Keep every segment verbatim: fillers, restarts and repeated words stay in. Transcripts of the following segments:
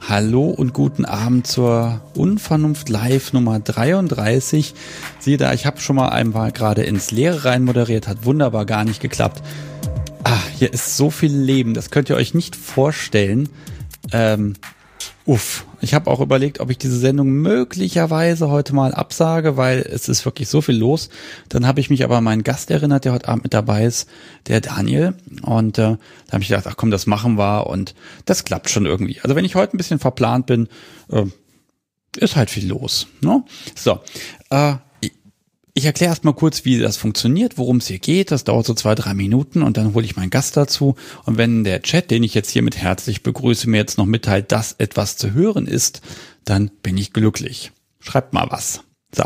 Hallo und guten Abend zur Unvernunft Live Nummer dreiunddreißig. Siehe da, ich habe schon mal einmal gerade ins Leere rein moderiert, hat wunderbar gar nicht geklappt. Ah, hier ist so viel Leben, das könnt ihr euch nicht vorstellen. Ähm, uff, ich habe auch überlegt, ob ich diese Sendung möglicherweise heute mal absage, weil es ist wirklich so viel los. Dann habe ich mich aber an meinen Gast erinnert, der heute Abend mit dabei ist, der Daniel. Und äh, da habe ich gedacht, ach komm, das machen wir und das klappt schon irgendwie. Also wenn ich heute ein bisschen verplant bin, äh, ist halt viel los. Ne? So, äh, ich erkläre erst mal kurz, wie das funktioniert, worum es hier geht. Das dauert so zwei, drei Minuten und dann hole ich meinen Gast dazu. Und wenn der Chat, den ich jetzt hiermit herzlich begrüße, mir jetzt noch mitteilt, dass etwas zu hören ist, dann bin ich glücklich. Schreibt mal was. So.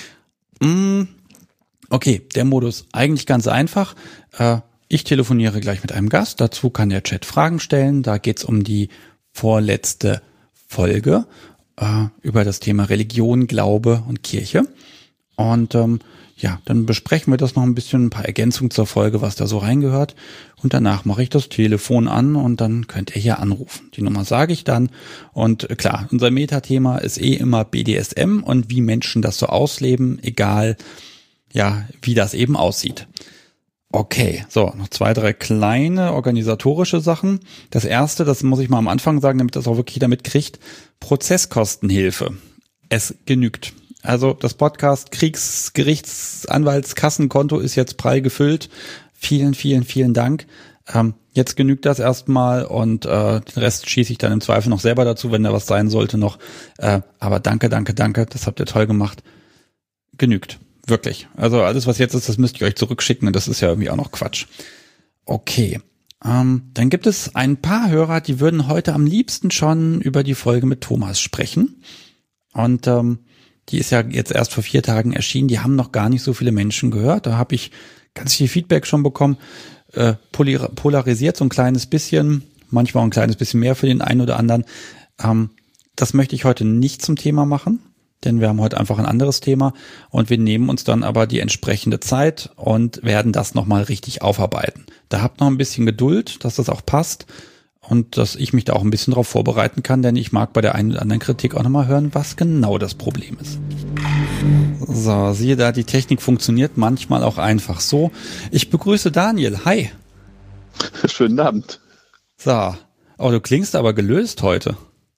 Okay, der Modus eigentlich ganz einfach. Ich telefoniere gleich mit einem Gast. Dazu kann der Chat Fragen stellen. Da geht's um die vorletzte Folge über das Thema Religion, Glaube und Kirche. Und ähm, ja, dann besprechen wir das noch ein bisschen, ein paar Ergänzungen zur Folge, was da so reingehört. Und danach mache ich das Telefon an und dann könnt ihr hier anrufen. Die Nummer sage ich dann. Und äh, klar, unser Metathema ist eh immer B D S M und wie Menschen das so ausleben, egal ja, wie das eben aussieht. Okay, so, noch zwei, drei kleine organisatorische Sachen. Das erste, das muss ich mal am Anfang sagen, damit das auch wirklich jeder mitkriegt, Prozesskostenhilfe. Es genügt. Also das Podcast Kriegs-, Gerichts-, Anwalts-, Kassenkonto ist jetzt prall gefüllt. Vielen, vielen, vielen Dank. Ähm, jetzt genügt das erstmal und äh, den Rest schieße ich dann im Zweifel noch selber dazu, wenn da was sein sollte noch. Äh, aber danke, danke, danke, das habt ihr toll gemacht. Genügt, wirklich. Also alles, was jetzt ist, das müsst ihr euch zurückschicken und das ist ja irgendwie auch noch Quatsch. Okay, ähm, dann gibt es ein paar Hörer, die würden heute am liebsten schon über die Folge mit Thomas sprechen. Und ähm, die ist ja jetzt erst vor vier Tagen erschienen. Die haben noch gar nicht so viele Menschen gehört. Da habe ich ganz viel Feedback schon bekommen. Äh, polarisiert so ein kleines bisschen. Manchmal auch ein kleines bisschen mehr für den einen oder anderen. Ähm, das möchte ich heute nicht zum Thema machen. Denn wir haben heute einfach ein anderes Thema. Und wir nehmen uns dann aber die entsprechende Zeit und werden das nochmal richtig aufarbeiten. Da habt noch ein bisschen Geduld, dass das auch passt. Und dass ich mich da auch ein bisschen drauf vorbereiten kann, denn ich mag bei der einen oder anderen Kritik auch nochmal hören, was genau das Problem ist. So, siehe da, die Technik funktioniert manchmal auch einfach so. Ich begrüße Daniel. Hi. Schönen Abend. So, oh, du klingst aber gelöst heute.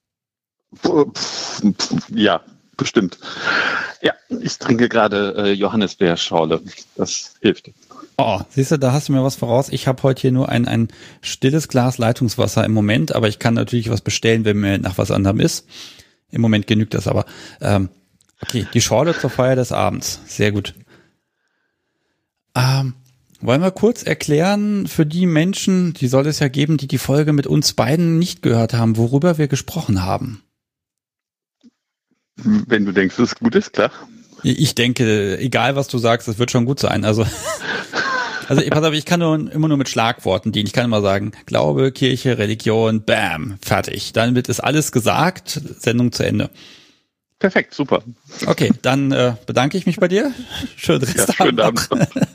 Ja, bestimmt. Ja, ich trinke gerade äh, Johannisbeerschorle. Das hilft. Oh, siehst du, da hast du mir was voraus. Ich habe heute hier nur ein, ein stilles Glas Leitungswasser im Moment, aber ich kann natürlich was bestellen, wenn mir nach was anderem ist. Im Moment genügt das aber. Ähm, okay, die Schorle zur Feier des Abends. Sehr gut. Ähm, wollen wir kurz erklären für die Menschen, die soll es ja geben, die die Folge mit uns beiden nicht gehört haben, worüber wir gesprochen haben? Wenn du denkst, dass es gut ist, klar. Ich denke, egal was du sagst, es wird schon gut sein. Also Also pass auf, ich kann nur, immer nur mit Schlagworten dienen. Ich kann immer sagen, Glaube, Kirche, Religion, bam, fertig. Dann wird es alles gesagt, Sendung zu Ende. Perfekt, super. Okay, dann äh, bedanke ich mich bei dir. Schönen Restabend. Ja, schönen Abend.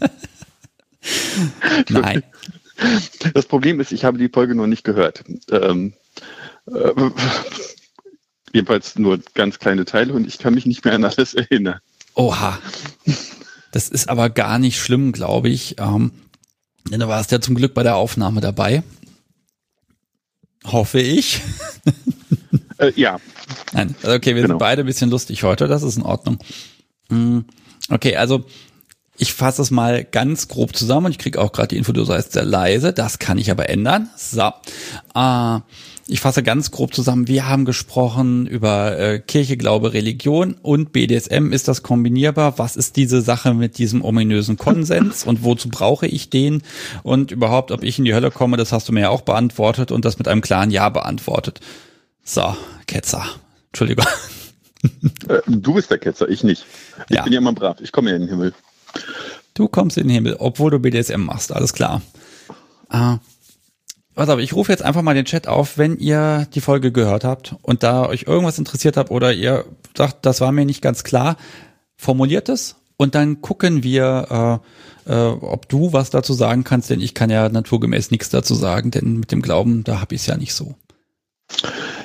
Nein. Das Problem ist, ich habe die Folge noch nicht gehört. Ähm, äh, jedenfalls nur ganz kleine Teile und ich kann mich nicht mehr an alles erinnern. Oha. Das ist aber gar nicht schlimm, glaube ich. Ähm, denn da warst du ja zum Glück bei der Aufnahme dabei. Hoffe ich. Äh, ja. Nein, okay, wir genau. sind beide ein bisschen lustig heute, das ist in Ordnung. Okay, also ich fasse es mal ganz grob zusammen und ich kriege auch gerade die Info, du seist sehr leise, das kann ich aber ändern. So, äh, ich fasse ganz grob zusammen, wir haben gesprochen über äh, Kirche, Glaube, Religion und B D S M. Ist das kombinierbar? Was ist diese Sache mit diesem ominösen Konsens und wozu brauche ich den? Und überhaupt, ob ich in die Hölle komme, das hast du mir ja auch beantwortet und das mit einem klaren Ja beantwortet. So, Ketzer. Entschuldigung. Äh, du bist der Ketzer, ich nicht. Ich ja. bin ja immer brav, ich komme ja in den Himmel. Du kommst in den Himmel, obwohl du B D S M machst, alles klar. Ah. Pass auf, ich rufe jetzt einfach mal den Chat auf, wenn ihr die Folge gehört habt und da euch irgendwas interessiert habt oder ihr sagt, das war mir nicht ganz klar, formuliert es und dann gucken wir, äh, äh, ob du was dazu sagen kannst, denn ich kann ja naturgemäß nichts dazu sagen, denn mit dem Glauben, da habe ich es ja nicht so. Ja,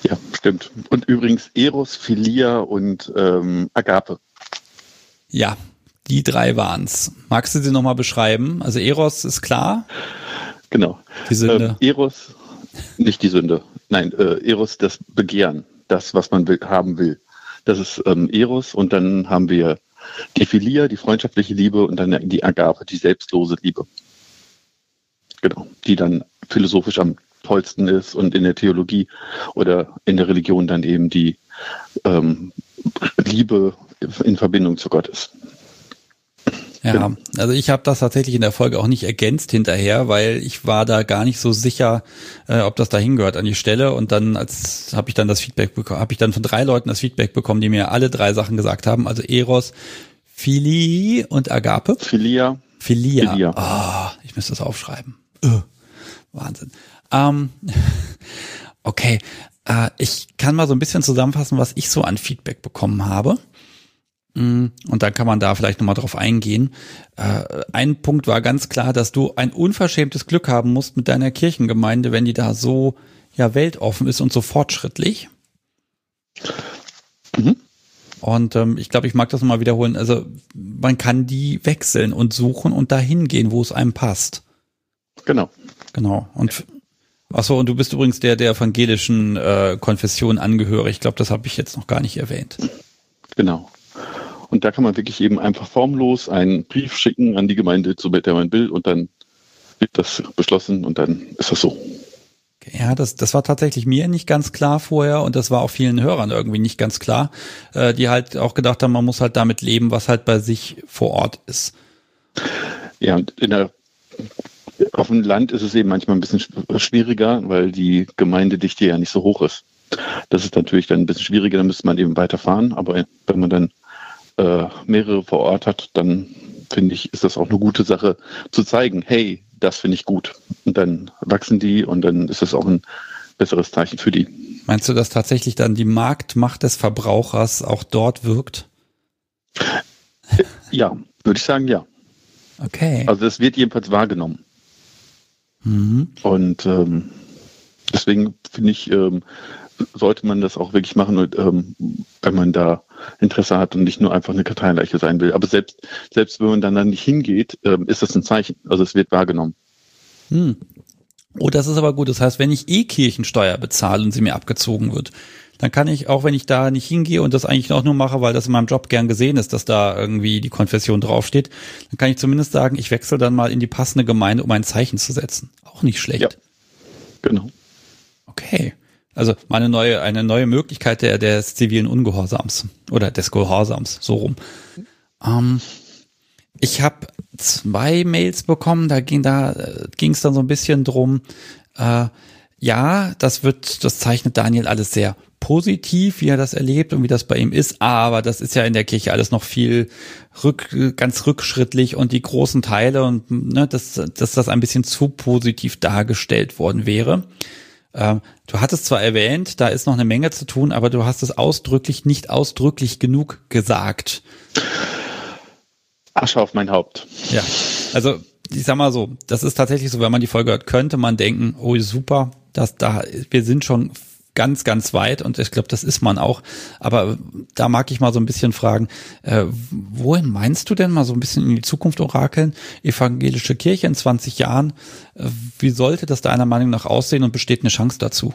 Stimmt. Und übrigens Eros, Philia und ähm, Agape. Ja, die drei waren's. Magst du sie nochmal beschreiben? Also Eros ist klar. Genau. Die Sünde. Ähm, Eros, nicht die Sünde. Nein, äh, Eros, das Begehren. Das, was man will, haben will. Das ist ähm, Eros. Und dann haben wir die Philia, die freundschaftliche Liebe, und dann die Agape, die selbstlose Liebe. Genau. Die dann philosophisch am tollsten ist und in der Theologie oder in der Religion dann eben die ähm, Liebe in Verbindung zu Gott ist. Ja, Genau. Also ich habe das tatsächlich in der Folge auch nicht ergänzt hinterher, weil ich war da gar nicht so sicher, äh, ob das da hingehört an die Stelle. Und dann als habe ich dann das Feedback bekommen, habe ich dann von drei Leuten das Feedback bekommen, die mir alle drei Sachen gesagt haben. Also Eros, Phili und Agape. Philia. Philia. Philia. Ah, oh, ich müsste das aufschreiben. Uh, Wahnsinn. Ähm, okay, äh, ich kann mal so ein bisschen zusammenfassen, was ich so an Feedback bekommen habe. Und dann kann man da vielleicht nochmal drauf eingehen. Äh, ein Punkt war ganz klar, dass du ein unverschämtes Glück haben musst mit deiner Kirchengemeinde, wenn die da so ja weltoffen ist und so fortschrittlich. Mhm. Und ähm, ich glaube, ich mag das nochmal wiederholen. Also man kann die wechseln und suchen und dahin gehen, wo es einem passt. Genau. Genau. Und achso, und du bist übrigens der der evangelischen äh, Konfession angehörig. Ich glaube, das habe ich jetzt noch gar nicht erwähnt. Genau. Und da kann man wirklich eben einfach formlos einen Brief schicken an die Gemeinde, zu der man will, und dann wird das beschlossen und dann ist das so. Ja, das, das war tatsächlich mir nicht ganz klar vorher und das war auch vielen Hörern irgendwie nicht ganz klar, äh, die halt auch gedacht haben, man muss halt damit leben, was halt bei sich vor Ort ist. Ja, und in der, auf dem Land ist es eben manchmal ein bisschen schwieriger, weil die Gemeindedichte ja nicht so hoch ist. Das ist natürlich dann ein bisschen schwieriger, dann müsste man eben weiterfahren, aber wenn man dann äh, mehrere vor Ort hat, dann finde ich, ist das auch eine gute Sache zu zeigen, hey, das finde ich gut. Und dann wachsen die und dann ist das auch ein besseres Zeichen für die. Meinst du, dass tatsächlich dann die Marktmacht des Verbrauchers auch dort wirkt? Ja, würde ich sagen, ja. Okay. Also das wird jedenfalls wahrgenommen. Mhm. Und ähm, deswegen finde ich, ähm, sollte man das auch wirklich machen, und, ähm, wenn man da Interesse hat und nicht nur einfach eine Karteileiche sein will. Aber selbst, selbst wenn man dann, dann nicht hingeht, ähm, ist das ein Zeichen. Also es wird wahrgenommen. Hm. Oh, das ist aber gut. Das heißt, wenn ich eh Kirchensteuer bezahle und sie mir abgezogen wird, dann kann ich, auch wenn ich da nicht hingehe und das eigentlich auch nur mache, weil das in meinem Job gern gesehen ist, dass da irgendwie die Konfession draufsteht, dann kann ich zumindest sagen, ich wechsle dann mal in die passende Gemeinde, um ein Zeichen zu setzen. Auch nicht schlecht. Ja, genau. Okay. Also mal eine neue, eine neue Möglichkeit der, des zivilen Ungehorsams oder des Gehorsams, so rum. Ähm, ich habe zwei Mails bekommen, da ging da äh, ging es dann so ein bisschen drum, äh, ja, das wird, das zeichnet Daniel alles sehr positiv, wie er das erlebt und wie das bei ihm ist, aber das ist ja in der Kirche alles noch viel rück, ganz rückschrittlich und die großen Teile und ne, dass, dass das ein bisschen zu positiv dargestellt worden wäre. Ähm, du hattest zwar erwähnt, da ist noch eine Menge zu tun, aber du hast es ausdrücklich nicht ausdrücklich genug gesagt. Asche auf mein Haupt. Ja, also ich sag mal so, das ist tatsächlich so, wenn man die Folge hört, könnte man denken, oh super, das da, wir sind schon ganz, ganz weit und ich glaube, das ist man auch. Aber da mag ich mal so ein bisschen fragen, äh, wohin meinst du denn mal so ein bisschen in die Zukunft orakeln? Evangelische Kirche in zwanzig Jahren, äh, wie sollte das deiner Meinung nach aussehen und besteht eine Chance dazu?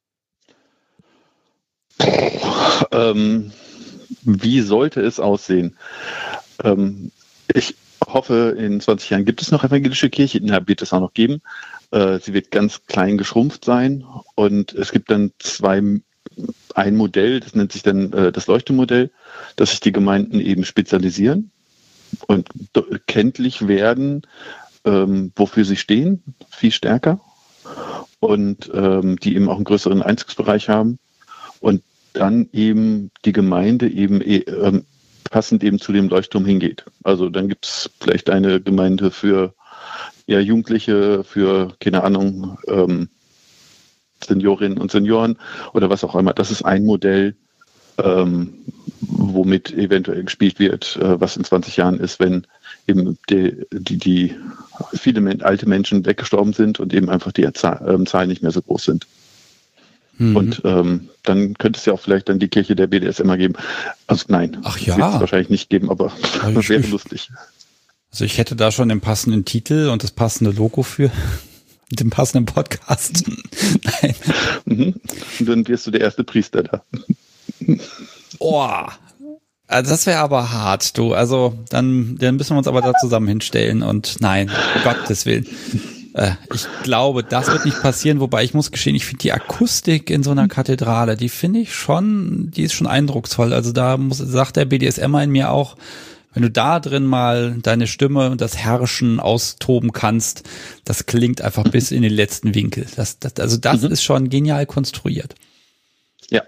Ähm, wie sollte es aussehen? Ähm, ich hoffe, in zwanzig Jahren gibt es noch evangelische Kirche, na, wird es auch noch geben. Äh, sie wird ganz klein geschrumpft sein und es gibt dann zwei, ein Modell, das nennt sich dann äh, das Leuchtemodell, dass sich die Gemeinden eben spezialisieren und kenntlich werden, ähm, wofür sie stehen, viel stärker und ähm, die eben auch einen größeren Einzugsbereich haben und dann eben die Gemeinde eben äh, passend eben zu dem Leuchtturm hingeht. Also dann gibt es vielleicht eine Gemeinde für ja, Jugendliche, für, keine Ahnung, ähm, Seniorinnen und Senioren oder was auch immer. Das ist ein Modell, ähm, womit eventuell gespielt wird, äh, was in zwanzig Jahren ist, wenn eben die, die, die viele alte Menschen weggestorben sind und eben einfach die Zahl, ähm, Zahlen nicht mehr so groß sind. Mhm. Und ähm, dann könnte es ja auch vielleicht dann die Kirche der B D S M geben. Also nein, ach ja, wird es wahrscheinlich nicht geben, aber das wäre lustig. Also ich hätte da schon den passenden Titel und das passende Logo für den passenden Podcast. Nein. Mhm. Und dann wirst du der erste Priester da. Oh, also das wäre aber hart, du. Also dann, dann müssen wir uns aber da zusammen hinstellen und nein, um Gottes Willen. Äh, ich glaube, das wird nicht passieren, wobei ich muss gestehen, ich finde die Akustik in so einer Kathedrale, die finde ich schon, die ist schon eindrucksvoll. Also da muss, sagt der B D S M in mir auch, wenn du da drin mal deine Stimme und das Herrschen austoben kannst, das klingt einfach bis in den letzten Winkel. Das, das, also das mhm. ist schon genial konstruiert. Ja.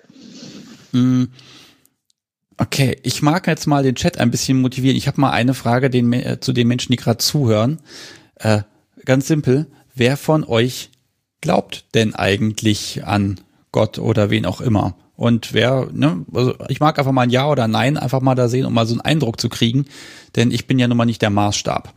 Okay, ich mag jetzt mal den Chat ein bisschen motivieren. Ich habe mal eine Frage den, äh, zu den Menschen, die gerade zuhören. Äh, ganz simpel, wer von euch glaubt denn eigentlich an Gott oder wen auch immer? Und wer, ne, also ich mag einfach mal ein Ja oder Nein einfach mal da sehen, um mal so einen Eindruck zu kriegen, denn ich bin ja nun mal nicht der Maßstab.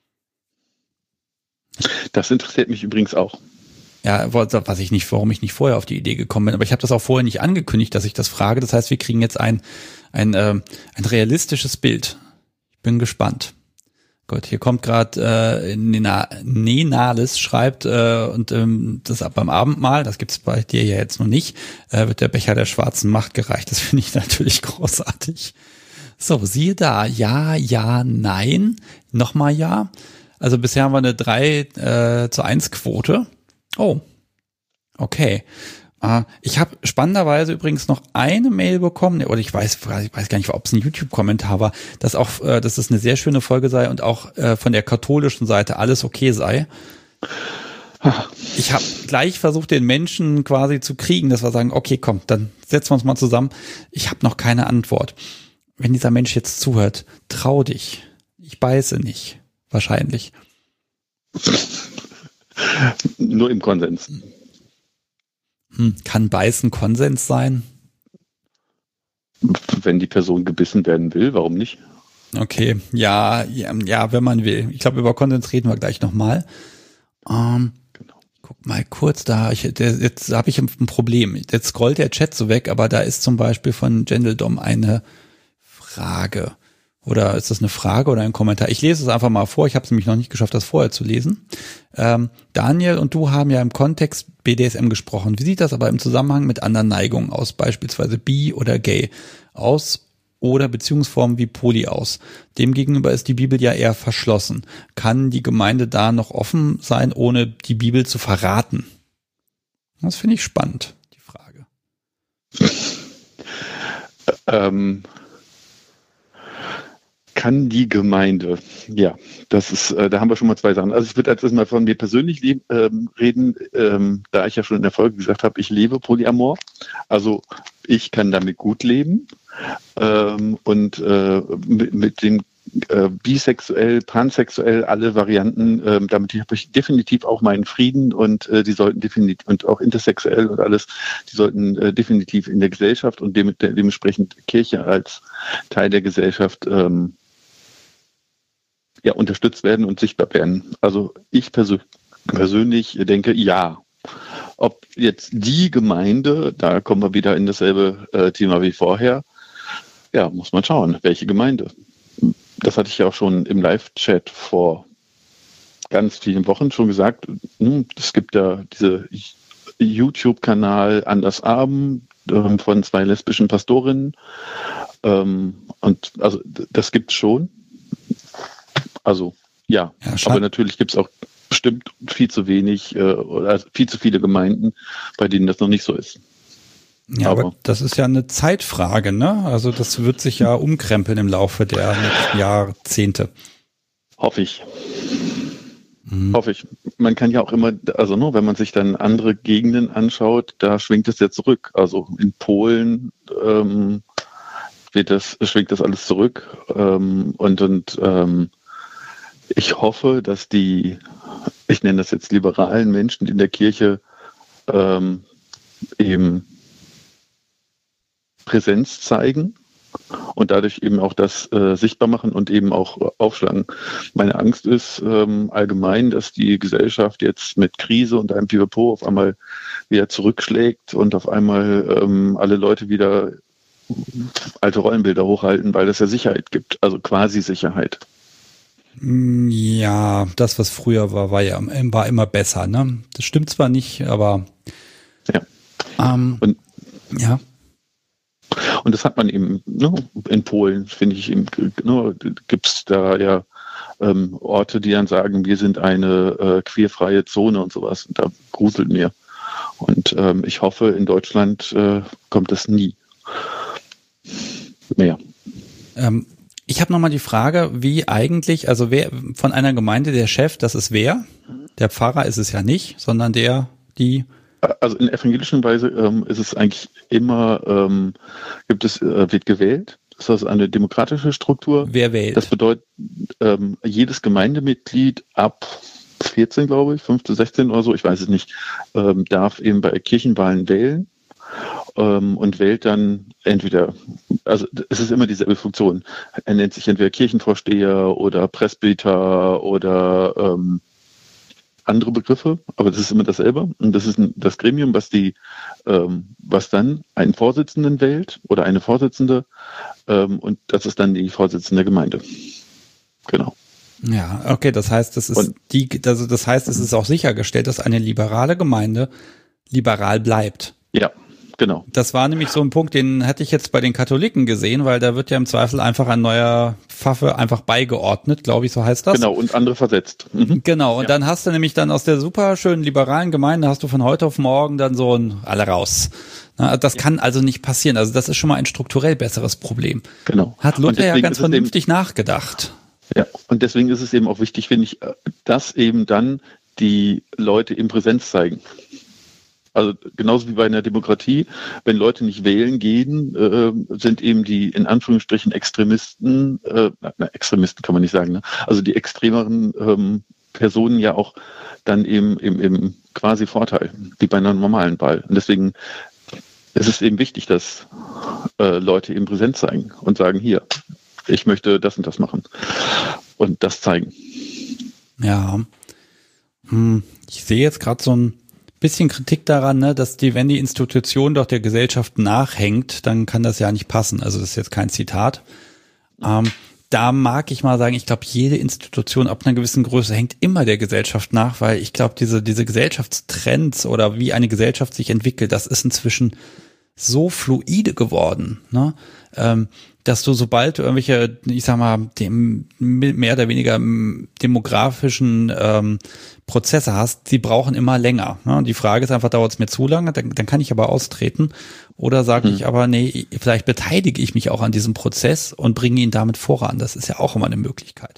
Das interessiert mich übrigens auch. Ja, was ich nicht, warum ich nicht vorher auf die Idee gekommen bin, aber ich habe das auch vorher nicht angekündigt, dass ich das frage. Das heißt, wir kriegen jetzt ein ein äh, ein realistisches Bild. Ich bin gespannt. Gut, hier kommt gerade äh, Nenales schreibt äh, und ähm, das ab beim Abendmahl, das gibt's bei dir ja jetzt noch nicht, äh, wird der Becher der schwarzen Macht gereicht. Das finde ich natürlich großartig. So, siehe da, ja, ja, nein, nochmal ja. Also bisher haben wir eine drei äh, zu eins Quote. Oh, okay. Uh, ich habe spannenderweise übrigens noch eine Mail bekommen, oder ich weiß, ich weiß gar nicht, ob es ein YouTube-Kommentar war, dass auch, äh, dass es eine sehr schöne Folge sei und auch äh, von der katholischen Seite alles okay sei. Ich habe gleich versucht, den Menschen quasi zu kriegen, dass wir sagen, okay, komm, dann setzen wir uns mal zusammen. Ich habe noch keine Antwort. Wenn dieser Mensch jetzt zuhört, trau dich. Ich beiße nicht. Wahrscheinlich. Nur im Konsens. Hm, kann Beißen Konsens sein? Wenn die Person gebissen werden will, warum nicht? Okay, ja, ja, ja, wenn man will. Ich glaube, über Konsens reden wir gleich nochmal. Ähm, genau. Guck mal kurz, da ich, der, jetzt habe ich ein Problem. Jetzt scrollt der Chat so weg, aber da ist zum Beispiel von Gendeldom eine Frage. Oder ist das eine Frage oder ein Kommentar? Ich lese es einfach mal vor. Ich habe es nämlich noch nicht geschafft, das vorher zu lesen. Ähm, Daniel und du haben ja im Kontext B D S M gesprochen. Wie sieht das aber im Zusammenhang mit anderen Neigungen aus, beispielsweise bi oder gay aus oder Beziehungsformen wie poly aus? Demgegenüber ist die Bibel ja eher verschlossen. Kann die Gemeinde da noch offen sein, ohne die Bibel zu verraten? Das finde ich spannend, die Frage. ähm... Kann die Gemeinde, ja, das ist, äh, da haben wir schon mal zwei Sachen. Also ich würde als erstmal von mir persönlich leben, ähm, reden, ähm, da ich ja schon in der Folge gesagt habe, ich lebe Polyamor. Also ich kann damit gut leben ähm, und äh, mit, mit dem äh, bisexuell, pansexuell, alle Varianten, äh, damit habe ich definitiv auch meinen Frieden und äh, die sollten definitiv, und auch intersexuell und alles, die sollten äh, definitiv in der Gesellschaft und dem, dementsprechend Kirche als Teil der Gesellschaft ähm, ja, unterstützt werden und sichtbar werden. Also ich persö- persönlich denke, ja. Ob jetzt die Gemeinde, da kommen wir wieder in dasselbe äh, Thema wie vorher, ja, muss man schauen, welche Gemeinde. Das hatte ich ja auch schon im Live-Chat vor ganz vielen Wochen schon gesagt. Es gibt ja diese YouTube-Kanal Anders Abend äh, von zwei lesbischen Pastorinnen. Ähm, und also das gibt es schon. Also ja, ja aber natürlich gibt es auch bestimmt viel zu wenig äh, oder viel zu viele Gemeinden, bei denen das noch nicht so ist. Ja, aber, aber das ist ja eine Zeitfrage, ne? Also das wird sich ja umkrempeln im Laufe der nächsten Jahrzehnte. Hoffe ich. Mhm. Hoffe ich. Man kann ja auch immer, also nur, wenn man sich dann andere Gegenden anschaut, da schwingt es ja zurück. Also in Polen ähm, wird das, schwingt das alles zurück. Ähm, und und ähm, ich hoffe, dass die, ich nenne das jetzt liberalen Menschen in der Kirche ähm, eben Präsenz zeigen und dadurch eben auch das äh, sichtbar machen und eben auch äh, aufschlagen. Meine Angst ist ähm, allgemein, dass die Gesellschaft jetzt mit Krise und einem Pipapo auf einmal wieder zurückschlägt und auf einmal ähm, alle Leute wieder alte Rollenbilder hochhalten, weil es ja Sicherheit gibt, also quasi Sicherheit. Ja, das, was früher war, war ja war immer besser, ne? Das stimmt zwar nicht, aber ja. Ähm, und, ja. Und das hat man eben, ne, in Polen, finde ich, ne, gibt es da ja ähm, Orte, die dann sagen, wir sind eine äh, queerfreie Zone und sowas. Und da gruselt mir. Und ähm, ich hoffe, in Deutschland äh, kommt das nie mehr. Ähm, ich habe nochmal die Frage, wie eigentlich, also wer von einer Gemeinde der Chef, das ist wer? Der Pfarrer ist es ja nicht, sondern der, die... Also in evangelischen Weise ähm, ist es eigentlich immer, ähm, gibt es, äh, wird gewählt. Das ist also eine demokratische Struktur. Wer wählt? Das bedeutet, ähm, jedes Gemeindemitglied ab vierzehn, glaube ich, fünfzehn, sechzehn oder so, ich weiß es nicht, ähm, darf eben bei Kirchenwahlen wählen ähm, und wählt dann entweder, also es ist immer dieselbe Funktion. Er nennt sich entweder Kirchenvorsteher oder Presbyter oder ähm, andere Begriffe, aber das ist immer dasselbe. Und das ist ein, das Gremium, was die, ähm, was dann einen Vorsitzenden wählt oder eine Vorsitzende, ähm, und das ist dann die Vorsitzende der Gemeinde. Genau. Ja, okay, das heißt, das ist und, die, also das heißt, es ist auch sichergestellt, dass eine liberale Gemeinde liberal bleibt. Ja, genau. Das war nämlich so ein Punkt, den hätte ich jetzt bei den Katholiken gesehen, weil da wird ja im Zweifel einfach ein neuer Pfaffe einfach beigeordnet, glaube ich, so heißt das. Genau, und andere versetzt. Mhm. Genau, und ja. Dann hast du nämlich dann aus der super schönen liberalen Gemeinde, hast du von heute auf morgen dann so ein alle raus. Na, das ja. kann also nicht passieren. Also das ist schon mal ein strukturell besseres Problem. Genau. Hat Luther ja ganz vernünftig eben, nachgedacht. Ja, und deswegen ist es eben auch wichtig, finde ich, dass eben dann die Leute in Präsenz zeigen. Also genauso wie bei einer Demokratie, wenn Leute nicht wählen gehen, äh, sind eben die in Anführungsstrichen Extremisten, äh, na, Extremisten kann man nicht sagen, ne? Also die extremeren ähm, Personen ja auch dann eben im, im quasi Vorteil, wie bei einer normalen Wahl. Und deswegen ist es eben wichtig, dass äh, Leute eben präsent zeigen und sagen, hier, ich möchte das und das machen und das zeigen. Ja, hm, ich sehe jetzt gerade so ein bisschen Kritik daran, ne, dass die, wenn die Institution doch der Gesellschaft nachhängt, dann kann das ja nicht passen. Also das ist jetzt kein Zitat. Ähm, da mag ich mal sagen, ich glaube, jede Institution ab einer gewissen Größe hängt immer der Gesellschaft nach, weil ich glaube, diese diese Gesellschaftstrends oder wie eine Gesellschaft sich entwickelt, das ist inzwischen so fluide geworden, ne? Ähm, dass du, sobald du irgendwelche, ich sag mal, dem mehr oder weniger demografischen ähm, Prozesse hast, die brauchen immer länger. Ne? Die Frage ist einfach, dauert es mir zu lange, dann, dann kann ich aber austreten. Oder sage mhm. ich aber, nee, vielleicht beteilige ich mich auch an diesem Prozess und bringe ihn damit voran. Das ist ja auch immer eine Möglichkeit.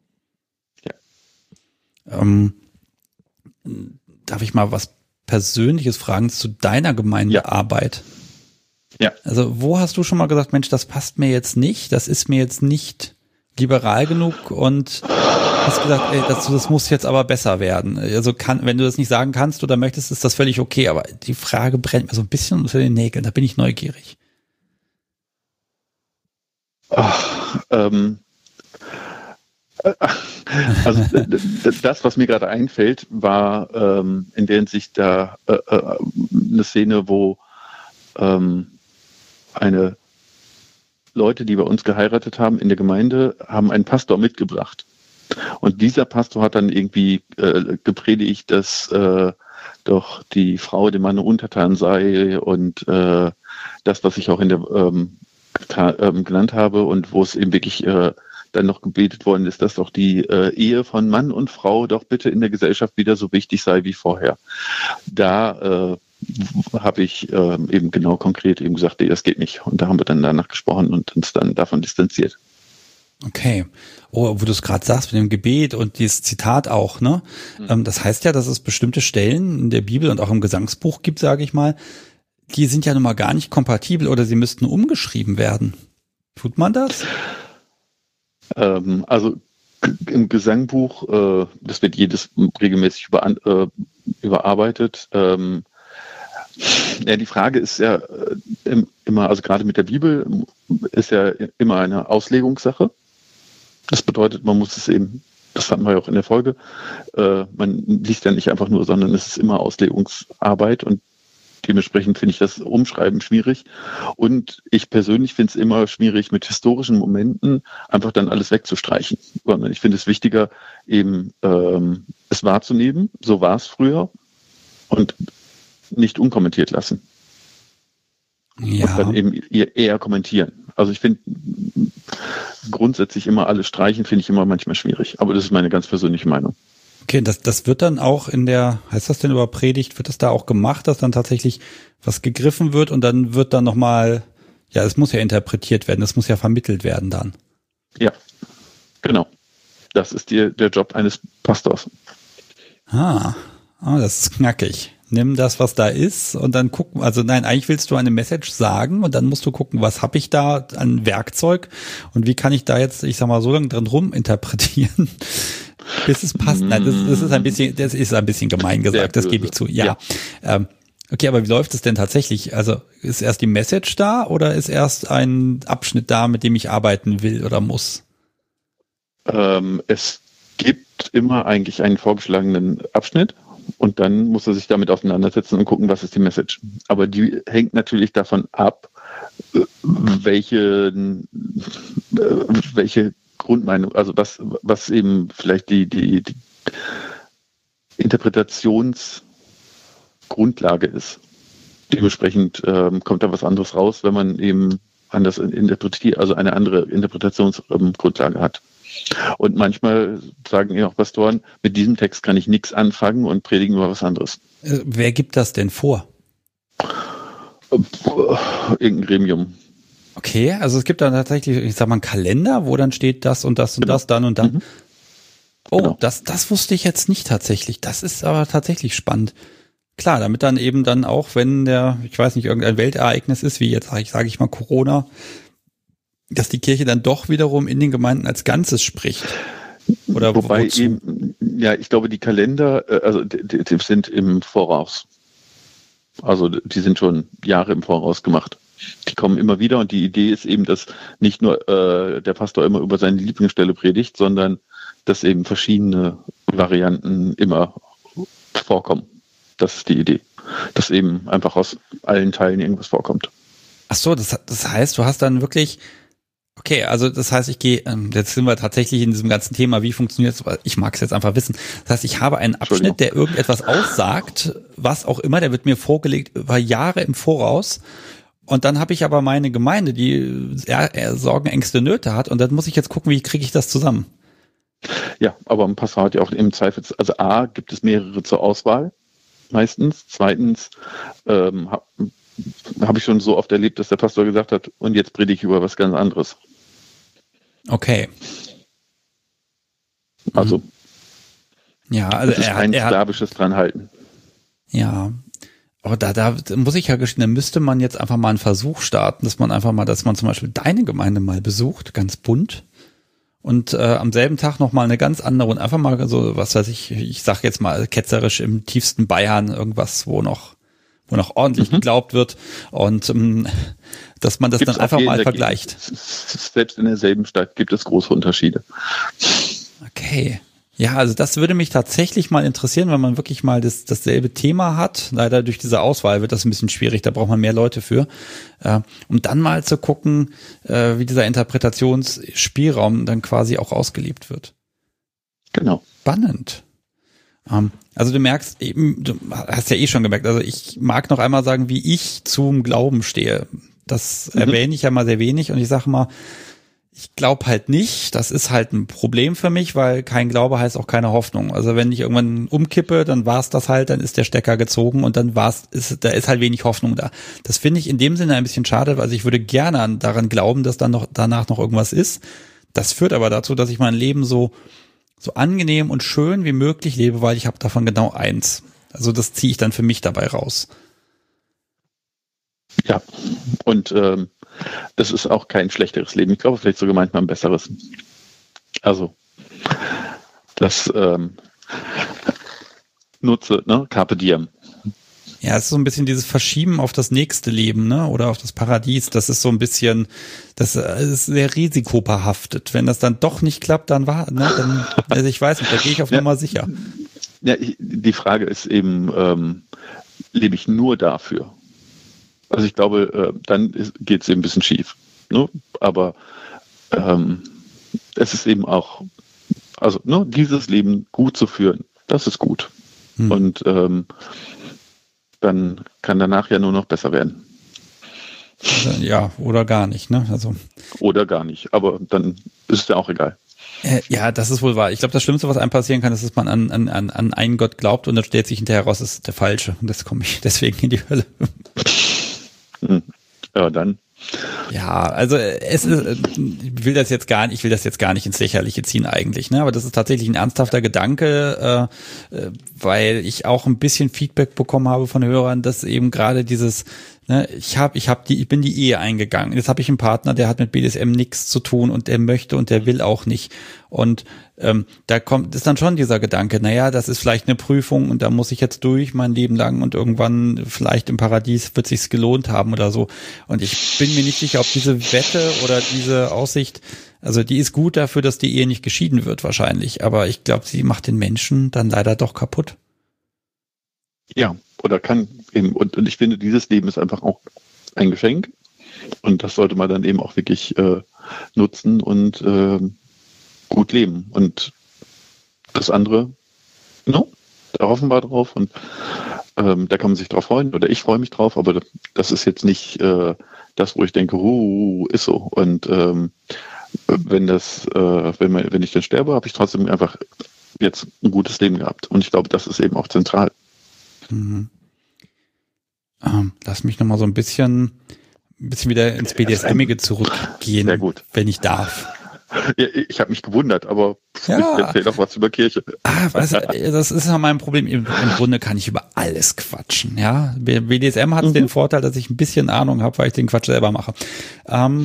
Ja. Ähm, darf ich mal was Persönliches fragen zu deiner Gemeindearbeit? Ja. Ja. Also wo hast du schon mal gesagt, Mensch, das passt mir jetzt nicht, das ist mir jetzt nicht liberal genug und hast gesagt, ey, das, das muss jetzt aber besser werden. Also kann, wenn du das nicht sagen kannst oder möchtest, ist das völlig okay, aber die Frage brennt mir so ein bisschen unter den Nägeln, da bin ich neugierig. Ach, ähm, also das, was mir gerade einfällt, war ähm, in der Hinsicht da äh, eine Szene, wo ähm, eine Leute, die bei uns geheiratet haben in der Gemeinde, haben einen Pastor mitgebracht. Und dieser Pastor hat dann irgendwie äh, gepredigt, dass äh, doch die Frau dem Mann untertan sei und äh, das, was ich auch in der ähm, ähm, genannt habe und wo es eben wirklich äh, dann noch gebetet worden ist, dass doch die äh, Ehe von Mann und Frau doch bitte in der Gesellschaft wieder so wichtig sei wie vorher. Da äh, habe ich äh, eben genau konkret eben gesagt, nee, das geht nicht. Und da haben wir dann danach gesprochen und uns dann davon distanziert. Okay. Oh, wo du es gerade sagst mit dem Gebet und dieses Zitat auch, ne? Mhm. Ähm, das heißt ja, dass es bestimmte Stellen in der Bibel und auch im Gesangsbuch gibt, sage ich mal, die sind ja nun mal gar nicht kompatibel oder sie müssten umgeschrieben werden. Tut man das? Ähm, also im Gesangbuch, äh, das wird jedes regelmäßig über, äh, überarbeitet. Ähm, Ja, die Frage ist ja äh, immer, also gerade mit der Bibel ist ja immer eine Auslegungssache. Das bedeutet, man muss es eben, das hatten wir ja auch in der Folge, äh, man liest ja nicht einfach nur, sondern es ist immer Auslegungsarbeit und dementsprechend finde ich das Umschreiben schwierig. Und ich persönlich finde es immer schwierig, mit historischen Momenten einfach dann alles wegzustreichen. Sondern ich finde es wichtiger, eben ähm, es wahrzunehmen, so war es früher, und nicht unkommentiert lassen. Ja. Und dann eben eher kommentieren. Also ich finde grundsätzlich immer alles streichen, finde ich immer manchmal schwierig. Aber das ist meine ganz persönliche Meinung. Okay, das, das wird dann auch in der, heißt das denn über Predigt, wird das da auch gemacht, dass dann tatsächlich was gegriffen wird und dann wird dann nochmal, ja, es muss ja interpretiert werden, es muss ja vermittelt werden dann. Ja, genau. Das ist die, der Job eines Pastors. Ah, oh, das ist knackig. Nimm das, was da ist und dann gucken, also nein, eigentlich willst du eine Message sagen und dann musst du gucken, was habe ich da an Werkzeug und wie kann ich da jetzt, ich sag mal, so lange drin ruminterpretieren, bis es passt. Nein, das, das ist ein bisschen, das ist ein bisschen gemein gesagt, das gebe ich zu. Ja. ja. Ähm, okay, aber wie läuft es denn tatsächlich? Also ist erst die Message da oder ist erst ein Abschnitt da, mit dem ich arbeiten will oder muss? Ähm, es gibt immer eigentlich einen vorgeschlagenen Abschnitt. Und dann muss er sich damit auseinandersetzen und gucken, was ist die Message. Aber die hängt natürlich davon ab, welche, welche Grundmeinung, also was, was eben vielleicht die, die, die Interpretationsgrundlage ist. Dementsprechend ähm, kommt da was anderes raus, wenn man eben anders interpretiert, also eine andere Interpretationsgrundlage hat. Und manchmal sagen ja auch Pastoren, mit diesem Text kann ich nichts anfangen und predigen über was anderes. Äh, wer gibt das denn vor? Irgendein Gremium. Okay, also es gibt dann tatsächlich, ich sag mal, einen Kalender, wo dann steht das und das und genau. das, dann und dann. Mhm. Oh, genau. das, das wusste ich jetzt nicht tatsächlich. Das ist aber tatsächlich spannend. Klar, damit dann eben dann auch, wenn der, ich weiß nicht, irgendein Weltereignis ist, wie jetzt sage ich, sag ich mal Corona, dass die Kirche dann doch wiederum in den Gemeinden als Ganzes spricht. Oder Wobei wozu? eben, ja, ich glaube, die Kalender, also die, die sind im Voraus. Also die sind schon Jahre im Voraus gemacht. Die kommen immer wieder und die Idee ist eben, dass nicht nur äh, der Pastor immer über seine Lieblingsstelle predigt, sondern dass eben verschiedene Varianten immer vorkommen. Das ist die Idee. Dass eben einfach aus allen Teilen irgendwas vorkommt. Ach so, das, das heißt, du hast dann wirklich Okay, also das heißt, ich gehe, ähm, jetzt sind wir tatsächlich in diesem ganzen Thema, wie funktioniert es, ich mag es jetzt einfach wissen. Das heißt, ich habe einen Abschnitt, der irgendetwas aussagt, was auch immer, der wird mir vorgelegt über Jahre im Voraus und dann habe ich aber meine Gemeinde, die eher, eher Sorgen, Ängste, Nöte hat und dann muss ich jetzt gucken, wie kriege ich das zusammen. Ja, aber ein Pastor hat ja auch im Zweifel, also A, gibt es mehrere zur Auswahl, meistens. Zweitens ähm, habe hab ich schon so oft erlebt, dass der Pastor gesagt hat, und jetzt predige ich über was ganz anderes. Okay. Also, ja, also das ist er kein hat, er slawisches dranhalten. Ja, aber da, da muss ich ja gestehen, da müsste man jetzt einfach mal einen Versuch starten, dass man einfach mal, dass man zum Beispiel deine Gemeinde mal besucht, ganz bunt, und äh, am selben Tag nochmal eine ganz andere und einfach mal so, was weiß ich, ich sag jetzt mal ketzerisch im tiefsten Bayern irgendwas, wo noch wo noch ordentlich mhm. geglaubt wird und ähm, dass man das Gibt's dann einfach mal vergleicht. Gegend. Selbst in derselben Stadt gibt es große Unterschiede. Okay. Ja, also das würde mich tatsächlich mal interessieren, wenn man wirklich mal das dasselbe Thema hat. Leider durch diese Auswahl wird das ein bisschen schwierig, da braucht man mehr Leute für. Äh, um dann mal zu gucken, äh, wie dieser Interpretationsspielraum dann quasi auch ausgelebt wird. Genau. Spannend. Um, also du merkst eben, du hast ja eh schon gemerkt, also ich mag noch einmal sagen, wie ich zum Glauben stehe. Das mhm. erwähne ich ja mal sehr wenig und ich sage mal, ich glaube halt nicht, das ist halt ein Problem für mich, weil kein Glaube heißt auch keine Hoffnung. Also wenn ich irgendwann umkippe, dann war's das halt, dann ist der Stecker gezogen und dann war's, ist, da ist halt wenig Hoffnung da. Das finde ich in dem Sinne ein bisschen schade, weil ich würde gerne daran glauben, dass dann noch danach noch irgendwas ist. Das führt aber dazu, dass ich mein Leben so so angenehm und schön wie möglich lebe, weil ich habe davon genau eins. Also das ziehe ich dann für mich dabei raus. Ja, und ähm, das ist auch kein schlechteres Leben. Ich glaube, vielleicht sogar manchmal ein besseres. Also, das ähm, nutze, ne, Carpe Diem. Ja, es ist so ein bisschen dieses Verschieben auf das nächste Leben, ne, oder auf das Paradies. Das ist so ein bisschen, das ist sehr risikobehaftet. Wenn das dann doch nicht klappt, dann war, ne, dann, also ich weiß nicht, da gehe ich auf ja, Nummer sicher. Ja, ich, die Frage ist eben, ähm, lebe ich nur dafür? Also ich glaube, äh, dann geht es eben ein bisschen schief. Ne? Aber ähm, es ist eben auch, also ne, dieses Leben gut zu führen, das ist gut. Hm. Und ähm, dann kann danach ja nur noch besser werden. Ja, oder gar nicht, ne? Also. Oder gar nicht, aber dann ist es ja auch egal. Äh, ja, das ist wohl wahr. Ich glaube, das Schlimmste, was einem passieren kann, ist, dass man an, an, an einen Gott glaubt und dann stellt sich hinterher raus, das ist der Falsche. Und das komme ich deswegen in die Hölle. Hm. Ja, dann. Ja, also es ist, ich will das jetzt gar nicht, ich will das jetzt gar nicht ins Lächerliche ziehen eigentlich, ne? Aber das ist tatsächlich ein ernsthafter Gedanke, äh, weil ich auch ein bisschen Feedback bekommen habe von Hörern, dass eben gerade dieses, ne, ich habe, ich habe die, ich bin die Ehe eingegangen. Jetzt habe ich einen Partner, der hat mit B D S M nichts zu tun und der möchte und der will auch nicht. Und ähm, da kommt ist dann schon dieser Gedanke, naja, das ist vielleicht eine Prüfung und da muss ich jetzt durch mein Leben lang und irgendwann vielleicht im Paradies wird sich's gelohnt haben oder so. Und ich bin mir nicht sicher, ob diese Wette oder diese Aussicht, also die ist gut dafür, dass die Ehe nicht geschieden wird wahrscheinlich, aber ich glaube, sie macht den Menschen dann leider doch kaputt. Ja, oder kann eben, und, und ich finde, dieses Leben ist einfach auch ein Geschenk und das sollte man dann eben auch wirklich äh, nutzen und äh, gut leben. Und das andere, no, da hoffen wir drauf und ähm, da kann man sich drauf freuen oder ich freue mich drauf, aber das ist jetzt nicht äh, das, wo ich denke, uh, ist so. Und ähm, wenn das, äh, wenn, man, wenn ich dann sterbe, habe ich trotzdem einfach jetzt ein gutes Leben gehabt. Und ich glaube, das ist eben auch zentral. Mhm. Ähm, lass mich nochmal so ein bisschen, ein bisschen wieder ins B D S M-ige zurückgehen, sehr gut, wenn ich darf. Ja, ich habe mich gewundert, aber ja. Ich erzähle doch was über Kirche. Ah, was, das ist ja mein Problem. Im, Im Grunde kann ich über alles quatschen. Ja, B D S M hat mhm. den Vorteil, dass ich ein bisschen Ahnung habe, weil ich den Quatsch selber mache. Ähm,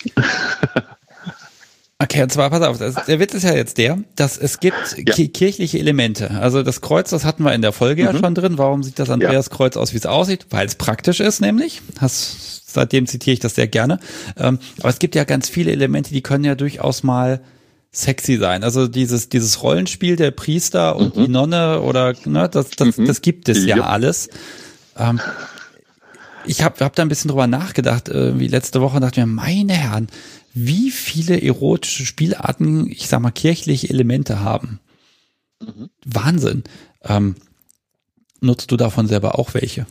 Okay, und zwar, pass auf, das, der Witz ist ja jetzt der, dass es gibt ja. ki- kirchliche Elemente. Also das Kreuz, das hatten wir in der Folge mhm. ja schon drin. Warum sieht das Andreaskreuz ja. aus, wie es aussieht? Weil es praktisch ist, nämlich. Hast, seitdem zitiere ich das sehr gerne. Ähm, aber es gibt ja ganz viele Elemente, die können ja durchaus mal sexy sein. Also dieses dieses Rollenspiel der Priester und mhm. die Nonne oder ne, das das, mhm. das gibt es ja, ja alles. Ähm, ich habe hab da ein bisschen drüber nachgedacht, äh, wie letzte Woche, und dachte mir, meine Herren, wie viele erotische Spielarten, ich sag mal, kirchliche Elemente haben. Mhm. Wahnsinn. Ähm, nutzt du davon selber auch welche?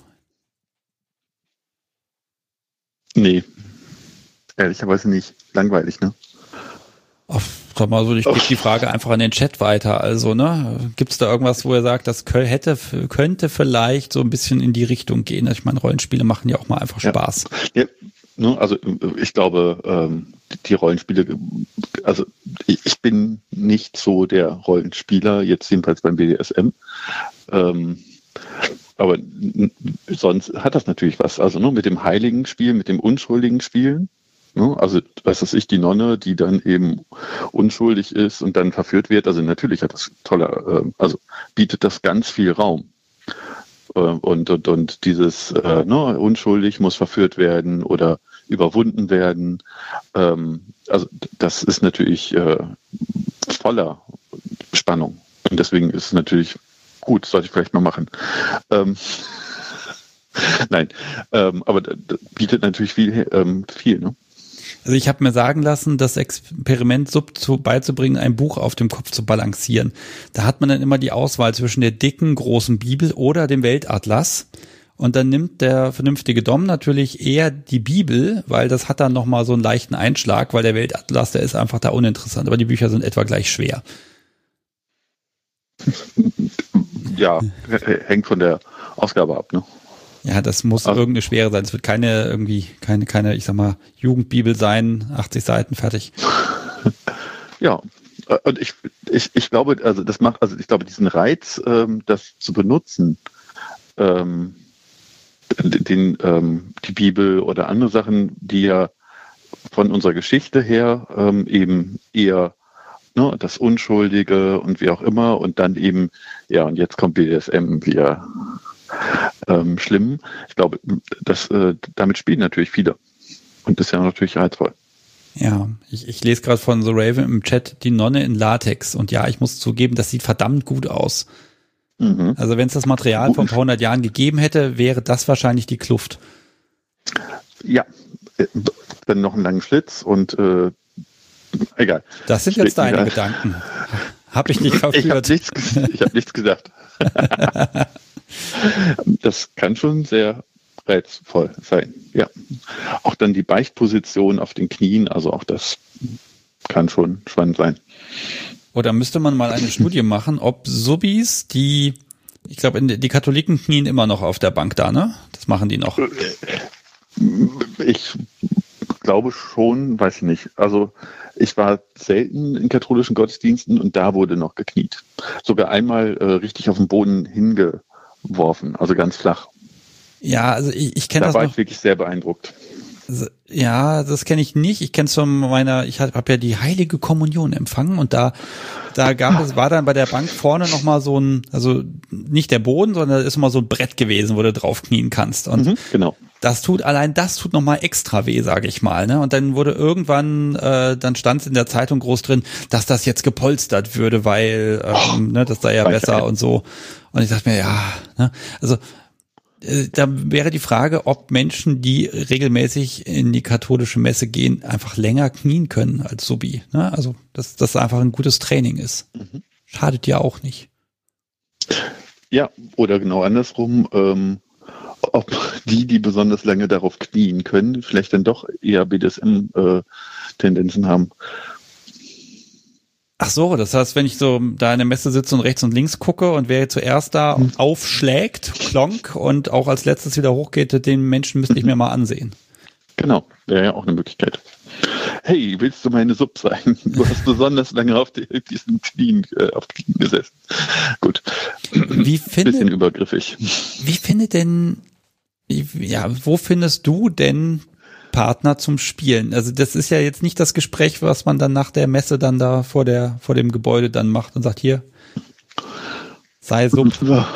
Nee. Ehrlicherweise nicht. Langweilig, ne? Auf, sag mal so, ich gebe die Frage einfach an den Chat weiter. Also, ne, gibt's da irgendwas, wo er sagt, das hätte, könnte vielleicht so ein bisschen in die Richtung gehen? Ich meine, Rollenspiele machen ja auch mal einfach Spaß. Ja, ja, also ich glaube, ähm, die Rollenspiele, also ich bin nicht so der Rollenspieler, jetzt jedenfalls beim B D S M. Ähm, aber sonst hat das natürlich was. Also nur mit dem heiligen Spiel, mit dem unschuldigen Spielen. Ne? Also, was weiß ich, die Nonne, die dann eben unschuldig ist und dann verführt wird. Also natürlich hat das toller, äh, also bietet das ganz viel Raum. Äh, und, und, und dieses äh, ne, unschuldig muss verführt werden oder überwunden werden. Ähm, also das ist natürlich äh, voller Spannung. Und deswegen ist es natürlich gut, sollte ich vielleicht mal machen. Ähm, Nein, ähm, aber das bietet natürlich viel, ähm, viel, ne? Also ich habe mir sagen lassen, das Experiment sub zu, beizubringen, ein Buch auf dem Kopf zu balancieren. Da hat man dann immer die Auswahl zwischen der dicken, großen Bibel oder dem Weltatlas. Und dann nimmt der vernünftige Dom natürlich eher die Bibel, weil das hat dann nochmal so einen leichten Einschlag, weil der Weltatlas, der ist einfach da uninteressant. Aber die Bücher sind etwa gleich schwer. Ja, hängt von der Ausgabe ab, ne? Ja, das muss also irgendeine Schwere sein. Es wird keine irgendwie, keine, keine, ich sag mal, Jugendbibel sein, achtzig Seiten, fertig. Ja, und ich, ich, ich glaube, also das macht, also ich glaube, diesen Reiz, ähm, das zu benutzen, ähm, den, ähm, die Bibel oder andere Sachen, die ja von unserer Geschichte her ähm, eben eher ne, das Unschuldige und wie auch immer und dann eben, ja, und jetzt kommt B D S M, wir ähm, Schlimmen. Ich glaube, das, äh, damit spielen natürlich viele. Und das ist ja natürlich reizvoll. Ja, ich, ich lese gerade von The Raven im Chat die Nonne in Latex. Und ja, ich muss zugeben, das sieht verdammt gut aus. Mhm. Also wenn es das Material vor ein paar hundert Jahren gegeben hätte, wäre das wahrscheinlich die Kluft. Ja, dann noch einen langen Schlitz und äh, egal. Das sind jetzt deine Gedanken. Hab ich nicht verführt. Ich habe nichts, ich hab nichts gesagt. Das kann schon sehr reizvoll sein. Ja. Auch dann die Beichtposition auf den Knien, also auch das kann schon spannend sein. Oder müsste man mal eine Studie machen, ob Subbis, die, ich glaube, die Katholiken knien immer noch auf der Bank da, ne? Das machen die noch. Ich glaube schon, weiß ich nicht. Also ich war selten in katholischen Gottesdiensten und da wurde noch gekniet. Sogar einmal äh, richtig auf den Boden hingeworfen, also ganz flach. Ja, also ich, ich kenne das noch. Da war noch. ich wirklich sehr beeindruckt. Ja, das kenne ich nicht. Ich kenne es von meiner, ich habe hab ja die Heilige Kommunion empfangen und da da gab es, war dann bei der Bank vorne nochmal so ein, also nicht der Boden, sondern da ist mal so ein Brett gewesen, wo du drauf knien kannst. Und mhm, genau. Das tut, allein das tut nochmal extra weh, sage ich mal. Ne? Und dann wurde irgendwann, äh, dann stand es in der Zeitung groß drin, dass das jetzt gepolstert würde, weil ähm, oh, ne, das sei ja besser okay. und so. Und ich dachte mir, ja, ne? also da wäre die Frage, ob Menschen, die regelmäßig in die katholische Messe gehen, einfach länger knien können als Subi. Ne? Also, dass das einfach ein gutes Training ist. Mhm. Schadet ja auch nicht. Ja, oder genau andersrum, ähm, ob die, die besonders lange darauf knien können, vielleicht dann doch eher B D S M-Tendenzen haben. Ach so, das heißt, wenn ich so da in der Messe sitze und rechts und links gucke und wer zuerst da hm. aufschlägt, klonk und auch als letztes wieder hochgeht, den Menschen müsste ich mir mal ansehen. Genau, wäre ja auch eine Möglichkeit. Hey, willst du meine Sub sein? Du hast besonders lange auf die, diesen Knien, äh, auf Knien gesessen. Gut. Wie findet, bisschen übergriffig. Wie findet denn, ja, wo findest du denn Partner zum Spielen? Also das ist ja jetzt nicht das Gespräch, was man dann nach der Messe dann da vor der vor dem Gebäude dann macht und sagt, hier, sei so.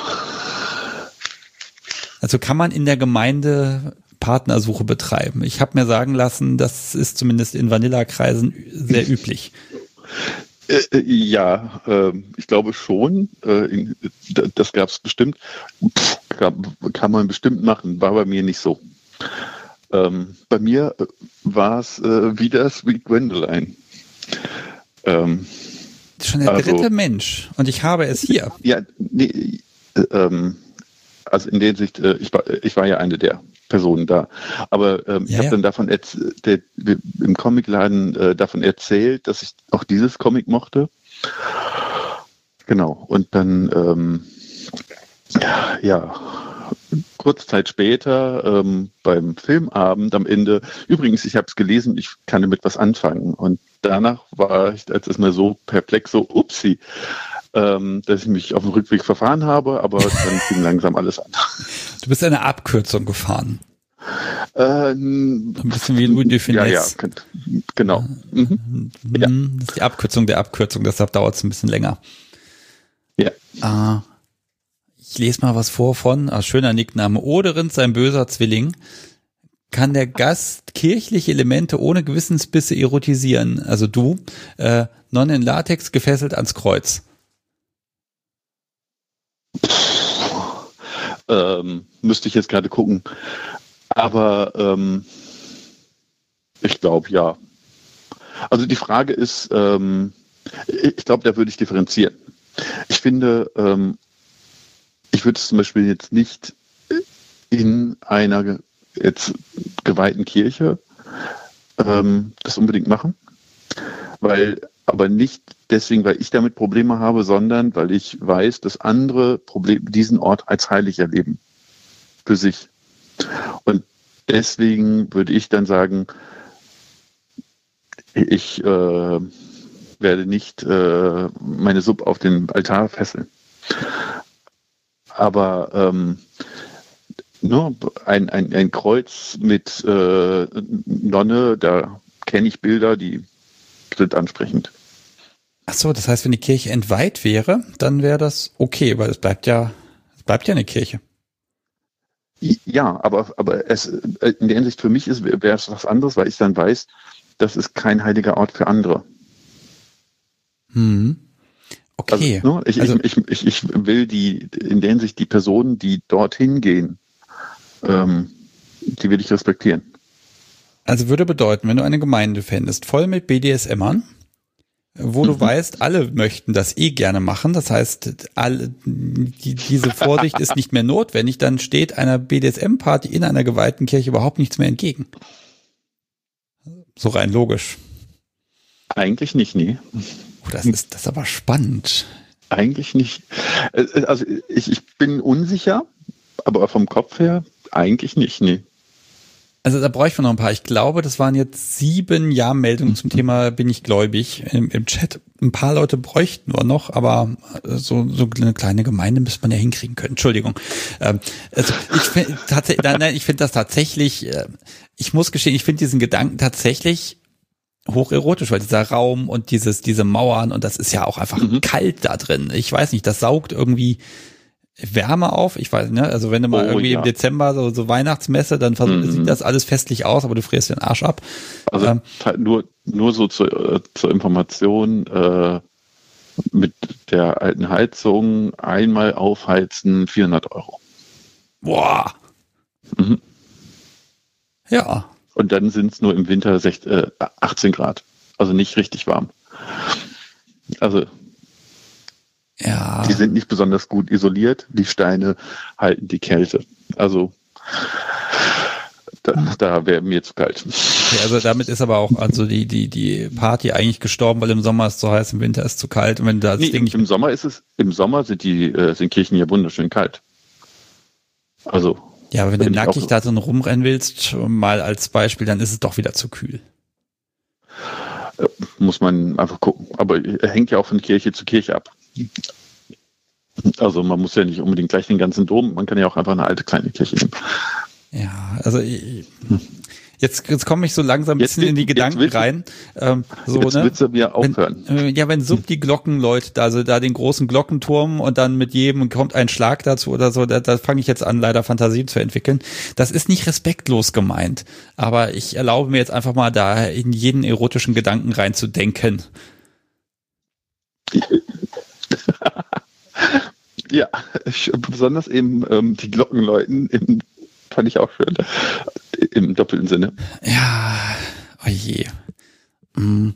Also kann man in der Gemeinde Partnersuche betreiben? Ich habe mir sagen lassen, das ist zumindest in Vanilla-Kreisen sehr üblich. Äh, ja, äh, ich glaube schon. Äh, das gab es bestimmt. Pff, kann, kann man bestimmt machen, war bei mir nicht so. Ähm, bei mir äh, war es äh, wieder Sweet Gwendoline. Ähm, Schon der dritte also, Mensch. Und ich habe es hier. Ja, nee, äh, ähm, also in der Hinsicht, äh, ich, war, ich war ja eine der Personen da. Aber ähm, ja, ich habe ja. dann davon erz- der, im Comicladen äh, davon erzählt, dass ich auch dieses Comic mochte. Genau. Und dann, ähm, ja, ja. Kurze Zeit später ähm, beim Filmabend am Ende, übrigens, ich habe es gelesen, ich kann damit was anfangen. Und danach war ich als erstmal so perplex, so upsi, ähm, dass ich mich auf dem Rückweg verfahren habe, aber dann fing langsam alles an. Du bist eine Abkürzung gefahren. Äh, Ein bisschen wie Louis de Funès. Ja, ja, genau. Mhm. Ja. Das ist die Abkürzung der Abkürzung, deshalb dauert es ein bisschen länger. Ja. Ah. Ich lese mal was vor von, ah, schöner Nickname, Oderend, sein böser Zwilling. Kann der Gast kirchliche Elemente ohne Gewissensbisse erotisieren? Also du, äh, Nonne in Latex, gefesselt ans Kreuz. Ähm, müsste ich jetzt gerade gucken. Aber ähm, ich glaube, ja. Also die Frage ist, ähm, ich glaube, da würde ich differenzieren. Ich finde, ähm, ich würde es zum Beispiel jetzt nicht in einer jetzt geweihten Kirche ähm, das unbedingt machen, weil aber nicht deswegen, weil ich damit Probleme habe, sondern weil ich weiß, dass andere Probleme diesen Ort als heilig erleben für sich. Und deswegen würde ich dann sagen, ich äh, werde nicht äh, meine Sub auf den Altar fesseln. Aber ähm, nur ein, ein, ein Kreuz mit äh, Nonne, da kenne ich Bilder, die sind ansprechend. Ach so, das heißt, wenn die Kirche entweiht wäre, dann wäre das okay, weil es bleibt ja, es bleibt ja eine Kirche. Ja, aber, aber es, in der Hinsicht für mich ist, wäre es was anderes, weil ich dann weiß, das ist kein heiliger Ort für andere. Hm. Okay. Also, ne, ich, also, ich, ich, ich will die, in der Hinsicht die Personen, die dorthin gehen, ähm, die will ich respektieren. Also würde bedeuten, wenn du eine Gemeinde fändest, voll mit B D S M-ern, wo mhm. du weißt, alle möchten das eh gerne machen, das heißt, alle, die, diese Vorsicht ist nicht mehr notwendig, dann steht einer B D S M-Party in einer geweihten Kirche überhaupt nichts mehr entgegen. So rein logisch. Eigentlich nicht, nee. Oh, das ist, das ist aber spannend. Eigentlich nicht. Also ich, ich bin unsicher, aber vom Kopf her eigentlich nicht, nee. Also da bräuchten wir noch ein paar. Ich glaube, das waren jetzt sieben Ja-Meldungen zum Thema bin ich gläubig im, im Chat. Ein paar Leute bräuchten wir noch, aber so, so eine kleine Gemeinde müsste man ja hinkriegen können. Entschuldigung. Ähm, also ich finde tatsächlich, nein, ich finde das tatsächlich, äh, ich muss gestehen, ich finde diesen Gedanken tatsächlich hocherotisch, weil dieser Raum und dieses, diese Mauern und das ist ja auch einfach mhm. kalt da drin. Ich weiß nicht, das saugt irgendwie Wärme auf, ich weiß, ne, also wenn du mal oh, irgendwie ja. im Dezember so, so Weihnachtsmesse, dann versuch, mhm. sieht das alles festlich aus, aber du frierst den Arsch ab. Also ähm, nur, nur so zur, äh, zur Information, äh, mit der alten Heizung einmal aufheizen, vierhundert Euro. Boah. Mhm. Ja. Und dann sind es nur im Winter sechzehn, äh, achtzehn Grad, also nicht richtig warm. Also ja. Die sind nicht besonders gut isoliert. Die Steine halten die Kälte. Also da, da wäre mir zu kalt. Okay, also damit ist aber auch also die die die Party eigentlich gestorben, weil im Sommer ist es zu heiß, im Winter ist es zu kalt. Und wenn das nee, Ding im, nicht im Sommer ist es, im Sommer sind die äh, sind Kirchen ja wunderschön kalt. Also ja, aber wenn du nackig da drin rumrennen willst, mal als Beispiel, dann ist es doch wieder zu kühl. Äh, muss man einfach gucken. Aber er hängt ja auch von Kirche zu Kirche ab. Also man muss ja nicht unbedingt gleich den ganzen Dom, man kann ja auch einfach eine alte kleine Kirche nehmen. Ja, also ich, jetzt, jetzt komme ich so langsam ein bisschen will, in die Gedanken willst, rein. Ähm, so, jetzt ne? willst du mir aufhören. Wenn, ja, wenn Sub die Glocken läutet, also da den großen Glockenturm und dann mit jedem kommt ein Schlag dazu oder so, da, da fange ich jetzt an, leider Fantasien zu entwickeln. Das ist nicht respektlos gemeint, aber ich erlaube mir jetzt einfach mal da in jeden erotischen Gedanken reinzudenken. Ja, besonders eben ähm, die Glockenläuten im, fand ich auch schön, im doppelten Sinne. Ja, oh je. Mm.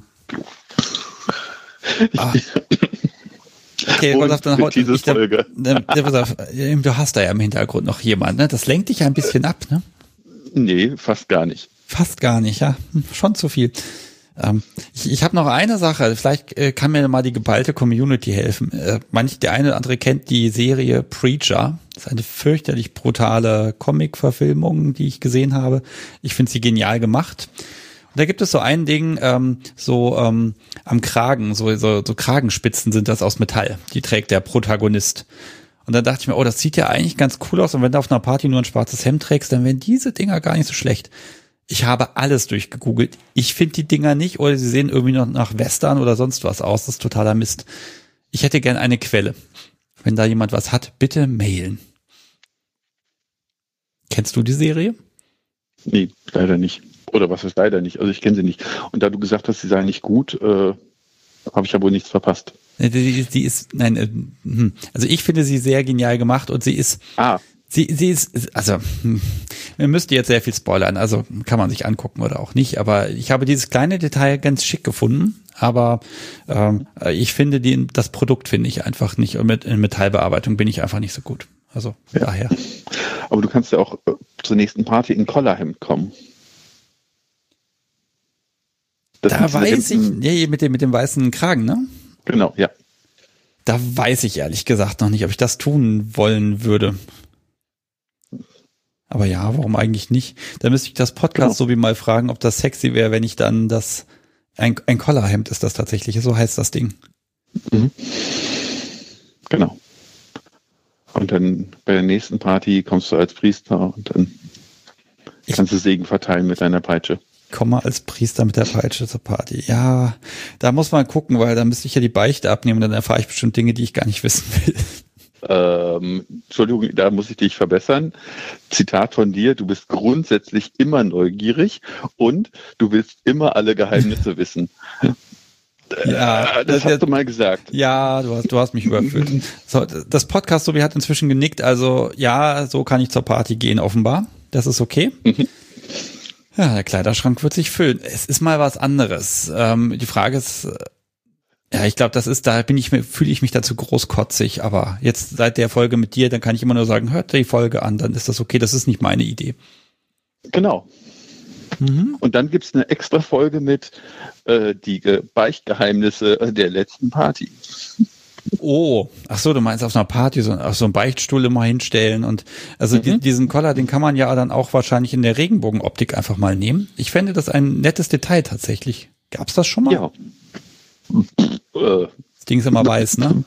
Ah. Okay, pass auf, dann haut ich, ich, Folge. Dann, pass auf, du hast da ja im Hintergrund noch jemand, ne? Das lenkt dich ja ein bisschen ab, ne? Nee, fast gar nicht. Fast gar nicht, ja. Schon zu viel. Ähm, ich ich habe noch eine Sache, vielleicht äh, kann mir mal die geballte Community helfen. Äh, manch der eine oder andere kennt die Serie Preacher. Das ist eine fürchterlich brutale Comic-Verfilmung, die ich gesehen habe. Ich finde sie genial gemacht. Und da gibt es so ein Ding, ähm, so ähm, am Kragen, so, so, so Kragenspitzen sind das aus Metall. Die trägt der Protagonist. Und dann dachte ich mir, oh, das sieht ja eigentlich ganz cool aus. Und wenn du auf einer Party nur ein schwarzes Hemd trägst, dann wären diese Dinger gar nicht so schlecht. Ich habe alles durchgegoogelt. Ich finde die Dinger nicht oder sie sehen irgendwie noch nach Western oder sonst was aus. Das ist totaler Mist. Ich hätte gern eine Quelle. Wenn da jemand was hat, bitte mailen. Kennst du die Serie? Nee, leider nicht. Oder was ist leider nicht? Also ich kenne sie nicht. Und da du gesagt hast, sie sei nicht gut, äh, habe ich ja wohl nichts verpasst. Die, die ist, nein, äh, also ich finde sie sehr genial gemacht und sie ist... Ah. Sie, sie ist, also, wir müssten jetzt sehr viel spoilern, also kann man sich angucken oder auch nicht, aber ich habe dieses kleine Detail ganz schick gefunden, aber ähm, ich finde, die, das Produkt finde ich einfach nicht und mit in Metallbearbeitung bin ich einfach nicht so gut, also ja. Daher. Aber du kannst ja auch äh, zur nächsten Party in Collarhemd kommen. Das da weiß ich, ja, mit dem, mit dem weißen Kragen, ne? Genau, ja. Da weiß ich ehrlich gesagt noch nicht, ob ich das tun wollen würde. Aber ja, warum eigentlich nicht? Da müsste ich das Podcast genau. so wie mal fragen, ob das sexy wäre, wenn ich dann das, ein, ein Collarhemd ist das tatsächlich, so heißt das Ding. Mhm. Genau. Und dann bei der nächsten Party kommst du als Priester und dann ich kannst du Segen verteilen mit deiner Peitsche. Komme als Priester mit der Peitsche zur Party. Ja, da muss man gucken, weil da müsste ich ja die Beichte abnehmen und dann erfahre ich bestimmt Dinge, die ich gar nicht wissen will. Ähm, Entschuldigung, da muss ich dich verbessern. Zitat von dir, du bist grundsätzlich immer neugierig und du willst immer alle Geheimnisse wissen. Ja, äh, das hast das, du mal gesagt. Ja, du hast, du hast mich überführt. So, das Podcast, so wie hat inzwischen genickt, also ja, so kann ich zur Party gehen, offenbar. Das ist okay. Ja, der Kleiderschrank wird sich füllen. Es ist mal was anderes. Ähm, die Frage ist, ja, ich glaube, das ist, da bin ich mir, fühle ich mich dazu großkotzig, aber jetzt seit der Folge mit dir, dann kann ich immer nur sagen, hört die Folge an, dann ist das okay, das ist nicht meine Idee. Genau. Mhm. Und dann gibt's eine extra Folge mit äh, die Beichtgeheimnisse der letzten Party. Oh, ach so, du meinst auf einer Party so, auf so einen Beichtstuhl immer hinstellen und also mhm. die, diesen Collar, den kann man ja dann auch wahrscheinlich in der Regenbogenoptik einfach mal nehmen. Ich fände das ein nettes Detail tatsächlich. Gab's das schon mal? Ja. Das Ding ist immer weiß, ne?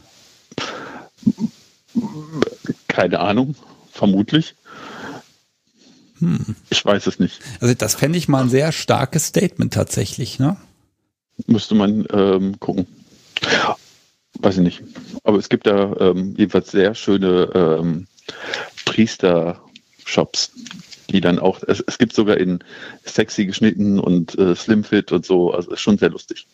Keine Ahnung, vermutlich. Hm. Ich weiß es nicht. Also das fände ich mal ein sehr starkes Statement tatsächlich, ne? Müsste man ähm, gucken. Weiß ich nicht. Aber es gibt da ähm, jedenfalls sehr schöne ähm, Priester-Shops, die dann auch, es, es gibt sogar in sexy geschnitten und äh, Slimfit und so, also ist schon sehr lustig.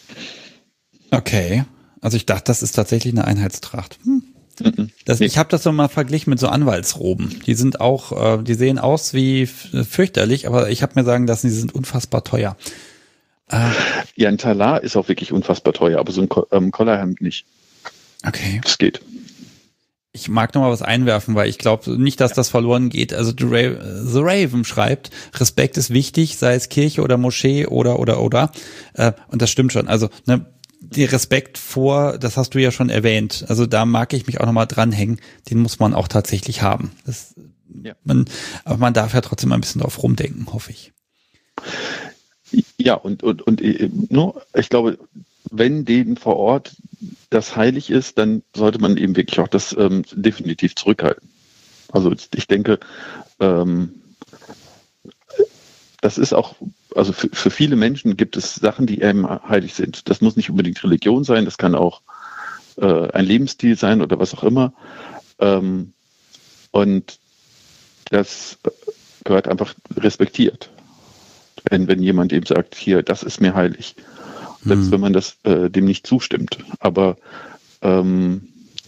Okay, also ich dachte, das ist tatsächlich eine Einheitstracht. Hm. Das, nee. Ich habe das so mal verglichen mit so Anwaltsroben. Die sind auch, äh, die sehen aus wie fürchterlich, aber ich habe mir sagen lassen, die sind unfassbar teuer. Äh, ja, ein Talar ist auch wirklich unfassbar teuer, aber so ein ähm, Collarhemd nicht. Okay. Das geht. Ich mag noch mal was einwerfen, weil ich glaube nicht, dass das verloren geht. Also The Raven, The Raven schreibt, Respekt ist wichtig, sei es Kirche oder Moschee oder oder oder. Äh, und das stimmt schon. Also ne, die Respekt vor, das hast du ja schon erwähnt. Also da mag ich mich auch noch mal dranhängen. Den muss man auch tatsächlich haben. Das, ja. man, aber man darf ja trotzdem ein bisschen drauf rumdenken, hoffe ich. Ja, und, und, und nur, ich glaube, wenn denen vor Ort das heilig ist, dann sollte man eben wirklich auch das ähm, definitiv zurückhalten. Also ich denke, ähm, das ist auch, also für, für viele Menschen gibt es Sachen, die eben heilig sind. Das muss nicht unbedingt Religion sein, das kann auch äh, ein Lebensstil sein oder was auch immer. Ähm, und das gehört einfach respektiert. Wenn, wenn jemand eben sagt, hier, das ist mir heilig. Selbst hm. wenn man das äh, dem nicht zustimmt. Aber ähm,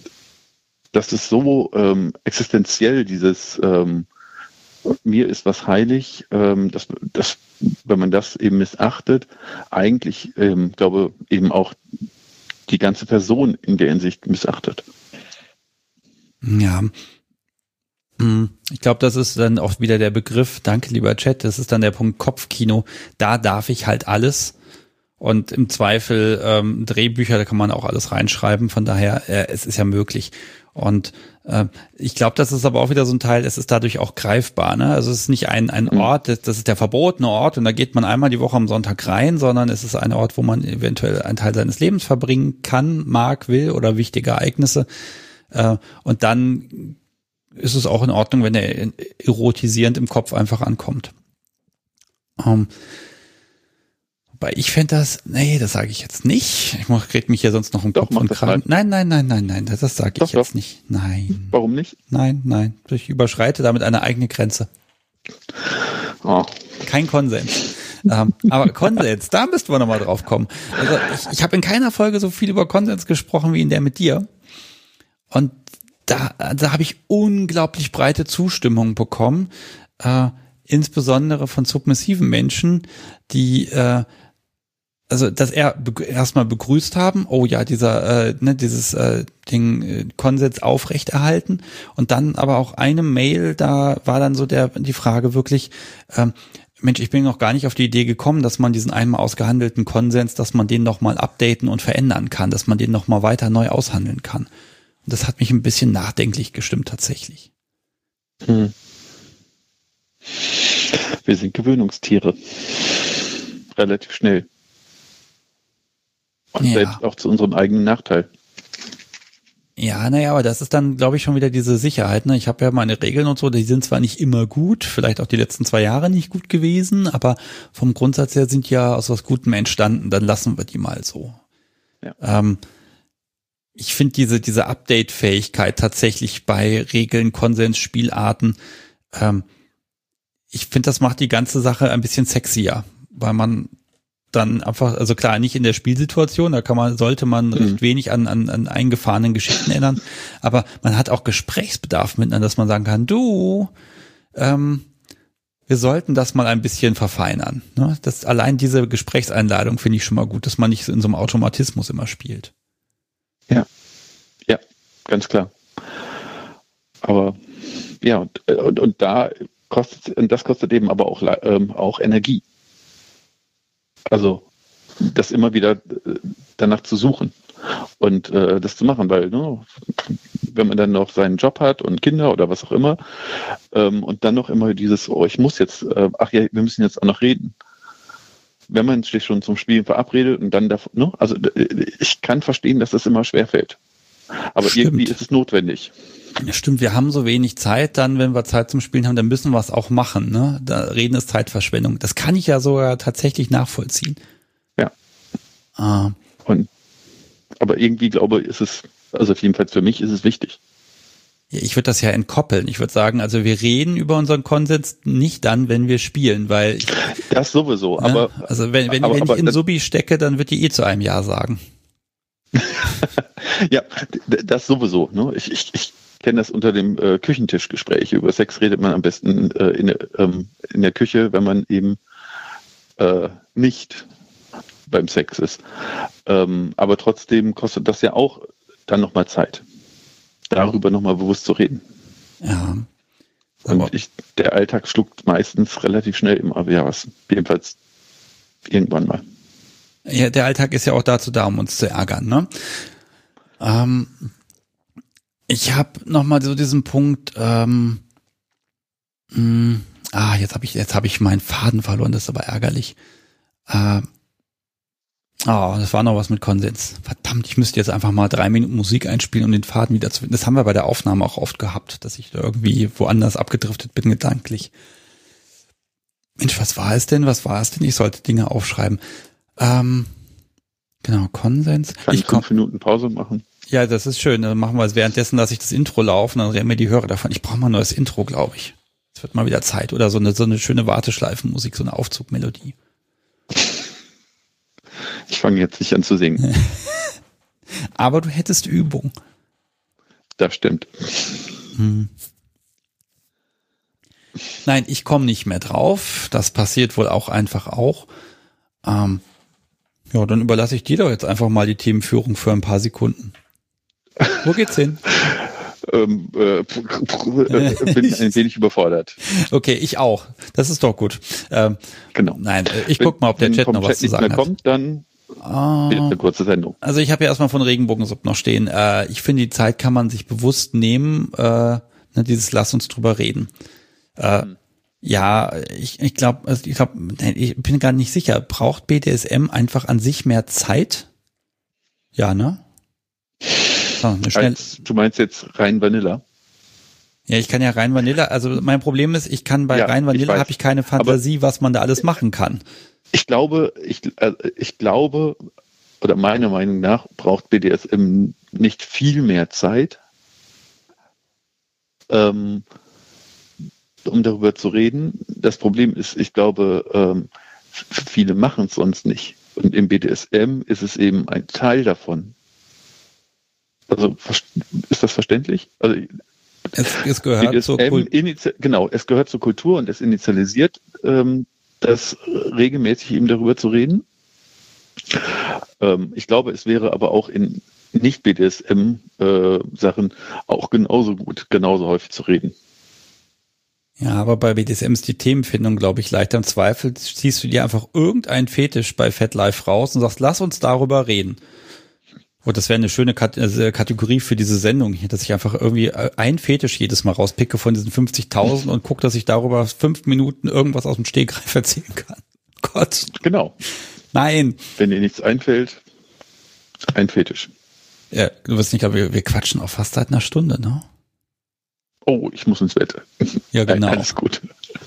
das ist so ähm, existenziell, dieses ähm, mir ist was heilig, ähm, dass, dass, wenn man das eben missachtet, eigentlich, ähm, glaube eben auch die ganze Person in der Hinsicht missachtet. Ja. Ich glaube, das ist dann auch wieder der Begriff, danke lieber Chat, das ist dann der Punkt Kopfkino, da darf ich halt alles und im Zweifel ähm, Drehbücher, da kann man auch alles reinschreiben, von daher, äh, es ist ja möglich und äh, ich glaube, das ist aber auch wieder so ein Teil, es ist dadurch auch greifbar, ne? Also es ist nicht ein, ein Ort, das, das ist der verbotene Ort und da geht man einmal die Woche am Sonntag rein, sondern es ist ein Ort, wo man eventuell einen Teil seines Lebens verbringen kann, mag, will oder wichtige Ereignisse äh, und dann ist es auch in Ordnung, wenn er erotisierend im Kopf einfach ankommt. Um, wobei ich fände das, nee, das sage ich jetzt nicht. Ich rede mich hier sonst noch im doch, Kopf und Kragen. Nein, nein, nein, nein, nein, das, das sage ich doch, jetzt doch. nicht. Nein. Warum nicht? Nein, nein, ich überschreite damit eine eigene Grenze. Oh. Kein Konsens. ähm, aber Konsens, da müssten wir nochmal drauf kommen. Also ich, ich habe in keiner Folge so viel über Konsens gesprochen wie in der mit dir. Und Da, da habe ich unglaublich breite Zustimmung bekommen, äh, insbesondere von submissiven Menschen, die äh, also das er be- erstmal begrüßt haben, oh ja, dieser äh, ne, dieses äh, Ding äh, Konsens aufrechterhalten und dann aber auch eine Mail, da war dann so der die Frage wirklich, äh, Mensch, ich bin noch gar nicht auf die Idee gekommen, dass man diesen einmal ausgehandelten Konsens, dass man den nochmal updaten und verändern kann, dass man den nochmal weiter neu aushandeln kann. Und das hat mich ein bisschen nachdenklich gestimmt tatsächlich. Hm. Wir sind Gewöhnungstiere. Relativ schnell. Und ja. Selbst auch zu unserem eigenen Nachteil. Ja, naja, aber das ist dann, glaube ich, schon wieder diese Sicherheit. Ne? Ich habe ja meine Regeln und so, die sind zwar nicht immer gut, vielleicht auch die letzten zwei Jahre nicht gut gewesen, aber vom Grundsatz her sind ja aus was Gutem entstanden, dann lassen wir die mal so. Ja. Ähm, ich finde diese diese Update-Fähigkeit tatsächlich bei Regeln, Konsens, Spielarten, ähm, ich finde, das macht die ganze Sache ein bisschen sexier, weil man dann einfach, also klar, nicht in der Spielsituation, da kann man, sollte man mhm. recht wenig an, an, an eingefahrenen Geschichten ändern, aber man hat auch Gesprächsbedarf miteinander, dass man sagen kann, du, ähm, wir sollten das mal ein bisschen verfeinern. Ne? Das, allein diese Gesprächseinladung finde ich schon mal gut, dass man nicht in so einem Automatismus immer spielt. Ja, ja, ganz klar. Aber ja, und, und, und da kostet, und das kostet eben aber auch, ähm, auch Energie. Also das immer wieder danach zu suchen und äh, das zu machen, weil ne, wenn man dann noch seinen Job hat und Kinder oder was auch immer ähm, und dann noch immer dieses, oh, ich muss jetzt, äh, ach ja, wir müssen jetzt auch noch reden. Wenn man sich schon zum Spielen verabredet und dann, darf, ne, also ich kann verstehen, dass das immer schwerfällt. Aber Stimmt. irgendwie ist es notwendig. Ja, stimmt, wir haben so wenig Zeit, dann, wenn wir Zeit zum Spielen haben, dann müssen wir es auch machen, ne? Da reden ist Zeitverschwendung. Das kann ich ja sogar tatsächlich nachvollziehen. Ja. Ah. Und, aber irgendwie glaube ich, ist es, also jedenfalls für mich ist es wichtig. Ja, ich würde das ja entkoppeln. Ich würde sagen, also wir reden über unseren Konsens nicht dann, wenn wir spielen, weil ich, das sowieso, ne? aber also wenn, wenn, aber, wenn aber, ich in Subi stecke, dann wird die eh zu einem Ja sagen. Ja, das sowieso. Ne? Ich, ich, ich kenne das unter dem äh, Küchentischgespräch. Über Sex redet man am besten äh, in, ähm, in der Küche, wenn man eben äh, nicht beim Sex ist. Ähm, aber trotzdem kostet das ja auch dann nochmal Zeit, darüber nochmal bewusst zu reden. Ja. Und ich, der Alltag schluckt meistens relativ schnell immer wieder was. Jedenfalls irgendwann mal. Ja, der Alltag ist ja auch dazu da, um uns zu ärgern, ne? Ähm, ich habe noch mal so diesen Punkt. Ähm, mh, ah, jetzt habe ich jetzt habe ich meinen Faden verloren. Das ist aber ärgerlich. Äh, oh, das war noch was mit Konsens. Verdammt, ich müsste jetzt einfach mal drei Minuten Musik einspielen, um den Faden wieder zu finden. Das haben wir bei der Aufnahme auch oft gehabt, dass ich da irgendwie woanders abgedriftet bin gedanklich. Mensch, was war es denn? Was war es denn? Ich sollte Dinge aufschreiben. Ähm, genau, Konsens. Kann ich fünf Minuten Pause machen. Ja, das ist schön. Dann machen wir es währenddessen, dass ich das Intro laufe, dann rennen mir die Hörer davon. Ich brauche mal ein neues Intro, glaube ich. Es wird mal wieder Zeit. Oder so eine, so eine schöne Warteschleifenmusik, so eine Aufzugmelodie. Ich fange jetzt nicht an zu singen. Aber du hättest Übung. Das stimmt. Hm. Nein, ich komme nicht mehr drauf. Das passiert wohl auch einfach auch. Ähm, ja, dann überlasse ich dir doch jetzt einfach mal die Themenführung für ein paar Sekunden. Wo geht's hin? ähm, äh, bin ein wenig überfordert. Okay, ich auch. Das ist doch gut. Ähm, genau. Nein, ich guck mal, ob der Wenn Chat vom noch was Chat zu sagen nicht mehr hat. Kommt, dann Ah, wird eine kurze Sendung. Also ich habe ja erstmal von Regenbogensub noch stehen. Äh, ich finde, die Zeit kann man sich bewusst nehmen, äh, ne, dieses Lass uns drüber reden. Äh, hm. Ja, ich, ich glaube, also ich glaube, ich bin gar nicht sicher. Braucht B D S M einfach an sich mehr Zeit? Ja, ne? So, eine schnell- Als, du meinst jetzt rein Vanilla? Ja, ich kann ja rein Vanilla. Also mein Problem ist, ich kann bei Ja, rein Vanilla ich habe ich keine Fantasie, was man da alles machen kann. Ich glaube, ich, äh, ich glaube, oder meiner Meinung nach braucht B D S M nicht viel mehr Zeit, ähm, um darüber zu reden. Das Problem ist, ich glaube, ähm, viele machen es sonst nicht. Und im B D S M ist es eben ein Teil davon. Also ist das verständlich? Also Es, es gehört B D S M zur Kultur. Genau, es gehört zur Kultur und es initialisiert, ähm, das regelmäßig eben darüber zu reden. Ähm, ich glaube, es wäre aber auch in Nicht-B D S M-Sachen äh, auch genauso gut, genauso häufig zu reden. Ja, aber bei B D S M ist die Themenfindung, glaube ich, leichter. Im Zweifel ziehst du dir einfach irgendeinen Fetisch bei FetLife raus und sagst, lass uns darüber reden. Und das wäre eine schöne Kat- äh, Kategorie für diese Sendung hier, dass ich einfach irgendwie ein Fetisch jedes Mal rauspicke von diesen fünfzigtausend und gucke, dass ich darüber fünf Minuten irgendwas aus dem Stegreif erzählen kann. Gott. Genau. Nein. Wenn dir nichts einfällt, ein Fetisch. Ja, du wirst nicht, aber wir, wir quatschen auch fast seit einer Stunde, ne? Oh, ich muss ins Bett. Ja, genau. Nein, alles gut.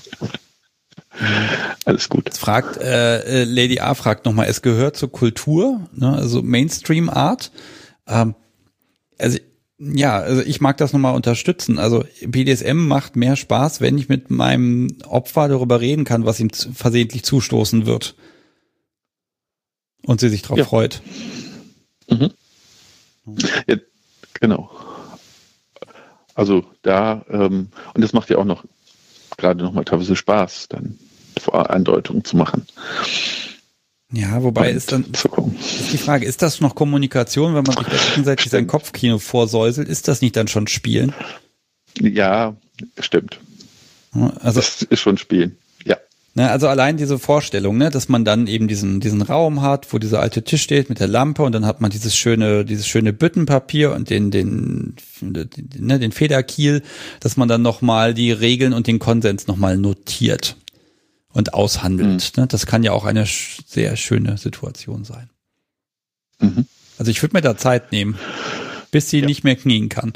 Alles gut. Jetzt fragt äh, Lady A fragt nochmal, es gehört zur Kultur, ne, also Mainstream Art. Ähm, Also ja, also ich mag das nochmal unterstützen. Also B D S M macht mehr Spaß, wenn ich mit meinem Opfer darüber reden kann, was ihm zu, versehentlich zustoßen wird. Und sie sich drauf ja. freut. Mhm. Ja, genau. Also da, ähm, und das macht ja auch noch gerade nochmal teilweise Spaß, dann Vorandeutungen zu machen. Ja, wobei und ist dann ist die Frage, ist das noch Kommunikation, wenn man sich da gegenseitig sein Kopfkino vorsäuselt, ist das nicht dann schon Spielen? Ja, stimmt. Also, das ist schon Spielen, ja. Ne, also allein diese Vorstellung, ne, dass man dann eben diesen diesen Raum hat, wo dieser alte Tisch steht mit der Lampe und dann hat man dieses schöne dieses schöne Büttenpapier und den den ne, den Federkiel, dass man dann nochmal die Regeln und den Konsens nochmal notiert und aushandelt. Mhm. Ne? Das kann ja auch eine sch- sehr schöne Situation sein. Mhm. Also ich würde mir da Zeit nehmen, bis sie ja. nicht mehr knien kann.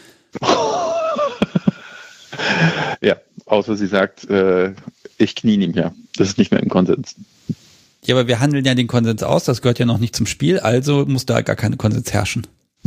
Ja, außer sie sagt, äh, ich knie nicht mehr. Das ist nicht mehr im Konsens. Ja, aber wir handeln ja den Konsens aus, das gehört ja noch nicht zum Spiel, also muss da gar kein Konsens herrschen.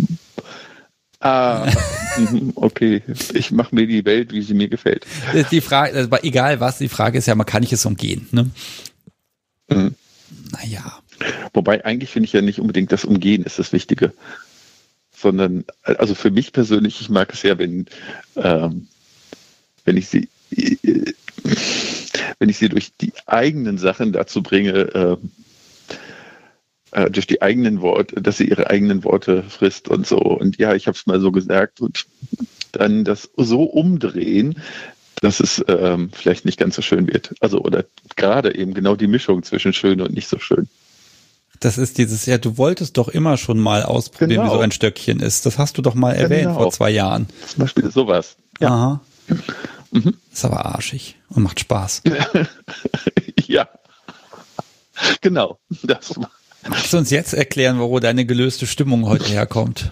Ah, okay. Ich mache mir die Welt, wie sie mir gefällt. Die Frage, also egal was, die Frage ist ja, man kann ich es umgehen, ne? Mhm. Naja. Wobei eigentlich finde ich ja nicht unbedingt das Umgehen ist das Wichtige, sondern, also für mich persönlich, ich mag es ja, wenn, ähm, wenn ich sie, äh, wenn ich sie durch die eigenen Sachen dazu bringe, äh, durch die eigenen Worte, dass sie ihre eigenen Worte frisst und so. Und ja, ich habe es mal so gesagt und dann das so umdrehen, dass es ähm, vielleicht nicht ganz so schön wird. Also oder gerade eben genau die Mischung zwischen schön und nicht so schön. Das ist dieses, ja, du wolltest doch immer schon mal ausprobieren, genau. wie so ein Stöckchen ist. Das hast du doch mal erwähnt genau. vor zwei Jahren. Zum Beispiel sowas. Ja. Aha. Mhm. Ist aber arschig und macht Spaß. Ja. Genau. Das Magst du uns jetzt erklären, wo deine gelöste Stimmung heute herkommt?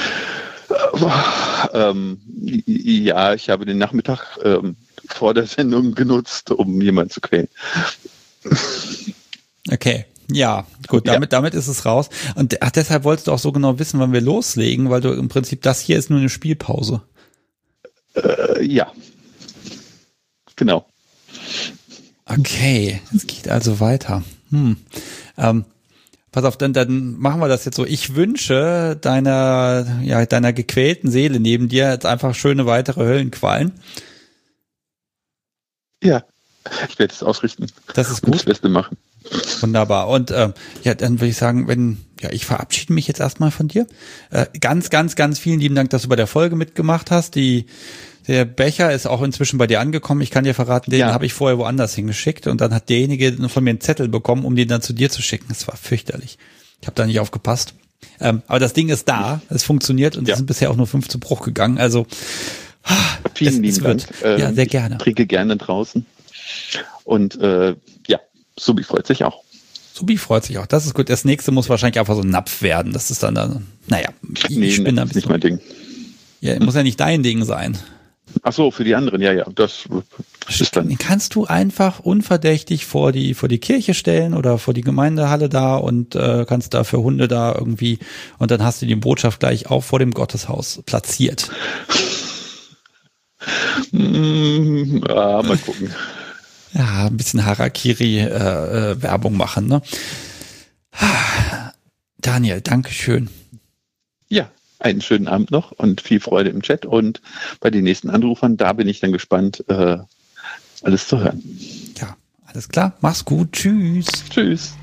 Ähm, ja, ich habe den Nachmittag ähm, vor der Sendung genutzt, um jemanden zu quälen. Okay, ja, gut, damit, ja. damit ist es raus. Und ach, deshalb wolltest du auch so genau wissen, wann wir loslegen, weil du im Prinzip, das hier ist nur eine Spielpause. Äh, ja. Genau. Okay, es geht also weiter. Hm. Ähm, Pass auf, dann, dann machen wir das jetzt so. Ich wünsche deiner, ja, deiner gequälten Seele neben dir jetzt einfach schöne weitere Höllenqualen. Ja, ich werde es ausrichten. Das ist gut. Das Beste machen. Wunderbar. Und äh, ja, dann würde ich sagen, wenn, ja, ich verabschiede mich jetzt erstmal von dir. Äh, ganz, ganz, ganz vielen lieben Dank, dass du bei der Folge mitgemacht hast. Die Der Becher ist auch inzwischen bei dir angekommen. Ich kann dir verraten, den ja. habe ich vorher woanders hingeschickt und dann hat derjenige von mir einen Zettel bekommen, um den dann zu dir zu schicken. Das war fürchterlich. Ich habe da nicht aufgepasst. Ähm, aber das Ding ist da, es funktioniert und es ja. sind bisher auch nur fünf zu Bruch gegangen. Also vielen es, lieben es wird. Dank. Ja, sehr gerne. Ich trinke gerne draußen. Und äh, ja, Subi freut sich auch. Subi freut sich auch. Das ist gut. Das nächste muss wahrscheinlich einfach so ein Napf werden. Das ist dann, dann naja, ich nee, bin das ist nicht mein Ding. Ja, muss ja nicht dein Ding sein. Ach so, für die anderen, ja, ja. Das ist dann. Den kannst du einfach unverdächtig vor die vor die Kirche stellen oder vor die Gemeindehalle da und äh, kannst da für Hunde da irgendwie und dann hast du die Botschaft gleich auch vor dem Gotteshaus platziert. mm, ja, mal gucken. Ja, ein bisschen Harakiri-Werbung äh, machen, ne? Daniel, Dankeschön. Ja. Einen schönen Abend noch und viel Freude im Chat und bei den nächsten Anrufern, da bin ich dann gespannt, äh, alles zu hören. Ja, alles klar. Mach's gut. Tschüss. Tschüss.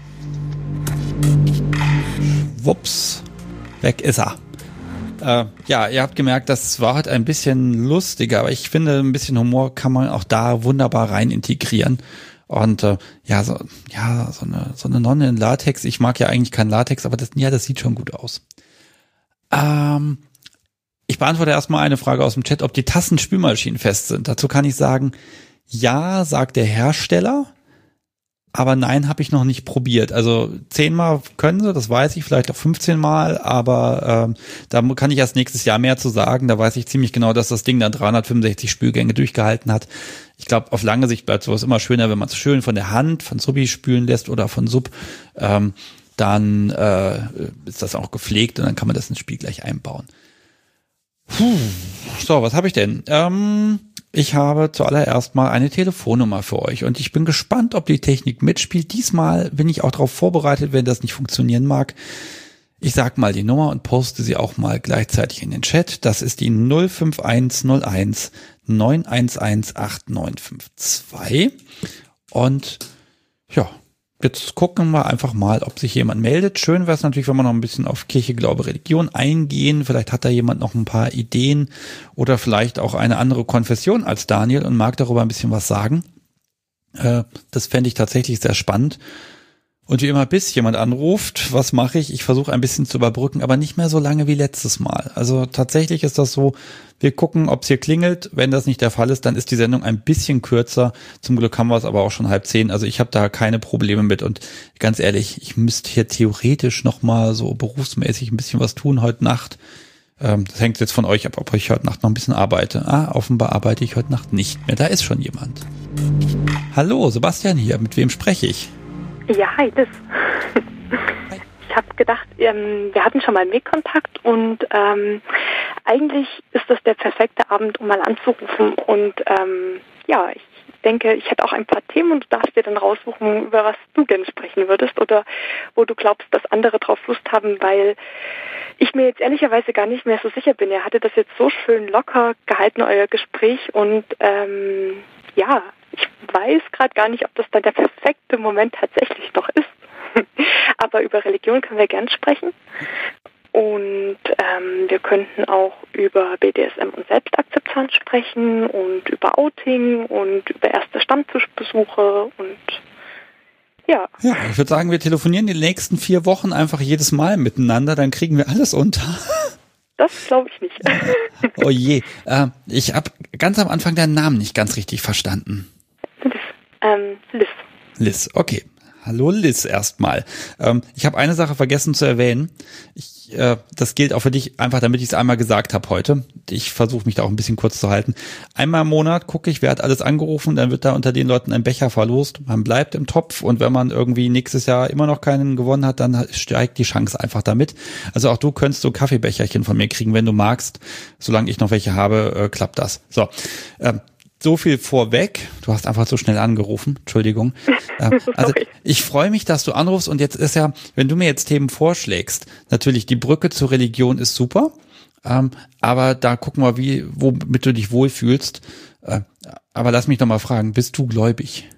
Wups. Weg ist er. Äh, ja, ihr habt gemerkt, das war heute ein bisschen lustiger, aber ich finde, ein bisschen Humor kann man auch da wunderbar rein integrieren. Und äh, ja, so, ja, so eine, so eine Nonne in Latex. Ich mag ja eigentlich kein Latex, aber das, ja, das sieht schon gut aus. Ähm, ich beantworte erstmal eine Frage aus dem Chat, ob die Tassen spülmaschinenfest sind. Dazu kann ich sagen, ja, sagt der Hersteller, aber nein, habe ich noch nicht probiert. Also zehnmal können sie, das weiß ich, vielleicht auch fünfzehn Mal, aber ähm, da kann ich erst nächstes Jahr mehr zu sagen. Da weiß ich ziemlich genau, dass das Ding dann dreihundertfünfundsechzig Spülgänge durchgehalten hat. Ich glaube, auf lange Sicht bleibt sowas immer schöner, wenn man es schön von der Hand, von Subi spülen lässt oder von Sub. Ähm, dann äh, ist das auch gepflegt und dann kann man das ins Spiel gleich einbauen. Puh. So, was habe ich denn? Ähm, ich habe zuallererst mal eine Telefonnummer für euch und ich bin gespannt, ob die Technik mitspielt. Diesmal bin ich auch darauf vorbereitet, wenn das nicht funktionieren mag. Ich sag mal die Nummer und poste sie auch mal gleichzeitig in den Chat. Das ist die null fünf eins null eins neun eins eins acht neun fünf zwei. Und ja, jetzt gucken wir einfach mal, ob sich jemand meldet. Schön wäre es natürlich, wenn wir noch ein bisschen auf Kirche, Glaube, Religion eingehen. Vielleicht hat da jemand noch ein paar Ideen oder vielleicht auch eine andere Konfession als Daniel und mag darüber ein bisschen was sagen. Äh, das fände ich tatsächlich sehr spannend. Und wie immer, bis jemand anruft, was mache ich? Ich versuche ein bisschen zu überbrücken, aber nicht mehr so lange wie letztes Mal. Also tatsächlich ist das so, wir gucken, ob es hier klingelt. Wenn das nicht der Fall ist, dann ist die Sendung ein bisschen kürzer. Zum Glück haben wir es aber auch schon halb zehn. Also ich habe da keine Probleme mit. Und ganz ehrlich, ich müsste hier theoretisch nochmal so berufsmäßig ein bisschen was tun heute Nacht. Ähm, das hängt jetzt von euch ab, ob ich heute Nacht noch ein bisschen arbeite. Ah, offenbar arbeite ich heute Nacht nicht mehr. Da ist schon jemand. Hallo, Sebastian hier. Mit wem spreche ich? Ja, hi, Liz. Ich habe gedacht, ähm, wir hatten schon mal Mailkontakt und ähm, eigentlich ist das der perfekte Abend, um mal anzurufen. Und ähm, ja, ich denke, ich hätte auch ein paar Themen und du darfst dir dann raussuchen, über was du gerne sprechen würdest oder wo du glaubst, dass andere drauf Lust haben, weil ich mir jetzt ehrlicherweise gar nicht mehr so sicher bin. Ihr hattet das jetzt so schön locker gehalten, euer Gespräch, und ähm, ja, ich weiß gerade gar nicht, ob das dann der perfekte Moment tatsächlich noch ist. Aber über Religion können wir gern sprechen. Und ähm, wir könnten auch über B D S M und Selbstakzeptanz sprechen und über Outing und über erste Stammtischbesuche und ja. Ja, ich würde sagen, wir telefonieren die nächsten vier Wochen einfach jedes Mal miteinander, dann kriegen wir alles unter. Das glaube ich nicht. Oh je, äh, ich habe ganz am Anfang deinen Namen nicht ganz richtig verstanden. Liz. Ähm, Liz. Liz, okay. Hallo Liz erstmal. Ähm, ich habe eine Sache vergessen zu erwähnen. Ich, äh, das gilt auch für dich, einfach damit ich es einmal gesagt habe heute. Ich versuche mich da auch ein bisschen kurz zu halten. Einmal im Monat gucke ich, wer hat alles angerufen, dann wird da unter den Leuten ein Becher verlost. Man bleibt im Topf und wenn man irgendwie nächstes Jahr immer noch keinen gewonnen hat, dann steigt die Chance einfach damit. Also auch du könntest so Kaffeebecherchen von mir kriegen, wenn du magst. Solange ich noch welche habe, äh, klappt das. So, ähm, so viel vorweg. Du hast einfach so schnell angerufen. Entschuldigung. Äh, also ich freue mich, dass du anrufst. Und jetzt ist ja, wenn du mir jetzt Themen vorschlägst, natürlich die Brücke zur Religion ist super. Ähm, aber da gucken wir, wie, womit du dich wohlfühlst. Äh, aber lass mich doch mal fragen, bist du gläubig?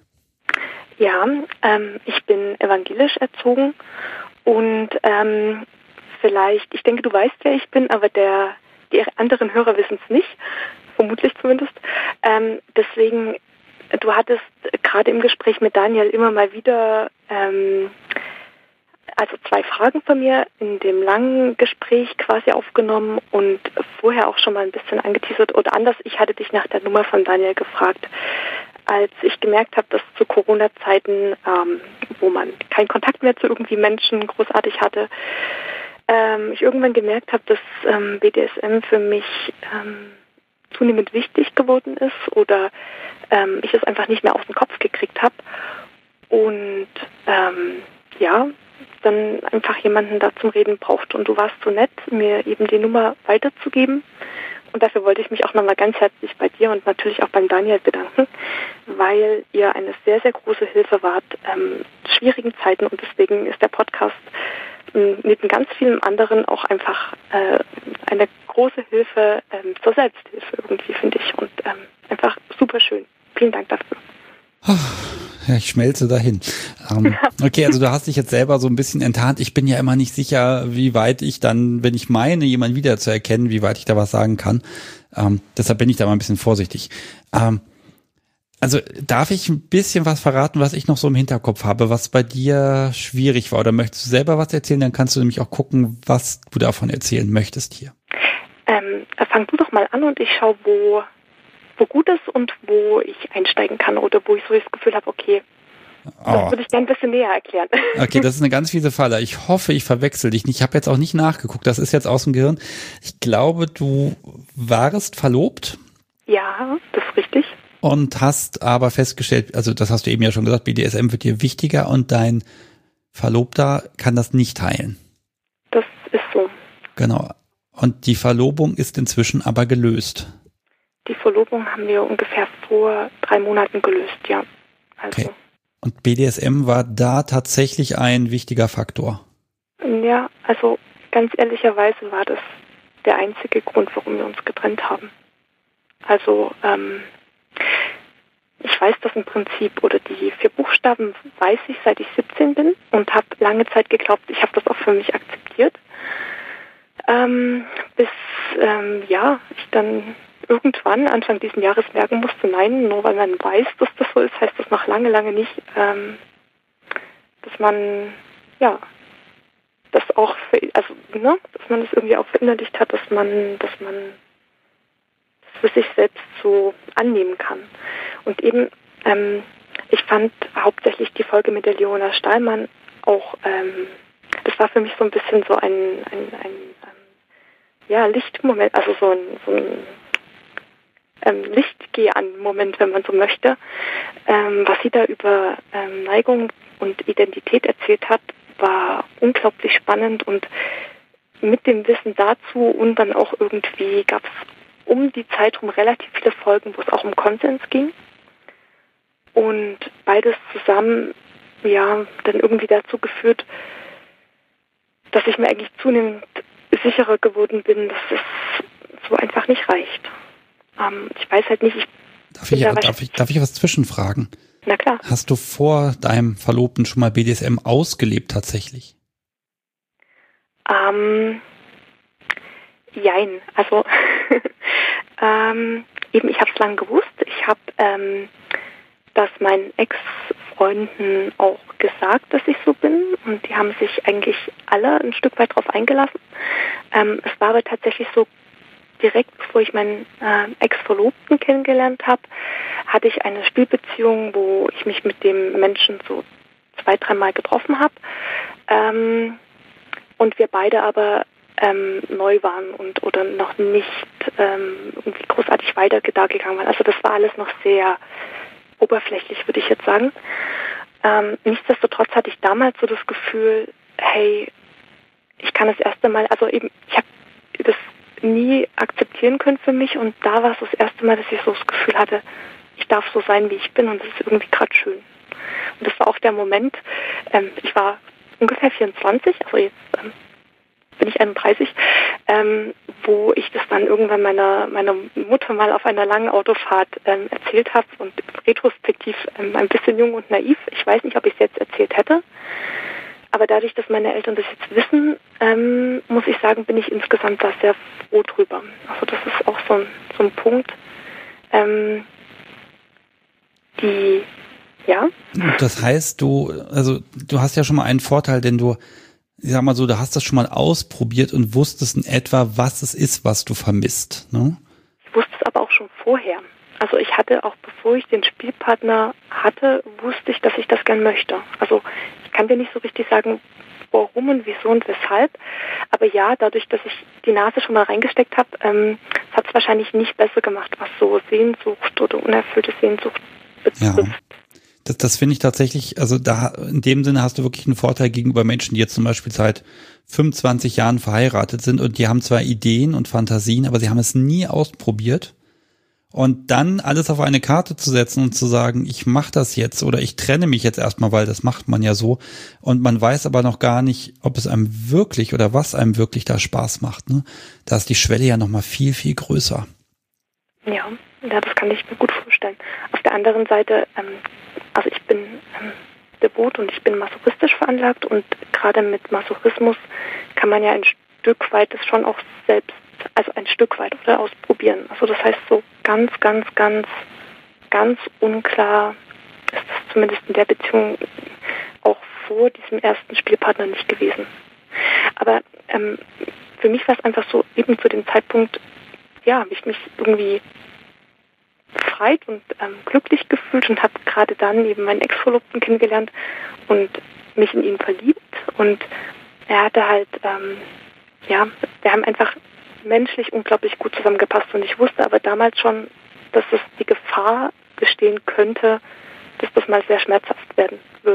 Ja, ähm, ich bin evangelisch erzogen. Und ähm, vielleicht, ich denke, du weißt, wer ich bin, aber der, die anderen Hörer wissen es nicht. Vermutlich zumindest. Ähm, deswegen, du hattest gerade im Gespräch mit Daniel immer mal wieder ähm, also zwei Fragen von mir in dem langen Gespräch quasi aufgenommen und vorher auch schon mal ein bisschen angeteasert oder anders. Ich hatte dich nach der Nummer von Daniel gefragt, als ich gemerkt habe, dass zu Corona-Zeiten, ähm, wo man keinen Kontakt mehr zu irgendwie Menschen großartig hatte, ähm, ich irgendwann gemerkt habe, dass ähm, B D S M für mich ähm, zunehmend wichtig geworden ist oder ähm, ich es einfach nicht mehr aus dem Kopf gekriegt habe und ähm, ja, dann einfach jemanden da zum Reden braucht. Und du warst so nett, mir eben die Nummer weiterzugeben. Und dafür wollte ich mich auch nochmal ganz herzlich bei dir und natürlich auch beim Daniel bedanken, weil ihr eine sehr, sehr große Hilfe wart in schwierigen Zeiten. Und deswegen ist der Podcast neben ganz vielen anderen auch einfach äh, eine große Hilfe ähm, zur Selbsthilfe irgendwie, finde ich. Und ähm, einfach super schön. Vielen Dank dafür. Ja, ich schmelze dahin. Ähm, okay, also du hast dich jetzt selber so ein bisschen enttarnt. Ich bin ja immer nicht sicher, wie weit ich dann, wenn ich meine, jemanden wiederzuerkennen, wie weit ich da was sagen kann. Ähm, deshalb bin ich da mal ein bisschen vorsichtig. Ähm, also darf ich ein bisschen was verraten, was ich noch so im Hinterkopf habe, was bei dir schwierig war? Oder möchtest du selber was erzählen? Dann kannst du nämlich auch gucken, was du davon erzählen möchtest hier. Ähm, fang du doch mal an und ich schaue, wo, wo gut ist und wo ich einsteigen kann oder wo ich so das Gefühl habe, okay, oh. Das würde ich gerne ein bisschen näher erklären. Okay, das ist eine ganz fiese Falle. Ich hoffe, ich verwechsel dich nicht. Ich habe jetzt auch nicht nachgeguckt. Das ist jetzt aus dem Gehirn. Ich glaube, du warst verlobt. Ja, das ist richtig. Und hast aber festgestellt, also das hast du eben ja schon gesagt, B D S M wird dir wichtiger und dein Verlobter kann das nicht teilen. Das ist so. Genau. Und die Verlobung ist inzwischen aber gelöst. Die Verlobung haben wir ungefähr vor drei Monaten gelöst, ja. Also. Okay. Und B D S M war da tatsächlich ein wichtiger Faktor? Ja, also ganz ehrlicherweise war das der einzige Grund, warum wir uns getrennt haben. Also ähm, ich weiß das im Prinzip, oder die vier Buchstaben weiß ich, seit ich siebzehn bin und habe lange Zeit geglaubt, ich habe das auch für mich akzeptiert. Ähm, bis ähm, ja, ich dann irgendwann Anfang dieses Jahres merken musste, nein, nur weil man weiß, dass das so ist, heißt das noch lange, lange nicht, ähm, dass man, ja, das auch, für, also, ne, dass man das irgendwie auch verinnerlicht hat, dass man, dass man das für sich selbst so annehmen kann. Und eben, ähm, ich fand hauptsächlich die Folge mit der Leona Stahlmann auch, ähm, das war für mich so ein bisschen so ein, ein, ein, ein ja, Lichtmoment, also so ein, so ein ähm, Lichtgeh-an-Moment, wenn man so möchte. Ähm, was sie da über ähm, Neigung und Identität erzählt hat, war unglaublich spannend, und mit dem Wissen dazu und dann auch irgendwie gab es um die Zeit herum relativ viele Folgen, wo es auch um Konsens ging. Und beides zusammen, ja, dann irgendwie dazu geführt, dass ich mir eigentlich zunehmend sicherer geworden bin, dass es so einfach nicht reicht. Ähm, ich weiß halt nicht, ich darf ich, darf ich, darf ich was zwischenfragen? Na klar. Hast du vor deinem Verlobten schon mal B D S M ausgelebt tatsächlich? Ähm, jein, also ähm, eben, ich habe es lange gewusst. Ich habe ähm, das meinen Ex-Freunden auch gesagt, dass ich so bin, und die haben sich eigentlich alle ein Stück weit drauf eingelassen. Ähm, es war aber tatsächlich so, direkt bevor ich meinen äh, Ex-Verlobten kennengelernt habe, hatte ich eine Spielbeziehung, wo ich mich mit dem Menschen so zwei, dreimal getroffen habe. Ähm, und wir beide aber ähm, neu waren und oder noch nicht ähm, irgendwie großartig weiter da gegangen waren. Also das war alles noch sehr oberflächlich, würde ich jetzt sagen. Ähm, nichtsdestotrotz hatte ich damals so das Gefühl, hey, ich kann das erste Mal, also eben, ich habe das nie akzeptieren können für mich, und da war es das erste Mal, dass ich so das Gefühl hatte, ich darf so sein, wie ich bin, und das ist irgendwie gerade schön. Und das war auch der Moment, ähm, ich war ungefähr vierundzwanzig, also jetzt ähm, bin ich einunddreißig, ähm, wo ich das dann irgendwann meiner meiner Mutter mal auf einer langen Autofahrt ähm, erzählt habe, und retrospektiv ähm, ein bisschen jung und naiv. Ich weiß nicht, ob ich es jetzt erzählt hätte, aber dadurch, dass meine Eltern das jetzt wissen, ähm, muss ich sagen, bin ich insgesamt da sehr froh drüber. Also das ist auch so ein, so ein Punkt, ähm, die, ja. Das heißt, du, also du hast ja schon mal einen Vorteil, denn du, ich sag mal so, du hast das schon mal ausprobiert und wusstest in etwa, was es ist, was du vermisst, ne? Ich wusste es aber auch schon vorher. Also ich hatte auch, bevor ich den Spielpartner hatte, wusste ich, dass ich das gern möchte. Also ich kann dir nicht so richtig sagen, warum und wieso und weshalb. Aber ja, dadurch, dass ich die Nase schon mal reingesteckt habe, ähm, hat es wahrscheinlich nicht besser gemacht, was so Sehnsucht oder unerfüllte Sehnsucht betrifft. Ja. Das, das finde ich tatsächlich, also da in dem Sinne hast du wirklich einen Vorteil gegenüber Menschen, die jetzt zum Beispiel seit fünfundzwanzig Jahren verheiratet sind, und die haben zwar Ideen und Fantasien, aber sie haben es nie ausprobiert. Und dann alles auf eine Karte zu setzen und zu sagen, ich mache das jetzt oder ich trenne mich jetzt erstmal, weil das macht man ja so. Und man weiß aber noch gar nicht, ob es einem wirklich oder was einem wirklich da Spaß macht, ne? Da ist die Schwelle ja nochmal viel, viel größer. Ja, ja, das kann ich mir gut vorstellen. Auf der anderen Seite, ähm, also ich bin ähm, devot und ich bin masochistisch veranlagt, und gerade mit Masochismus kann man ja ein Stück weit das schon auch selbst, also ein Stück weit oder ausprobieren. Also das heißt, so ganz, ganz, ganz, ganz unklar ist das zumindest in der Beziehung auch vor diesem ersten Spielpartner nicht gewesen. Aber ähm, für mich war es einfach so, eben zu dem Zeitpunkt, ja, habe ich mich irgendwie befreit und ähm, glücklich gefühlt und habe gerade dann eben meinen Ex-Verlobten kennengelernt und mich in ihn verliebt, und er hatte halt, ähm, ja, wir haben einfach menschlich unglaublich gut zusammengepasst, und ich wusste aber damals schon, dass es die Gefahr bestehen könnte, dass das mal sehr schmerzhaft werden würde.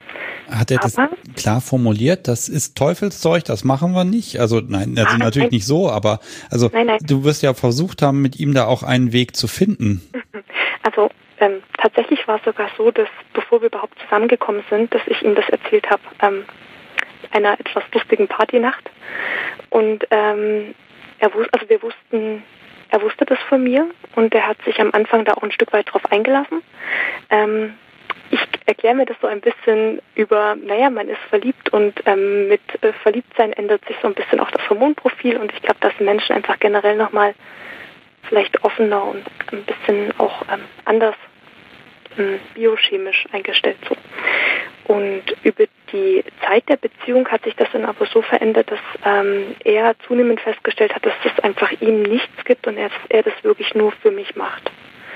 Hat er das aber, klar formuliert? Das ist Teufelszeug, das machen wir nicht. Also nein, also ah, natürlich nein. nicht so, aber also Nein, nein. du wirst ja versucht haben, mit ihm da auch einen Weg zu finden. Also ähm, tatsächlich war es sogar so, dass bevor wir überhaupt zusammengekommen sind, dass ich ihm das erzählt habe, ähm, einer etwas lustigen Partynacht. Und ähm, er wusste, also wir wussten, er wusste das von mir und er hat sich am Anfang da auch ein Stück weit drauf eingelassen. Ähm, ich erkläre mir das so ein bisschen über, naja, man ist verliebt und ähm, mit äh, Verliebtsein ändert sich so ein bisschen auch das Hormonprofil und ich glaube, dass Menschen einfach generell nochmal vielleicht offener und ein bisschen auch ähm, anders ähm, biochemisch eingestellt so. Und über die Zeit der Beziehung hat sich das dann aber so verändert, dass ähm, er zunehmend festgestellt hat, dass es einfach ihm nichts gibt und er, er das wirklich nur für mich macht.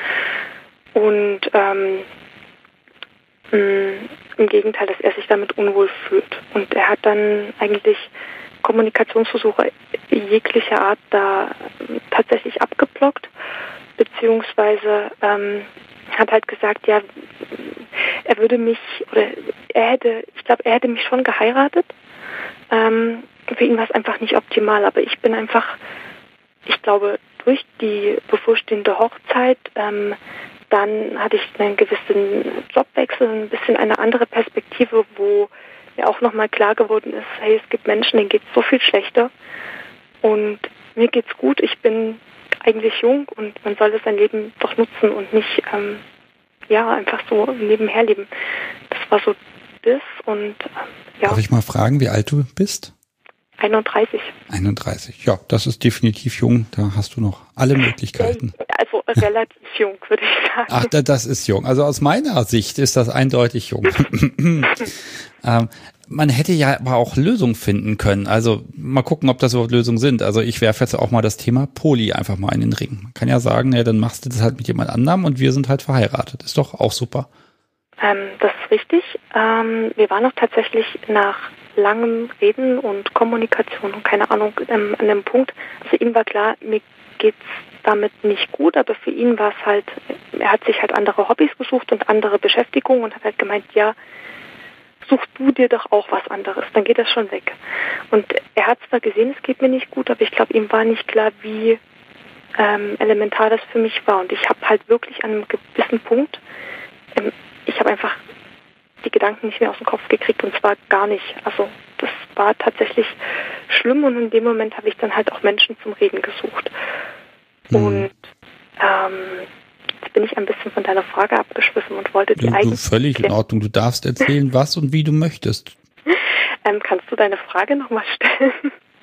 Und ähm, mh, im Gegenteil, dass er sich damit unwohl fühlt. Und er hat dann eigentlich Kommunikationsversuche jeglicher Art da tatsächlich abgeblockt, beziehungsweise ähm, hat halt gesagt, ja, er würde mich, oder er hätte, ich glaube, er hätte mich schon geheiratet. Ähm, für ihn war es einfach nicht optimal, aber ich bin einfach, ich glaube, durch die bevorstehende Hochzeit, ähm, dann hatte ich einen gewissen Jobwechsel, ein bisschen eine andere Perspektive, wo mir auch nochmal klar geworden ist, hey, es gibt Menschen, denen geht es so viel schlechter und mir geht's gut, ich bin eigentlich jung und man sollte sein Leben doch nutzen und nicht ähm, ja einfach so nebenher leben. Das war so das und ähm, ja. Darf ich mal fragen, wie alt du bist? einunddreißig. einunddreißig, ja, das ist definitiv jung, da hast du noch alle Möglichkeiten. Also relativ jung, würde ich sagen. Ach, das ist jung. Also aus meiner Sicht ist das eindeutig jung. ähm, man hätte ja aber auch Lösungen finden können. Also mal gucken, ob das überhaupt Lösungen sind. Also ich werfe jetzt auch mal das Thema Poly einfach mal in den Ring. Man kann ja sagen, ja, dann machst du das halt mit jemand anderem und wir sind halt verheiratet. Ist doch auch super. Ähm, das ist richtig. Ähm, wir waren auch tatsächlich nach langem Reden und Kommunikation und keine Ahnung ähm, an dem Punkt. Also ihm war klar, mir geht's damit nicht gut, aber für ihn war es halt, er hat sich halt andere Hobbys gesucht und andere Beschäftigungen und hat halt gemeint, ja, such du dir doch auch was anderes, dann geht das schon weg. Und er hat zwar gesehen, es geht mir nicht gut, aber ich glaube, ihm war nicht klar, wie ähm, elementar das für mich war. Und ich habe halt wirklich an einem gewissen Punkt, ähm, ich habe einfach die Gedanken nicht mehr aus dem Kopf gekriegt und zwar gar nicht. Also das war tatsächlich schlimm und in dem Moment habe ich dann halt auch Menschen zum Reden gesucht. Mhm. Und ähm, jetzt bin ich ein bisschen von deiner Frage abgeschwiffen und wollte die du, eigentlich... Du völlig in Ordnung, du darfst erzählen, was und wie du möchtest. ähm, kannst du deine Frage nochmal stellen?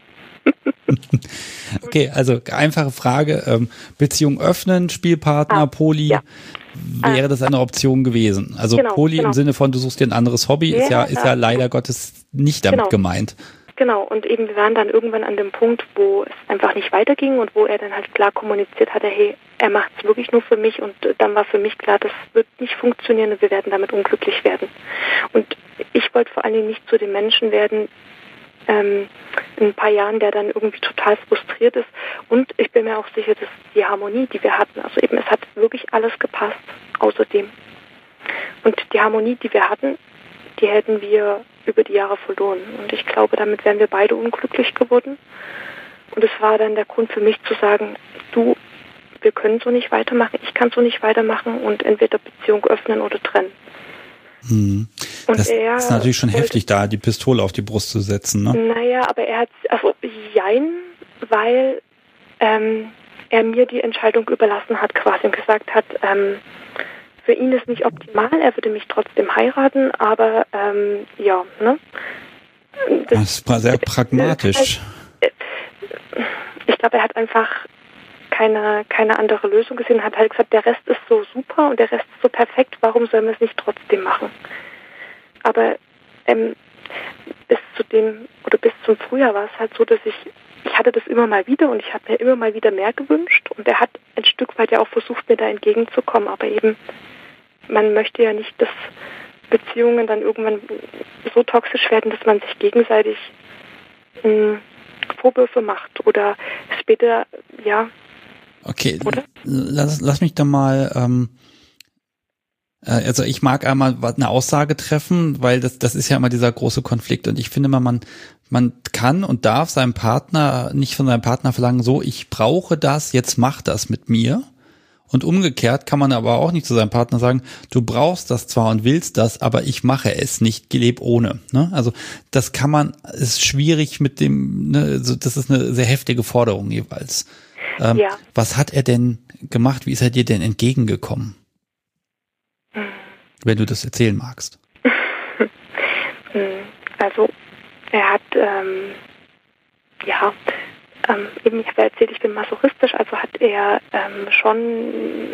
Okay, also einfache Frage, ähm, Beziehung öffnen, Spielpartner, ah, Poly, ja. Wäre das eine Option gewesen? Also genau, Poly genau. Im Sinne von, du suchst dir ein anderes Hobby, ja, ist ja, ist ja leider Gottes nicht damit genau. gemeint. Genau, und eben wir waren dann irgendwann an dem Punkt, wo es einfach nicht weiterging und wo er dann halt klar kommuniziert hatte, hey, er macht es wirklich nur für mich und dann war für mich klar, das wird nicht funktionieren und wir werden damit unglücklich werden. Und ich wollte vor allen Dingen nicht zu den Menschen werden, ähm, in ein paar Jahren, der dann irgendwie total frustriert ist. Und ich bin mir auch sicher, dass die Harmonie, die wir hatten, also eben es hat wirklich alles gepasst, außerdem. Und die Harmonie, die wir hatten, die hätten wir über die Jahre verloren. Und ich glaube, damit wären wir beide unglücklich geworden. Und es war dann der Grund für mich zu sagen, du, wir können so nicht weitermachen, ich kann so nicht weitermachen und entweder Beziehung öffnen oder trennen. Hm. Das er ist natürlich schon heftig, da die Pistole auf die Brust zu setzen, ne? Naja, aber er hat, also jein, weil ähm, er mir die Entscheidung überlassen hat, quasi und gesagt hat, ähm, für ihn ist nicht optimal, er würde mich trotzdem heiraten, aber ähm, ja, ne? Das, das war sehr pragmatisch. Ich glaube, er hat einfach keine, keine andere Lösung gesehen, hat halt gesagt, der Rest ist so super und der Rest ist so perfekt, warum sollen wir es nicht trotzdem machen? Aber ähm, bis zu dem, oder bis zum Frühjahr war es halt so, dass ich, ich hatte das immer mal wieder und ich habe mir immer mal wieder mehr gewünscht und er hat ein Stück weit ja auch versucht, mir da entgegenzukommen, aber eben, man möchte ja nicht, dass Beziehungen dann irgendwann so toxisch werden, dass man sich gegenseitig mh, Vorwürfe macht oder später, ja. Okay, oder? Lass, lass mich da mal ähm, Also ich mag einmal eine Aussage treffen, weil das das ist ja immer dieser große Konflikt und ich finde mal, man man kann und darf seinem Partner nicht von seinem Partner verlangen, so ich brauche das, jetzt mach das mit mir. Und umgekehrt kann man aber auch nicht zu seinem Partner sagen, du brauchst das zwar und willst das, aber ich mache es nicht, leb ohne. Ne? Also das kann man, ist schwierig mit dem, ne, also das ist eine sehr heftige Forderung jeweils. Ähm, ja. Was hat er denn gemacht? Wie ist er dir denn entgegengekommen? Wenn du das erzählen magst. Also er hat, ähm, ja, ähm, eben, ich habe erzählt, ich bin masochistisch, also hat er ähm, schon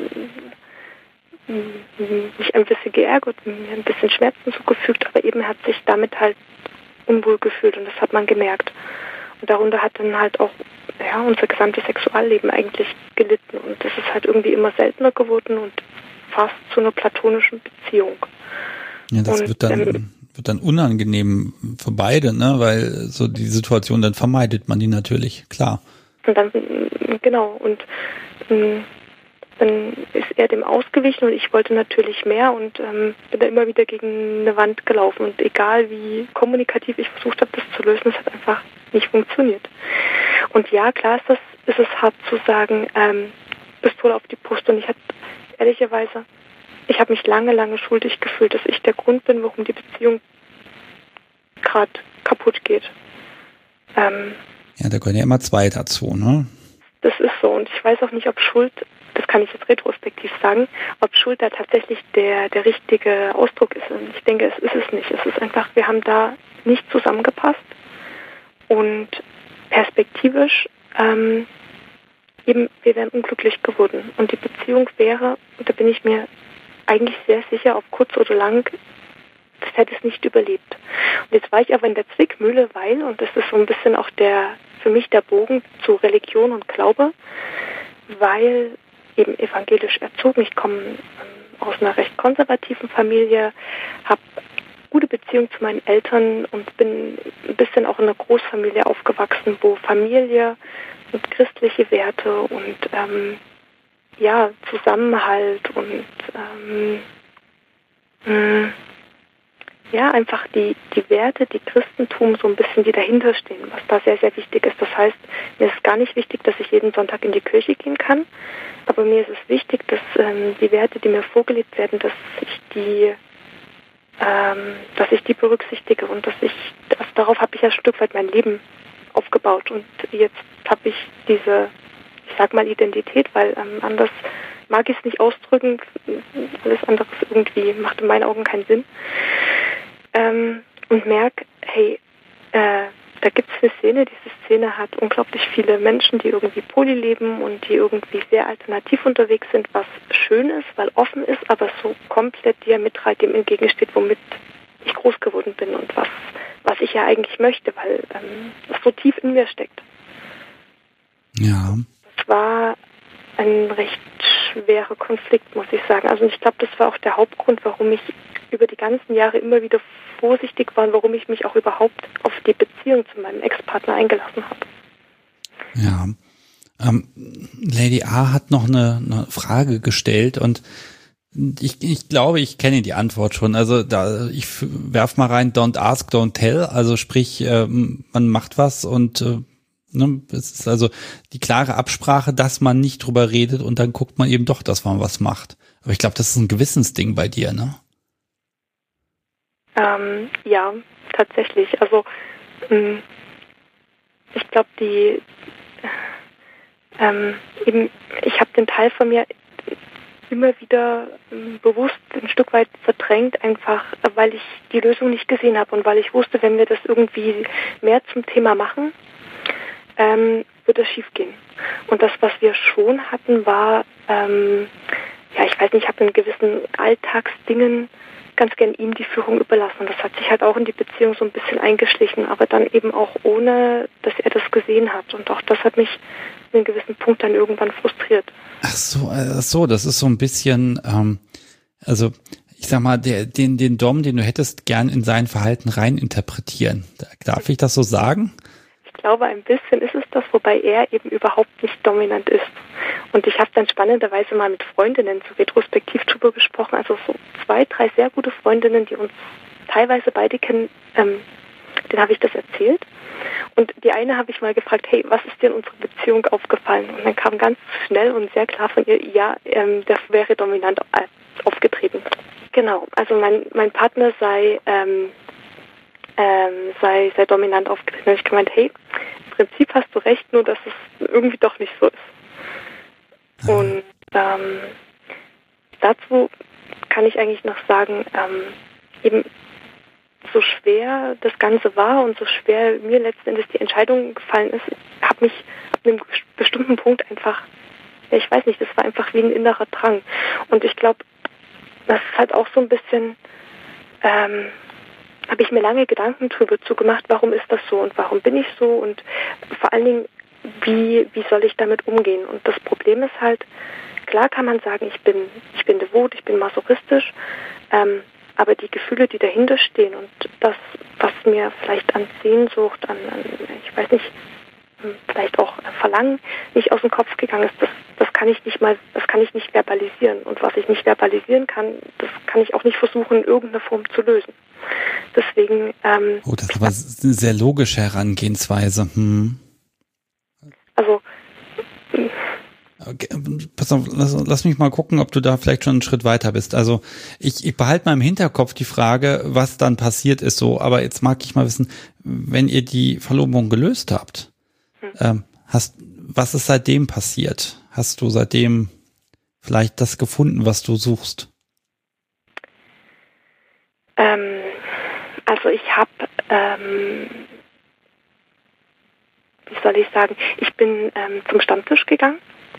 mich ein bisschen geärgert, mir ein bisschen Schmerzen zugefügt, aber eben hat sich damit halt unwohl gefühlt und das hat man gemerkt. Und darunter hat dann halt auch ja, unser gesamtes Sexualleben eigentlich gelitten und das ist halt irgendwie immer seltener geworden und fast zu einer platonischen Beziehung. Ja, das und, wird dann ähm, wird dann unangenehm für beide, ne, weil so die Situation, dann vermeidet man die natürlich, klar. Und dann, genau, und ähm, dann ist er dem ausgewichen und ich wollte natürlich mehr und ähm, bin da immer wieder gegen eine Wand gelaufen und egal wie kommunikativ ich versucht habe, das zu lösen, es hat einfach nicht funktioniert. Und ja, klar ist das, ist es hart zu sagen, ähm, Pistole auf die Brust und ich hatte ehrlicherweise, ich habe mich lange, lange schuldig gefühlt, dass ich der Grund bin, warum die Beziehung gerade kaputt geht. Ähm, ja, da gehören ja immer zwei dazu, ne? Das ist so und ich weiß auch nicht, ob Schuld, das kann ich jetzt retrospektiv sagen, ob Schuld da tatsächlich der, der richtige Ausdruck ist. Und ich denke, es ist es nicht. Es ist einfach, wir haben da nicht zusammengepasst und perspektivisch ähm, eben, wir wären unglücklich geworden. Und die Beziehung wäre, und da bin ich mir eigentlich sehr sicher, auf kurz oder lang, das hätte es nicht überlebt. Und jetzt war ich aber in der Zwickmühle, weil, und das ist so ein bisschen auch der, für mich der Bogen zu Religion und Glaube, weil eben evangelisch erzogen, ich komme ähm, aus einer recht konservativen Familie, habe gute Beziehung zu meinen Eltern und bin ein bisschen auch in einer Großfamilie aufgewachsen, wo Familie und christliche Werte und ähm, ja, Zusammenhalt und ähm, mh, ja, einfach die, die Werte, die Christentum so ein bisschen, die dahinter stehen, was da sehr, sehr wichtig ist. Das heißt, mir ist gar nicht wichtig, dass ich jeden Sonntag in die Kirche gehen kann, aber mir ist es wichtig, dass ähm, die Werte, die mir vorgelebt werden, dass ich die ähm, dass ich die berücksichtige und dass ich, also darauf habe ich ja ein Stück weit mein Leben aufgebaut und jetzt habe ich diese, ich sag mal Identität, weil ähm, anders mag ich es nicht ausdrücken, alles andere irgendwie macht in meinen Augen keinen Sinn ähm, und merke, hey, äh, da gibt es eine Szene, diese Szene hat unglaublich viele Menschen, die irgendwie poly leben und die irgendwie sehr alternativ unterwegs sind, was schön ist, weil offen ist, aber so komplett diametral dem entgegensteht, womit ich groß geworden bin und was, was ich ja eigentlich möchte, weil ähm, das so tief in mir steckt. Ja. Das war ein recht schwerer Konflikt, muss ich sagen. Also ich glaube, das war auch der Hauptgrund, warum ich über die ganzen Jahre immer wieder vorsichtig war und warum ich mich auch überhaupt auf die Beziehung zu meinem Ex-Partner eingelassen habe. Ja. Ähm, Lady A hat noch eine, eine Frage gestellt und ich, ich glaube, ich kenne die Antwort schon. Also da, ich werf mal rein, don't ask, don't tell. Also sprich, ähm, man macht was und äh, ne, es ist also die klare Absprache, dass man nicht drüber redet und dann guckt man eben doch, dass man was macht. Aber ich glaube, das ist ein Gewissensding bei dir, ne? Ähm, ja, tatsächlich. Also mh, ich glaube, die ähm, eben, ich habe den Teil von mir immer wieder ähm, bewusst ein Stück weit verdrängt, einfach weil ich die Lösung nicht gesehen habe und weil ich wusste, wenn wir das irgendwie mehr zum Thema machen, ähm, wird es schief gehen. Und das, was wir schon hatten, war, ähm, ja, ich weiß nicht, ich habe in gewissen Alltagsdingen ganz gern ihm die Führung überlassen. Und das hat sich halt auch in die Beziehung so ein bisschen eingeschlichen, aber dann eben auch ohne, dass er das gesehen hat. Und auch das hat mich in einem gewissen Punkt dann irgendwann frustriert. Ach so, ach so, das ist so ein bisschen, ähm, also ich sag mal, der, den, den Dom, den du hättest, gern in sein Verhalten rein interpretieren. Darf ich das so sagen? Ich glaube, ein bisschen ist es das, wobei er eben überhaupt nicht dominant ist. Und ich habe dann spannenderweise mal mit Freundinnen so retrospektiv drüber gesprochen, also so zwei, drei sehr gute Freundinnen, die uns teilweise beide kennen, ähm, denen habe ich das erzählt. Und die eine habe ich mal gefragt, hey, was ist dir in unserer Beziehung aufgefallen? Und dann kam ganz schnell und sehr klar von ihr, ja, ähm, der wäre dominant aufgetreten. Genau, also mein, mein Partner sei, ähm, ähm, sei, sei dominant aufgetreten. Und ich gemeint, hey, im Prinzip hast du recht, nur dass es irgendwie doch nicht so ist. Und ähm, dazu kann ich eigentlich noch sagen, ähm, eben so schwer das Ganze war und so schwer mir letzten Endes die Entscheidung gefallen ist, habe mich ab einem bestimmten Punkt einfach, ja, ich weiß nicht, das war einfach wie ein innerer Drang. Und ich glaube, das ist halt auch so ein bisschen, ähm, habe ich mir lange Gedanken drüber zugemacht, warum ist das so und warum bin ich so und vor allen Dingen, wie, wie soll ich damit umgehen? Und das Problem ist halt, klar kann man sagen, ich bin, ich bin devot, ich bin masochistisch, ähm, aber die Gefühle, die dahinter stehen und das, was mir vielleicht an Sehnsucht, an, an ich weiß nicht, vielleicht auch Verlangen nicht aus dem Kopf gegangen ist, das, das kann ich nicht mal, das kann ich nicht verbalisieren. Und was ich nicht verbalisieren kann, das kann ich auch nicht versuchen, in irgendeiner Form zu lösen. Deswegen. Ähm, oh, das ist aber eine sehr logische Herangehensweise. Hm. Also. Okay, pass auf, lass, lass mich mal gucken, ob du da vielleicht schon einen Schritt weiter bist. Also ich, ich behalte mal im Hinterkopf die Frage, was dann passiert ist so, aber jetzt mag ich mal wissen, wenn ihr die Verlobung gelöst habt, hm. ähm, hast, was ist seitdem passiert? Hast du seitdem vielleicht das gefunden, was du suchst? Ähm, also ich habe, ähm, wie soll ich sagen, ich bin ähm, zum Stammtisch gegangen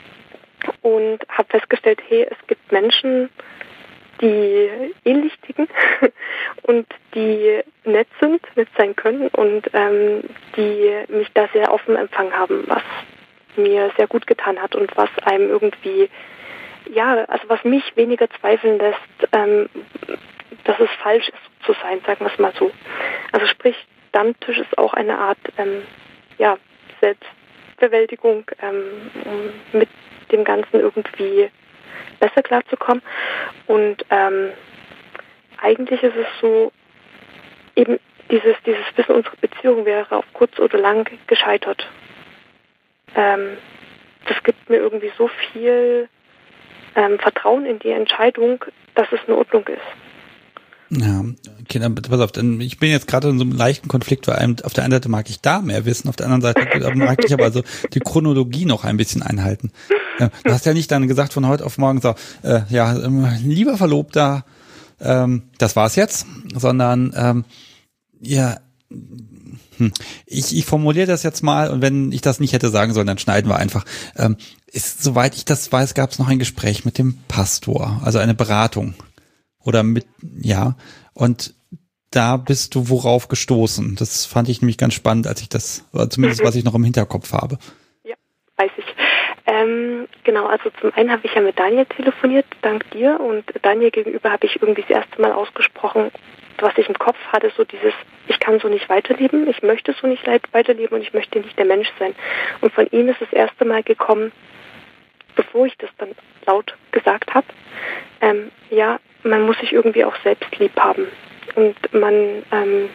und habe festgestellt, hey, es gibt Menschen, die ähnlich ticken und die nett sind, nett sein können und ähm, die mich da sehr offen empfangen haben, was mir sehr gut getan hat und was einem irgendwie, ja, also was mich weniger zweifeln lässt, ähm, dass es falsch ist, so zu sein, sagen wir es mal so. Also sprich, Stammtisch ist auch eine Art, ähm, ja, Selbstbewältigung, ähm, um mit dem Ganzen irgendwie besser klarzukommen. Und ähm, eigentlich ist es so, eben dieses, dieses Wissen, unsere Beziehung wäre auf kurz oder lang gescheitert. Ähm, das gibt mir irgendwie so viel ähm, Vertrauen in die Entscheidung, dass es in Ordnung ist. Ja, okay, dann pass auf, denn ich bin jetzt gerade in so einem leichten Konflikt, weil auf der einen Seite mag ich da mehr wissen, auf der anderen Seite mag ich aber also die Chronologie noch ein bisschen einhalten. Du hast ja nicht dann gesagt von heute auf morgen so, äh, ja, lieber Verlobter, ähm, das war's jetzt, sondern ähm, ja, hm, ich, ich formuliere das jetzt mal und wenn ich das nicht hätte sagen sollen, dann schneiden wir einfach. Ähm, ist, soweit ich das weiß, gab es noch ein Gespräch mit dem Pastor, also eine Beratung. Oder mit, ja, und da bist du worauf gestoßen? Das fand ich nämlich ganz spannend, als ich das, oder zumindest was ich noch im Hinterkopf habe. Ja, weiß ich. Ähm, genau, also zum einen habe ich ja mit Daniel telefoniert, dank dir, und Daniel gegenüber habe ich irgendwie das erste Mal ausgesprochen, was ich im Kopf hatte, so dieses, ich kann so nicht weiterleben, ich möchte so nicht weiterleben und ich möchte nicht der Mensch sein. Und von ihm ist das erste Mal gekommen, bevor ich das dann laut gesagt habe, ähm, ja, man muss sich irgendwie auch selbst lieb haben und man, ähm,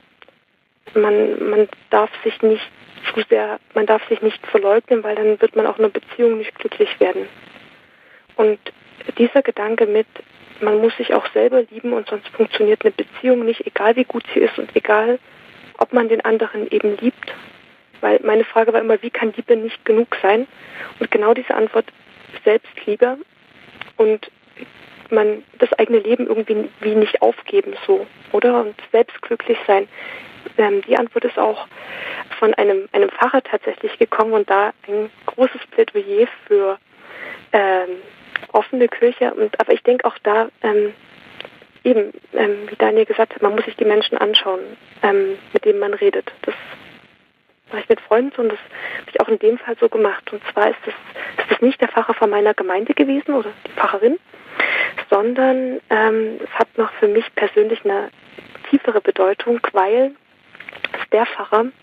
man, man darf sich nicht zu sehr, man darf sich nicht verleugnen, weil dann wird man auch in einer Beziehung nicht glücklich werden. Und dieser Gedanke mit, man muss sich auch selber lieben und sonst funktioniert eine Beziehung nicht, egal wie gut sie ist und egal, ob man den anderen eben liebt. Weil meine Frage war immer, wie kann Liebe nicht genug sein? Und genau diese Antwort, Selbstliebe und man das eigene Leben irgendwie wie nicht aufgeben, so, oder? Und selbst glücklich sein. Ähm, die Antwort ist auch von einem, einem Pfarrer tatsächlich gekommen und da ein großes Plädoyer für ähm, offene Kirche. Und aber ich denke auch da, ähm, eben, ähm, wie Daniel gesagt hat, man muss sich die Menschen anschauen, ähm, mit denen man redet. Das war ich mit Freunden so und das habe ich auch in dem Fall so gemacht. Und zwar ist das, ist das nicht der Pfarrer von meiner Gemeinde gewesen oder die Pfarrerin, sondern ähm, es hat noch für mich persönlich eine tiefere Bedeutung, weil der Pfarrer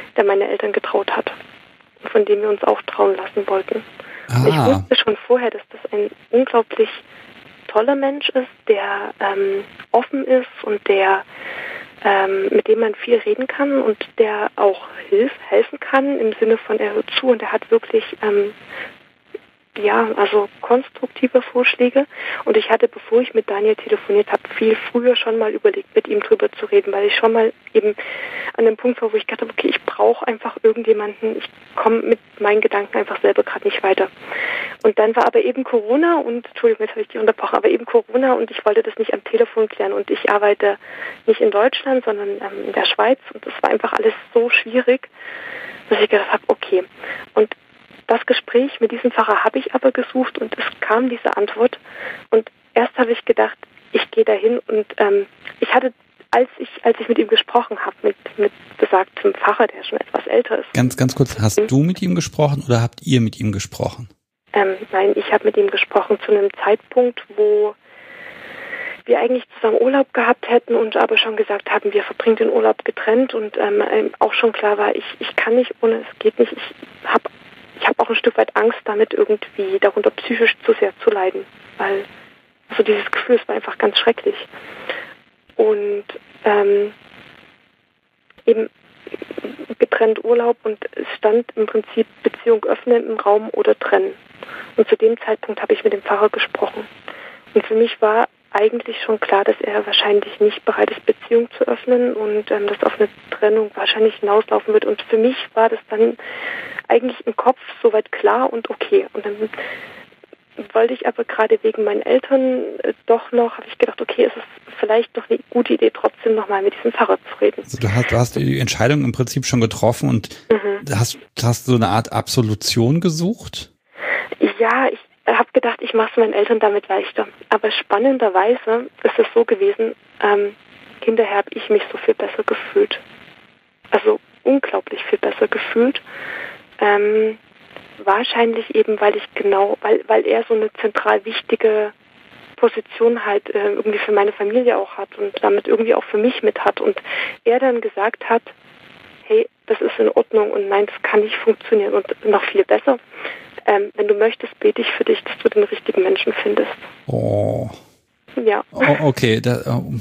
der meine Eltern getraut hat und von dem wir uns auch trauen lassen wollten. Ah. Und ich wusste schon vorher, dass das ein unglaublich toller Mensch ist, der ähm, offen ist und der ähm, mit dem man viel reden kann und der auch hilf, helfen kann im Sinne von er hört zu und er hat wirklich ähm, ja, also konstruktive Vorschläge. Und ich hatte, bevor ich mit Daniel telefoniert habe, viel früher schon mal überlegt, mit ihm drüber zu reden, weil ich schon mal eben an dem Punkt war, wo ich gedacht habe, okay, ich brauche einfach irgendjemanden, ich komme mit meinen Gedanken einfach selber gerade nicht weiter. Und dann war aber eben Corona und, Entschuldigung, jetzt habe ich dich unterbrochen, aber eben Corona und ich wollte das nicht am Telefon klären und ich arbeite nicht in Deutschland, sondern ähm, in der Schweiz und das war einfach alles so schwierig, dass ich gedacht habe, okay. Und das Gespräch mit diesem Pfarrer habe ich aber gesucht und es kam diese Antwort. Und erst habe ich gedacht, ich gehe dahin und ähm, ich hatte, als ich als ich mit ihm gesprochen habe, mit, mit besagtem Pfarrer, der schon etwas älter ist. Ganz, ganz kurz, hast mhm. du mit ihm gesprochen oder habt ihr mit ihm gesprochen? Ähm, nein, ich habe mit ihm gesprochen zu einem Zeitpunkt, wo wir eigentlich zusammen Urlaub gehabt hätten und aber schon gesagt haben, wir verbringen den Urlaub getrennt und ähm, auch schon klar war, ich, ich kann nicht ohne, es geht nicht, ich habe Ich habe auch ein Stück weit Angst, damit irgendwie darunter psychisch zu sehr zu leiden, weil also dieses Gefühl ist war einfach ganz schrecklich. Und ähm, eben getrennt Urlaub und es stand im Prinzip Beziehung öffnen im Raum oder trennen. Und zu dem Zeitpunkt habe ich mit dem Pfarrer gesprochen. Und für mich war eigentlich schon klar, dass er wahrscheinlich nicht bereit ist, Beziehung zu öffnen und ähm, dass auf eine Trennung wahrscheinlich hinauslaufen wird. Und für mich war das dann eigentlich im Kopf soweit klar und okay. Und dann wollte ich aber gerade wegen meinen Eltern äh, doch noch, habe ich gedacht, okay, es ist vielleicht doch eine gute Idee, trotzdem nochmal mit diesem Pfarrer zu reden. Also du hast, du hast die Entscheidung im Prinzip schon getroffen und mhm. hast, hast so eine Art Absolution gesucht? Ja, ich habe gedacht, ich mache es meinen Eltern damit leichter. Aber spannenderweise ist es so gewesen, ähm, hinterher habe ich mich so viel besser gefühlt. Also unglaublich viel besser gefühlt. Ähm, wahrscheinlich eben, weil ich genau, weil, weil er so eine zentral wichtige Position halt äh, irgendwie für meine Familie auch hat und damit irgendwie auch für mich mit hat. Und er dann gesagt hat, hey, das ist in Ordnung und nein, das kann nicht funktionieren und noch viel besser. Ähm, wenn du möchtest, bete ich für dich, dass du den richtigen Menschen findest. Oh. Ja. Oh, okay. Da, oh.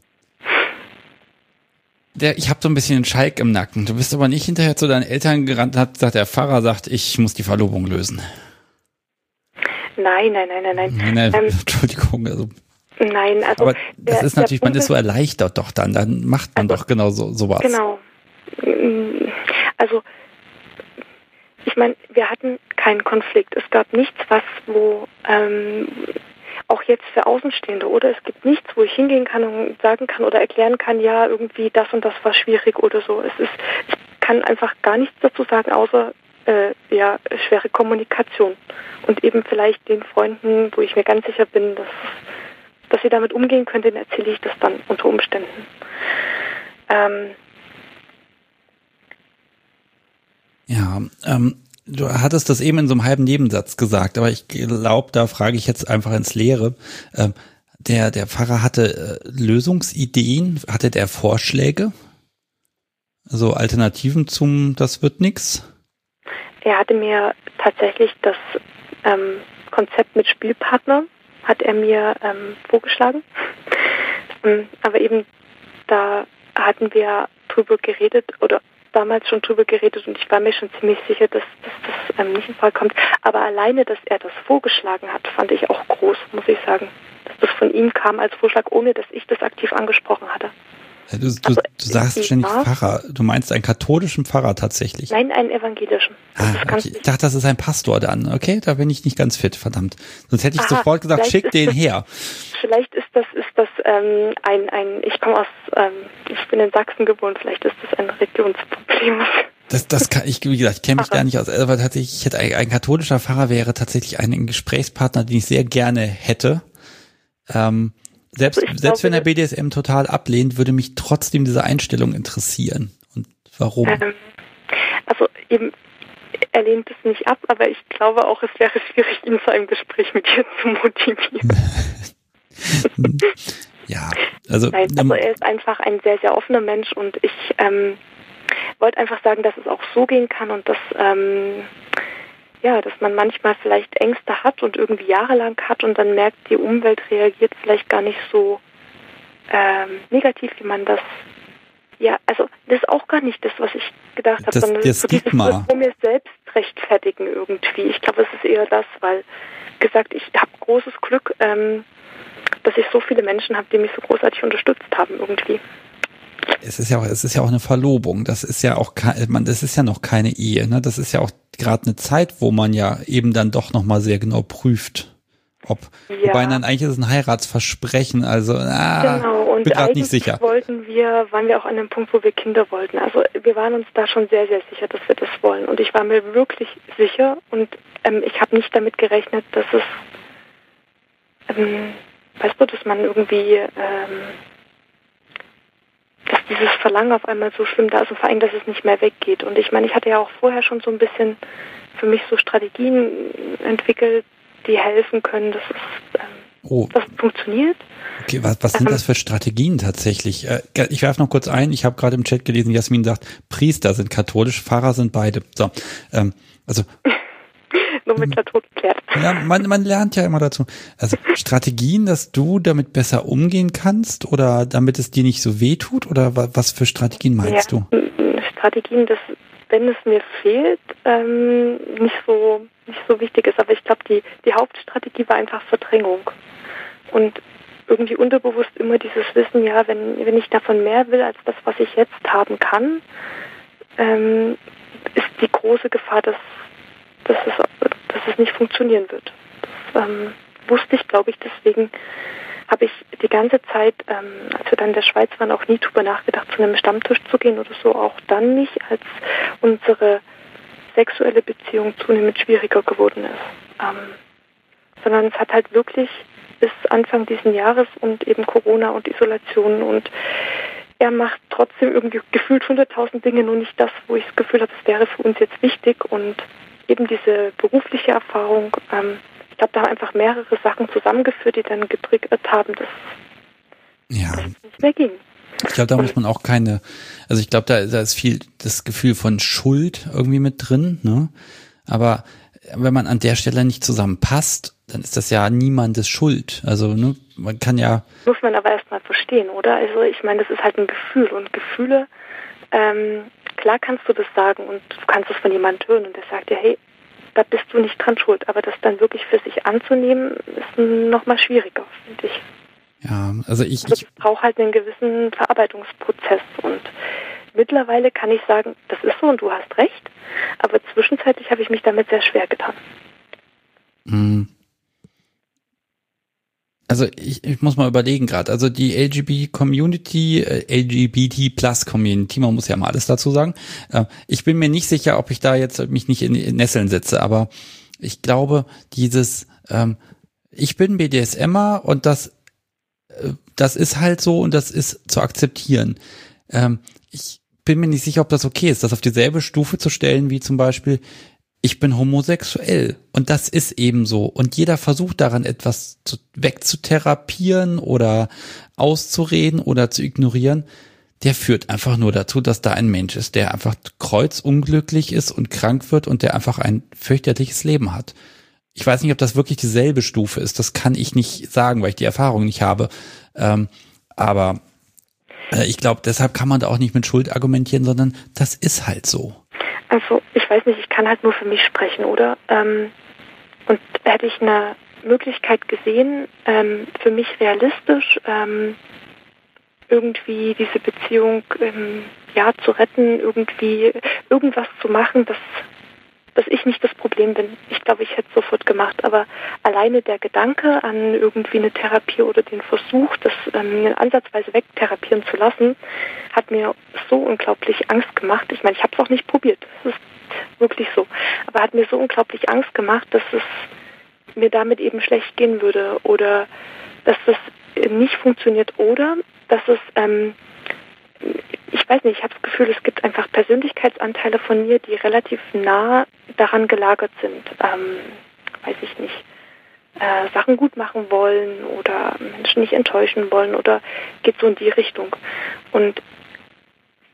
Der, ich habe so ein bisschen einen Schalk im Nacken. Du bist aber nicht hinterher zu deinen Eltern gerannt und hast gesagt, der Pfarrer sagt, ich muss die Verlobung lösen. Nein, nein, nein, nein, nein. nein, nein ähm, Entschuldigung. Also, nein, also. aber das der, ist natürlich, man Punkt ist so erleichtert doch dann. Dann macht man also, doch genau so sowas. Genau. Also, ich meine, wir hatten keinen Konflikt. Es gab nichts, was, wo, ähm, auch jetzt für Außenstehende, oder? Es gibt nichts, wo ich hingehen kann und sagen kann oder erklären kann, ja, irgendwie das und das war schwierig oder so. Es ist, ich kann einfach gar nichts dazu sagen, außer, äh, ja, schwere Kommunikation. Und eben vielleicht den Freunden, wo ich mir ganz sicher bin, dass, dass sie damit umgehen können, denen erzähle ich das dann unter Umständen. Ähm, Ja, ähm, du hattest das eben in so einem halben Nebensatz gesagt, aber ich glaube, da frage ich jetzt einfach ins Leere. Ähm, der, der Pfarrer hatte äh, Lösungsideen, hatte der Vorschläge? Also Alternativen zum Das wird nix? Er hatte mir tatsächlich das ähm, Konzept mit Spielpartner, hat er mir ähm, vorgeschlagen. ähm, aber eben da hatten wir drüber geredet oder damals schon drüber geredet und ich war mir schon ziemlich sicher, dass, dass das ähm, nicht in Frage kommt. Aber alleine, dass er das vorgeschlagen hat, fand ich auch groß, muss ich sagen. Dass das von ihm kam als Vorschlag, ohne dass ich das aktiv angesprochen hatte. Ja, du, du, also, du sagst ständig war, Pfarrer. Du meinst einen katholischen Pfarrer tatsächlich? Nein, einen evangelischen. Ah, okay. Ich dachte, das ist ein Pastor dann. Okay, da bin ich nicht ganz fit, verdammt. Sonst hätte ich Aha, sofort gesagt, schick den das, her. Vielleicht ist das, ist das ähm, ein, ein, ich komme aus, ähm, ich bin in Sachsen geboren, vielleicht ist das ein Religionsproblem. Das, das kann ich, wie gesagt, ich kenne mich da nicht aus. Aber tatsächlich, ich hätte ein, ein katholischer Pfarrer wäre tatsächlich ein Gesprächspartner, den ich sehr gerne hätte. Ähm, selbst, also selbst glaube, wenn er B D S M total ablehnt, würde mich trotzdem diese Einstellung interessieren. Und warum? Ähm, also eben, er lehnt es nicht ab, aber ich glaube auch, es wäre schwierig, ihn zu einem Gespräch mit dir zu motivieren. Ja, also, Nein, also er ist einfach ein sehr, sehr offener Mensch und ich, ähm, wollte einfach sagen, dass es auch so gehen kann und dass, ähm, ja, dass man manchmal vielleicht Ängste hat und irgendwie jahrelang hat und dann merkt, die Umwelt reagiert vielleicht gar nicht so ähm, negativ, wie man das, ja, also das ist auch gar nicht das, was ich gedacht habe, sondern das ist so dieses vor mir selbst rechtfertigen irgendwie. Ich glaube, es ist eher das, weil, gesagt, ich habe großes Glück, ähm, dass ich so viele Menschen habe, die mich so großartig unterstützt haben irgendwie. Es ist ja auch, es ist ja auch eine Verlobung. Das ist ja auch, man, das ist ja noch keine Ehe. Ne? Das ist ja auch gerade eine Zeit, wo man ja eben dann doch noch mal sehr genau prüft, ob. Ja. Wobei dann eigentlich ist es ein Heiratsversprechen. Also, ah, genau. Und bin gerade nicht sicher. Wollten wir, waren wir auch an dem Punkt, wo wir Kinder wollten. Also wir waren uns da schon sehr, sehr sicher, dass wir das wollen. Und ich war mir wirklich sicher. Und ähm, ich habe nicht damit gerechnet, dass es, ähm, weißt du, dass man irgendwie ähm, dass dieses Verlangen auf einmal so schlimm da ist und vor allem, dass es nicht mehr weggeht. Und ich meine, ich hatte ja auch vorher schon so ein bisschen für mich so Strategien entwickelt, die helfen können, dass es ähm, oh. dass es funktioniert. Okay, was, was sind ähm, das für Strategien tatsächlich? Äh, ich werfe noch kurz ein, ich habe gerade im Chat gelesen, Jasmin sagt, Priester sind katholisch, Pfarrer sind beide. So, ähm, also nur mit der Tod geklärt. Ja, man, man lernt ja immer dazu. Also Strategien, dass du damit besser umgehen kannst oder damit es dir nicht so weh tut oder was für Strategien meinst ja, du? Strategien, dass wenn es mir fehlt, ähm, nicht so nicht so wichtig ist. Aber ich glaube, die, die Hauptstrategie war einfach Verdrängung. Und irgendwie unterbewusst immer dieses Wissen, ja, wenn, wenn ich davon mehr will als das, was ich jetzt haben kann, ähm, ist die große Gefahr, dass dass es, dass es nicht funktionieren wird. Das ähm, wusste ich, glaube ich, deswegen habe ich die ganze Zeit, ähm, als wir dann in der Schweiz waren, auch nie drüber nachgedacht, zu einem Stammtisch zu gehen oder so, auch dann nicht, als unsere sexuelle Beziehung zunehmend schwieriger geworden ist. Ähm, sondern es hat halt wirklich bis Anfang diesen Jahres und eben Corona und Isolation und er macht trotzdem irgendwie gefühlt hunderttausend Dinge, nur nicht das, wo ich das Gefühl habe, es wäre für uns jetzt wichtig und eben diese berufliche Erfahrung, ähm, ich glaube, da haben einfach mehrere Sachen zusammengeführt, die dann getriggert haben, dass ja. es nicht mehr ging. Ich glaube, da muss man auch keine, also ich glaube, da, da ist viel das Gefühl von Schuld irgendwie mit drin, ne? Aber wenn man an der Stelle nicht zusammenpasst, dann ist das ja niemandes Schuld. Also, ne, man kann ja... Muss man aber erstmal verstehen, oder? Also ich meine, das ist halt ein Gefühl und Gefühle, ähm, klar kannst du das sagen und du kannst es von jemandem hören und der sagt dir, hey, da bist du nicht dran schuld. Aber das dann wirklich für sich anzunehmen, ist nochmal schwieriger, finde ich. Ja, also ich... Also ich brauche halt einen gewissen Verarbeitungsprozess und mittlerweile kann ich sagen, das ist so und du hast recht, aber zwischenzeitlich habe ich mich damit sehr schwer getan. Hm. Also ich, ich muss mal überlegen gerade, also die L G B T-Community, äh, L G B T Plus Community, man muss ja mal alles dazu sagen. Äh, ich bin mir nicht sicher, ob ich da jetzt mich nicht in, in Nesseln setze, aber ich glaube, dieses, ähm, ich bin B D S M er und das, äh, das ist halt so und das ist zu akzeptieren. Ähm, ich bin mir nicht sicher, ob das okay ist, das auf dieselbe Stufe zu stellen, wie zum Beispiel, ich bin homosexuell und das ist eben so. Und jeder versucht daran etwas zu, wegzutherapieren oder auszureden oder zu ignorieren. Der führt einfach nur dazu, dass da ein Mensch ist, der einfach kreuzunglücklich ist und krank wird und der einfach ein fürchterliches Leben hat. Ich weiß nicht, ob das wirklich dieselbe Stufe ist. Das kann ich nicht sagen, weil ich die Erfahrung nicht habe. Ähm, aber äh, ich glaube, deshalb kann man da auch nicht mit Schuld argumentieren, sondern das ist halt so. Also ich weiß nicht, ich kann halt nur für mich sprechen, oder? Ähm, und hätte ich eine Möglichkeit gesehen, ähm, für mich realistisch ähm, irgendwie diese Beziehung ähm, ja zu retten, irgendwie irgendwas zu machen, dass, dass ich nicht das Problem bin. Ich glaube, ich hätte es sofort gemacht, aber alleine der Gedanke an irgendwie eine Therapie oder den Versuch, das ähm, ansatzweise wegtherapieren zu lassen, hat mir so unglaublich Angst gemacht. Ich meine, ich habe es auch nicht probiert, das ist wirklich so, aber hat mir so unglaublich Angst gemacht, dass es mir damit eben schlecht gehen würde oder dass das nicht funktioniert oder dass es, ähm, ich weiß nicht, ich habe das Gefühl, es gibt einfach Persönlichkeitsanteile von mir, die relativ nah daran gelagert sind, ähm, weiß ich nicht, äh, Sachen gut machen wollen oder Menschen nicht enttäuschen wollen oder geht so in die Richtung. Und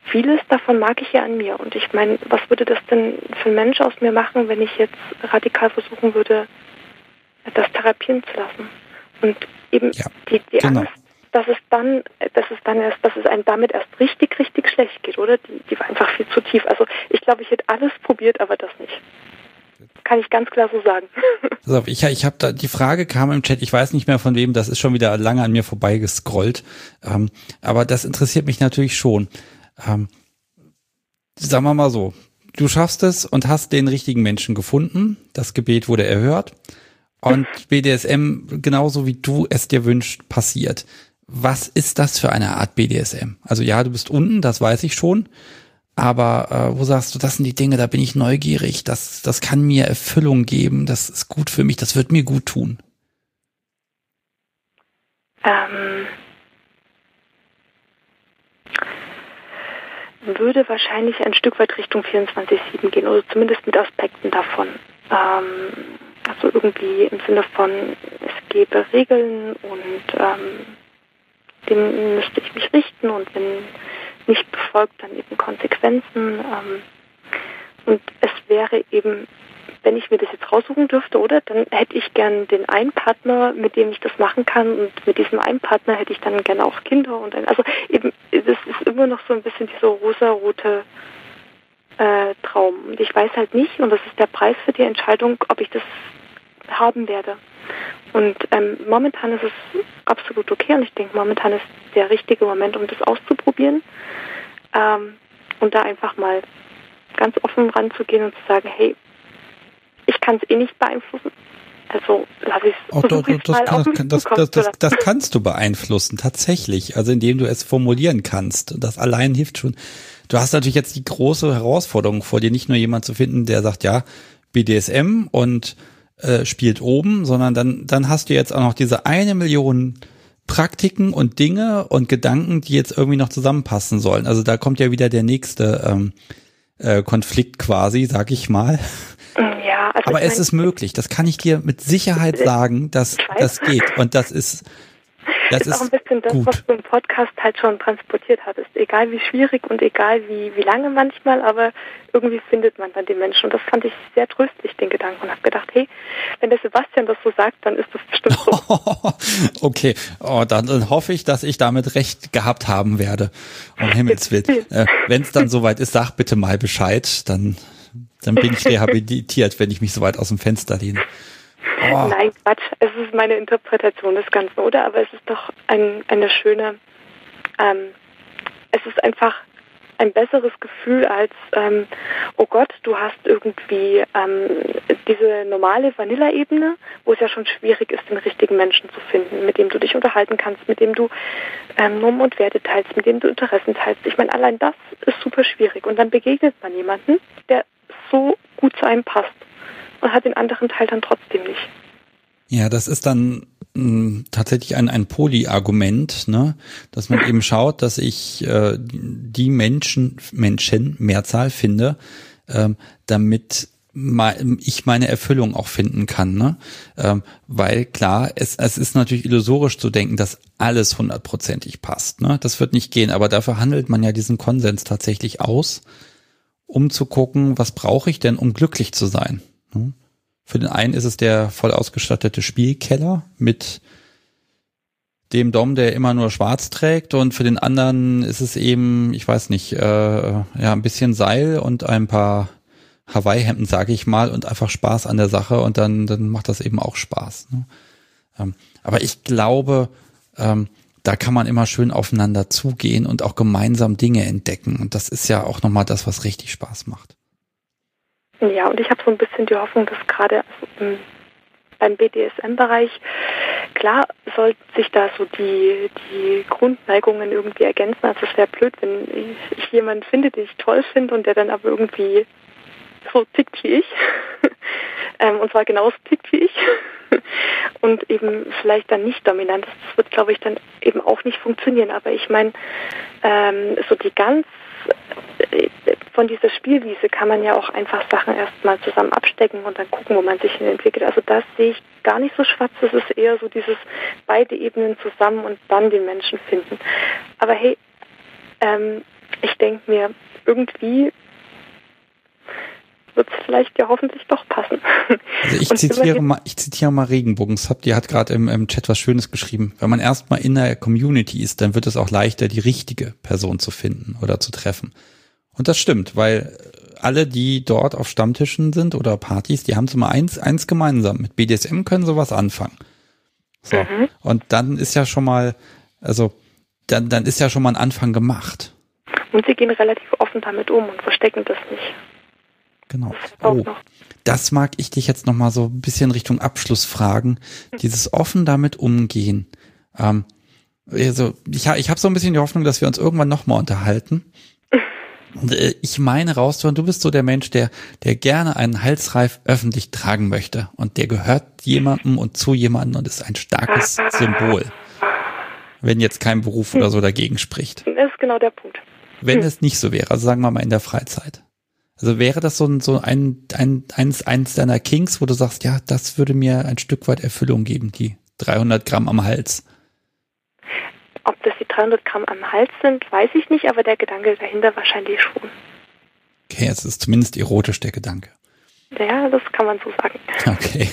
vieles davon mag ich ja an mir. Und ich meine, was würde das denn für ein Mensch aus mir machen, wenn ich jetzt radikal versuchen würde, das therapieren zu lassen? Und eben ja, die, die genau. Angst, dass es dann, dass es dann erst, dass es einem damit erst richtig, richtig schlecht geht, oder? Die, die war einfach viel zu tief. Also ich glaube, ich hätte alles probiert, aber das nicht. Kann ich ganz klar so sagen. Pass auf, ich, ich habe da, die Frage kam im Chat, ich weiß nicht mehr von wem, das ist schon wieder lange an mir vorbeigescrollt. Ähm, aber das interessiert mich natürlich schon. Ähm, sagen wir mal so, du schaffst es und hast den richtigen Menschen gefunden. Das Gebet wurde erhört. Und B D S M, genauso wie du es dir wünschst, passiert. Was ist das für eine Art B D S M? Also ja, du bist unten, das weiß ich schon. Aber äh, wo sagst du, das sind die Dinge, da bin ich neugierig. Das, das kann mir Erfüllung geben. Das ist gut für mich. Das wird mir gut tun. Ähm, würde wahrscheinlich ein Stück weit Richtung vierundzwanzig sieben gehen. Oder zumindest mit Aspekten davon. Ähm, Also irgendwie im Sinne von, es gäbe Regeln und ähm, dem müsste ich mich richten und wenn nicht befolgt, dann eben Konsequenzen. Ähm, und es wäre eben, wenn ich mir das jetzt raussuchen dürfte, oder, dann hätte ich gern den einen Partner, mit dem ich das machen kann und mit diesem einen Partner hätte ich dann gerne auch Kinder. Und ein, also eben, das ist immer noch so ein bisschen dieser rosarote Äh, Traum. Und ich weiß halt nicht, und das ist der Preis für die Entscheidung, ob ich das haben werde. Und ähm, momentan ist es absolut okay und ich denke, momentan ist der richtige Moment, um das auszuprobieren ähm, und da einfach mal ganz offen ranzugehen und zu sagen, hey, ich kann es eh nicht beeinflussen. Also lass ich es oh, das, das, kann, das, das, das, das kannst du beeinflussen, tatsächlich. Also indem du es formulieren kannst. Das allein hilft schon. Du hast natürlich jetzt die große Herausforderung vor dir, nicht nur jemand zu finden, der sagt, ja, B D S M und äh, spielt oben, sondern dann, dann hast du jetzt auch noch diese eine Million Praktiken und Dinge und Gedanken, die jetzt irgendwie noch zusammenpassen sollen. Also da kommt ja wieder der nächste ähm, äh, Konflikt quasi, sag ich mal. Ja, also aber es ist möglich, das kann ich dir mit Sicherheit sagen, dass das geht. Und das ist Das ist, ist auch ein bisschen das, gut. was du im Podcast halt schon transportiert hattest. Egal wie schwierig und egal wie, wie lange manchmal, aber irgendwie findet man dann die Menschen. Und das fand ich sehr tröstlich, den Gedanken. Und habe gedacht, hey, wenn der Sebastian das so sagt, dann ist das bestimmt so. Okay, oh, dann, dann hoffe ich, dass ich damit recht gehabt haben werde. Um Himmels Willen. Äh, wenn es dann soweit ist, sag bitte mal Bescheid. Dann, dann bin ich rehabilitiert, wenn ich mich so weit aus dem Fenster lehne. Oh. Nein, Quatsch. Es ist meine Interpretation des Ganzen, oder? Aber es ist doch ein, eine schöne, ähm, es ist einfach ein besseres Gefühl als, ähm, oh Gott, du hast irgendwie ähm, diese normale Vanilla-Ebene, wo es ja schon schwierig ist, den richtigen Menschen zu finden, mit dem du dich unterhalten kannst, mit dem du ähm, Normen und Werte teilst, mit dem du Interessen teilst. Ich meine, allein das ist super schwierig. Und dann begegnet man jemanden, der so gut zu einem passt. Und hat den anderen Teil dann trotzdem nicht. Ja, das ist dann mh, tatsächlich ein, ein Poly-Argument, ne, dass man eben schaut, dass ich äh, die Menschen, Menschen, Mehrzahl finde, ähm, damit me- ich meine Erfüllung auch finden kann, ne, ähm, weil klar, es, es ist natürlich illusorisch zu denken, dass alles hundertprozentig passt, ne, das wird nicht gehen, aber dafür handelt man ja diesen Konsens tatsächlich aus, um zu gucken, was brauche ich denn, um glücklich zu sein. Für den einen ist es der voll ausgestattete Spielkeller mit dem Dom, der immer nur schwarz trägt, und für den anderen ist es eben, ich weiß nicht, äh, ja, ein bisschen Seil und ein paar Hawaii-Hemden, sage ich mal, und einfach Spaß an der Sache, und dann, dann macht das eben auch Spaß. Ne? Ähm, aber ich glaube, ähm, da kann man immer schön aufeinander zugehen und auch gemeinsam Dinge entdecken, und das ist ja auch nochmal das, was richtig Spaß macht. Ja, und ich habe so ein bisschen die Hoffnung, dass gerade also beim B D S M-Bereich, klar sollten sich da so die, die Grundneigungen irgendwie ergänzen. Also es wäre blöd, wenn ich, ich jemanden finde, den ich toll finde und der dann aber irgendwie so tickt wie ich. ähm, und zwar genauso tickt wie ich. und eben vielleicht dann nicht dominant ist. Das wird, glaube ich, dann eben auch nicht funktionieren. Aber ich meine, ähm, so die ganz von dieser Spielwiese kann man ja auch einfach Sachen erstmal zusammen abstecken und dann gucken, wo man sich hin entwickelt. Also das sehe ich gar nicht so schwarz. Das ist eher so dieses beide Ebenen zusammen und dann den Menschen finden. Aber hey, ähm, ich denke mir, irgendwie wird es vielleicht ja hoffentlich doch passen. Also ich zitiere mal, ich zitiere mal Regenbogens. Die hat gerade im, im Chat was Schönes geschrieben. Wenn man erstmal in der Community ist, dann wird es auch leichter, die richtige Person zu finden oder zu treffen. Und das stimmt, weil alle, die dort auf Stammtischen sind oder Partys, die haben so mal eins, eins gemeinsam. Mit B D S M können sie was anfangen. So. Mhm. Und dann ist ja schon mal, also, dann, dann ist ja schon mal ein Anfang gemacht. Und sie gehen relativ offen damit um und verstecken das nicht. Genau. Oh, das mag ich dich jetzt noch mal so ein bisschen Richtung Abschluss fragen. Dieses offen damit umgehen. Ähm, also ich, ich habe so ein bisschen die Hoffnung, dass wir uns irgendwann noch mal unterhalten. Und äh, ich meine rauszuhören, du bist so der Mensch, der der gerne einen Halsreif öffentlich tragen möchte. Und der gehört jemandem und zu jemandem und ist ein starkes Symbol. Wenn jetzt kein Beruf oder so dagegen spricht. Das ist genau der Punkt. Wenn es nicht so wäre, also sagen wir mal in der Freizeit. Also wäre das so ein, so ein, ein, eins, eins deiner Kings, wo du sagst, ja, das würde mir ein Stück weit Erfüllung geben, die dreihundert Gramm am Hals. Ob das die dreihundert Gramm am Hals sind, weiß ich nicht, aber der Gedanke dahinter wahrscheinlich schon. Okay, es ist zumindest erotisch, der Gedanke. Ja, das kann man so sagen. Okay.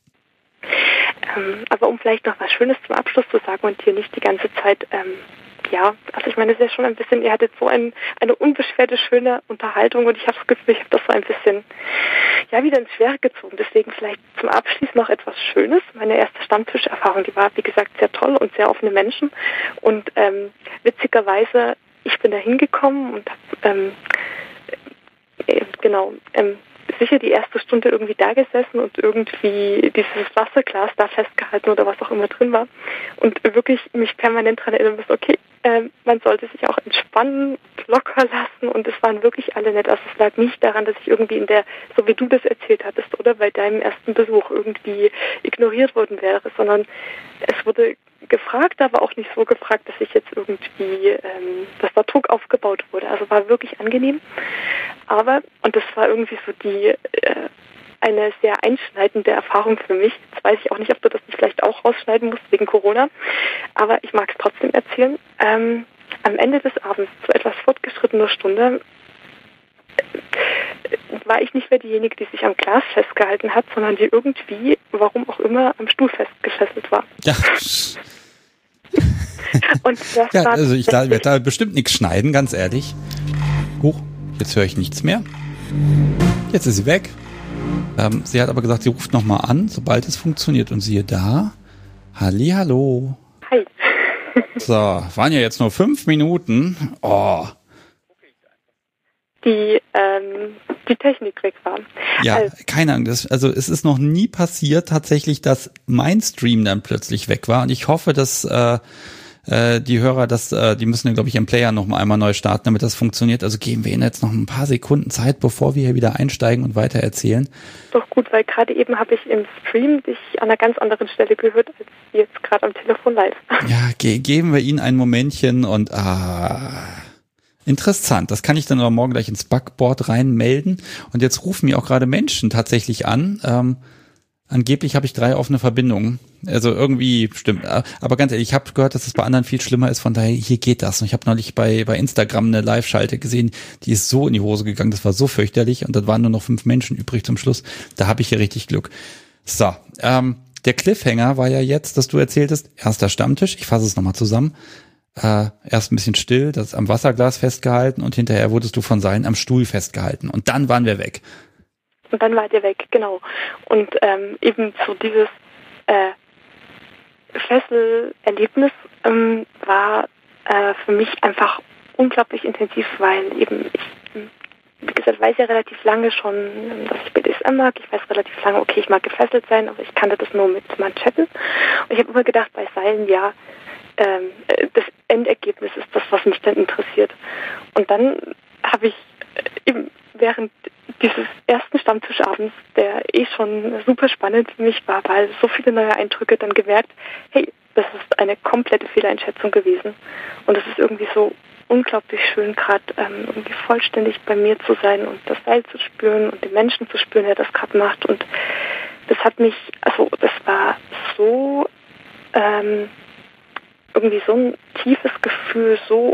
Ähm, aber um vielleicht noch was Schönes zum Abschluss zu sagen und hier nicht die ganze Zeit, ähm, ja, also ich meine, es ist ja schon ein bisschen, ihr hattet so ein, eine unbeschwerte, schöne Unterhaltung und ich habe das Gefühl, ich habe das so ein bisschen, ja, wieder ins Schwere gezogen. Deswegen vielleicht zum Abschluss noch etwas Schönes. Meine erste Stammtischerfahrung, die war, wie gesagt, sehr toll und sehr offene Menschen und ähm, witzigerweise, ich bin da hingekommen und habe, ähm, äh, genau, ähm, sicher die erste Stunde irgendwie da gesessen und irgendwie dieses Wasserglas da festgehalten oder was auch immer drin war und wirklich mich permanent daran erinnern muss, okay, äh, man sollte sich auch entspannen, locker lassen und es waren wirklich alle nett. Also es lag nicht daran, dass ich irgendwie in der, so wie du das erzählt hattest oder bei deinem ersten Besuch irgendwie ignoriert worden wäre, sondern es wurde gefragt, aber auch nicht so gefragt, dass ich jetzt irgendwie, ähm, dass da Druck aufgebaut wurde. Also war wirklich angenehm. Aber, und das war irgendwie so die, äh, eine sehr einschneidende Erfahrung für mich. Jetzt weiß ich auch nicht, ob du das nicht vielleicht auch rausschneiden musst wegen Corona. Aber ich mag es trotzdem erzählen. Ähm, am Ende des Abends, zu etwas fortgeschrittener Stunde, war ich nicht mehr diejenige, die sich am Glas festgehalten hat, sondern die irgendwie, warum auch immer, am Stuhl festgefesselt war. Ja. Und das ja, war also ich werde da bestimmt nichts schneiden, ganz ehrlich. Huch, jetzt höre ich nichts mehr. Jetzt ist sie weg. Ähm, sie hat aber gesagt, sie ruft nochmal an, sobald es funktioniert. Und siehe da, hallihallo. Hi. So, waren ja jetzt nur fünf Minuten. Oh. Die, ähm, die Technik weg war. Ja, also, keine Ahnung. Das, also es ist noch nie passiert tatsächlich, dass mein Stream dann plötzlich weg war. Und ich hoffe, dass äh, äh, die Hörer, das, äh, die müssen, glaube ich, im Player noch mal einmal neu starten, damit das funktioniert. Also geben wir ihnen jetzt noch ein paar Sekunden Zeit, bevor wir hier wieder einsteigen und weiter erzählen. Doch gut, weil gerade eben habe ich im Stream dich an einer ganz anderen Stelle gehört, als jetzt gerade am Telefon live. Ja, ge- geben wir ihnen ein Momentchen und ah... Interessant, das kann ich dann aber morgen gleich ins Bugboard reinmelden. Und jetzt rufen mir auch gerade Menschen tatsächlich an. Ähm, angeblich habe ich drei offene Verbindungen. Also irgendwie stimmt. Aber ganz ehrlich, ich habe gehört, dass es bei anderen viel schlimmer ist. Von daher, hier geht das. Und ich habe neulich bei bei Instagram eine Live-Schalte gesehen, die ist so in die Hose gegangen. Das war so fürchterlich. Und dann waren nur noch fünf Menschen übrig zum Schluss. Da habe ich hier richtig Glück. So, ähm, der Cliffhanger war ja jetzt, dass du erzähltest, erster Stammtisch. Ich fasse es nochmal zusammen. Äh, erst ein bisschen still, das am Wasserglas festgehalten und hinterher wurdest du von Seilen am Stuhl festgehalten. Und dann waren wir weg. Und dann wart ihr weg, genau. Und ähm, eben so dieses äh, Fesselerlebnis ähm, war äh, für mich einfach unglaublich intensiv, weil eben ich, wie gesagt, weiß ja relativ lange schon, dass ich B D S M mag. Ich weiß relativ lange, okay, ich mag gefesselt sein, aber ich kannte das nur mit Manschetten. Und ich habe immer gedacht, bei Seilen, ja, ähm, das Endergebnis ist das, was mich dann interessiert. Und dann habe ich eben während dieses ersten Stammtischabends, der eh schon super spannend für mich war, weil so viele neue Eindrücke, dann gemerkt, hey, das ist eine komplette Fehleinschätzung gewesen. Und es ist irgendwie so unglaublich schön, gerade ähm, irgendwie vollständig bei mir zu sein und das Seil zu spüren und den Menschen zu spüren, der das gerade macht. Und das hat mich, also das war so ähm, irgendwie so ein tiefes Gefühl, so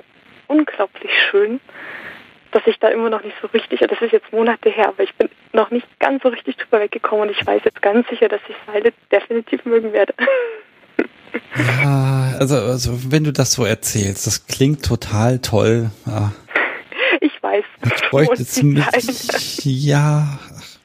unglaublich schön, dass ich da immer noch nicht so richtig, das ist jetzt Monate her, aber ich bin noch nicht ganz so richtig drüber weggekommen und ich weiß jetzt ganz sicher, dass ich Seile definitiv mögen werde. Ja, also, also wenn du das so erzählst, das klingt total toll. Ja. Ich weiß. Ich bräuchte zumindest, ja.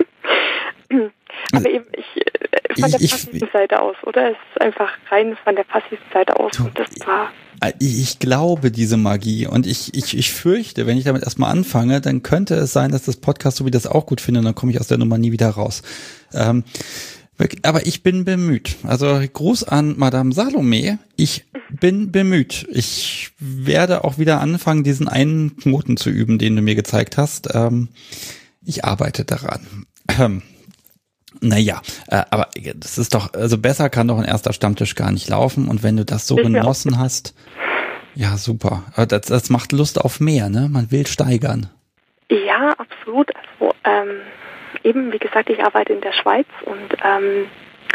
Aber eben, ich, äh, von der ich, passiven ich, Seite aus, oder? Es ist einfach rein von der passiven Seite aus. Du, und das war. Ich, ich glaube diese Magie und ich, ich, ich fürchte, wenn ich damit erstmal anfange, dann könnte es sein, dass das Podcast so wie das auch gut finde und dann komme ich aus der Nummer nie wieder raus. Ähm, aber ich bin bemüht. Also Gruß an Madame Salome. Ich bin bemüht. Ich werde auch wieder anfangen, diesen einen Knoten zu üben, den du mir gezeigt hast. Ähm, ich arbeite daran. Ähm, Naja, äh, aber das ist doch, also besser kann doch ein erster Stammtisch gar nicht laufen und wenn du das so genossen hast, ja super. Das, das macht Lust auf mehr, ne? Man will steigern. Ja, absolut. Also ähm, eben, wie gesagt, ich arbeite in der Schweiz und ähm,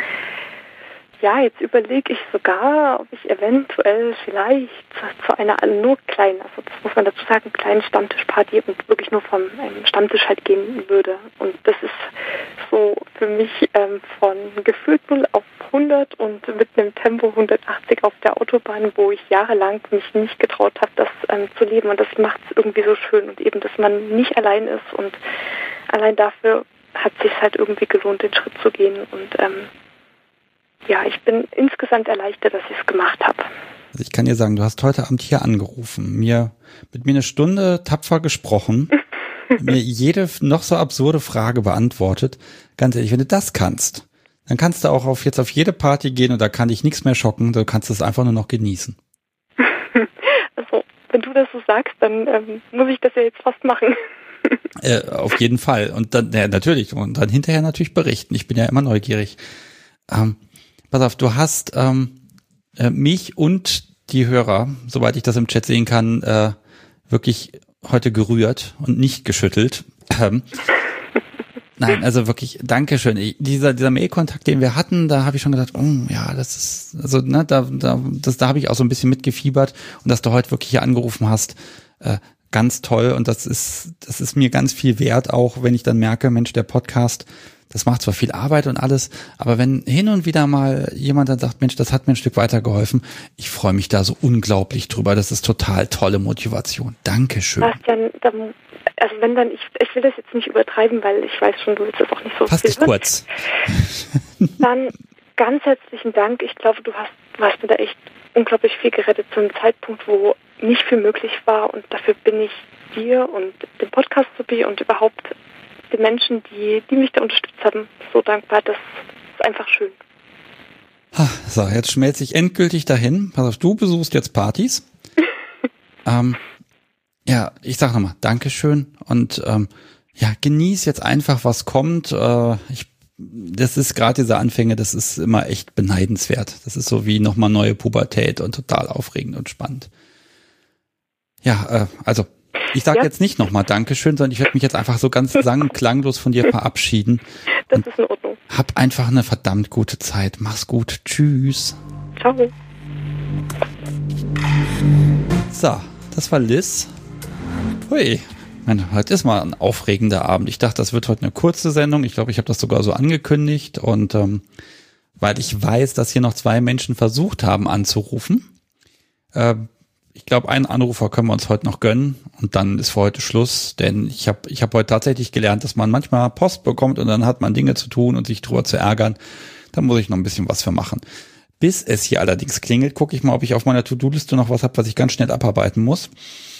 ja, jetzt überlege ich sogar, ob ich eventuell vielleicht zu einer nur kleinen, also das muss man dazu sagen, kleinen Stammtischparty und wirklich nur vom ähm, Stammtisch halt gehen würde. Und das ist so für mich ähm, von gefühlt null auf hundert und mit einem Tempo hundertachtzig auf der Autobahn, wo ich jahrelang mich nicht getraut habe, das ähm, zu leben. Und das macht es irgendwie so schön und eben, dass man nicht allein ist und allein dafür hat es sich halt irgendwie gelohnt, den Schritt zu gehen und ähm, ja, ich bin insgesamt erleichtert, dass ich es gemacht habe. Also ich kann dir sagen, du hast heute Abend hier angerufen, mir mit mir eine Stunde tapfer gesprochen, mir jede noch so absurde Frage beantwortet. Ganz ehrlich, wenn du das kannst, dann kannst du auch auf jetzt auf jede Party gehen und da kann dich nichts mehr schocken, du kannst es einfach nur noch genießen. Also, wenn du das so sagst, dann ähm, muss ich das ja jetzt fast machen. äh, auf jeden Fall. Und dann, ja, natürlich, und dann hinterher natürlich berichten. Ich bin ja immer neugierig. Ähm, Pass auf, du hast ähm, äh, mich und die Hörer, soweit ich das im Chat sehen kann, äh, wirklich heute gerührt und nicht geschüttelt. Ähm, nein, also wirklich, Dankeschön. Ich, dieser dieser Mail-Kontakt, den wir hatten, da habe ich schon gedacht, oh, ja, das ist, also ne, da da das, da habe ich auch so ein bisschen mitgefiebert und dass du heute wirklich hier angerufen hast, äh, ganz toll und das ist das ist mir ganz viel wert, auch wenn ich dann merke, Mensch, der Podcast, das macht zwar viel Arbeit und alles, aber wenn hin und wieder mal jemand dann sagt, Mensch, das hat mir ein Stück weitergeholfen, ich freue mich da so unglaublich drüber. Das ist total tolle Motivation. Dankeschön. Bastian, also wenn dann, ich, ich will das jetzt nicht übertreiben, weil ich weiß schon, du willst das auch nicht so Fass dich kurz. Dann ganz herzlichen Dank. Ich glaube, du hast, du hast mir da echt unglaublich viel gerettet zu einem Zeitpunkt, wo nicht viel möglich war und dafür bin ich dir und dem Podcast sowie und überhaupt den Menschen, die, die mich da unterstützt haben, so dankbar. Das ist einfach schön. So, jetzt schmelze ich endgültig dahin. Pass auf, du besuchst jetzt Partys. ähm, ja, ich sag nochmal, Dankeschön und ähm, ja, genieß jetzt einfach, was kommt. Äh, ich, das ist gerade diese Anfänge, das ist immer echt beneidenswert. Das ist so wie nochmal neue Pubertät und total aufregend und spannend. Ja, äh, also ich sage ja jetzt nicht nochmal Dankeschön, sondern ich werde mich jetzt einfach so ganz sang- klanglos von dir verabschieden. Das ist in Ordnung. Hab einfach eine verdammt gute Zeit. Mach's gut. Tschüss. Ciao. So, das war Liz. Hui. Meine, heute ist mal ein aufregender Abend. Ich dachte, das wird heute eine kurze Sendung. Ich glaube, ich habe das sogar so angekündigt. Und ähm, weil ich weiß, dass hier noch zwei Menschen versucht haben anzurufen, äh, ich glaube, einen Anrufer können wir uns heute noch gönnen und dann ist für heute Schluss, denn ich habe ich hab heute tatsächlich gelernt, dass man manchmal Post bekommt und dann hat man Dinge zu tun und sich drüber zu ärgern. Da muss ich noch ein bisschen was für machen. Bis es hier allerdings klingelt, gucke ich mal, ob ich auf meiner To-Do-Liste noch was habe, was ich ganz schnell abarbeiten muss.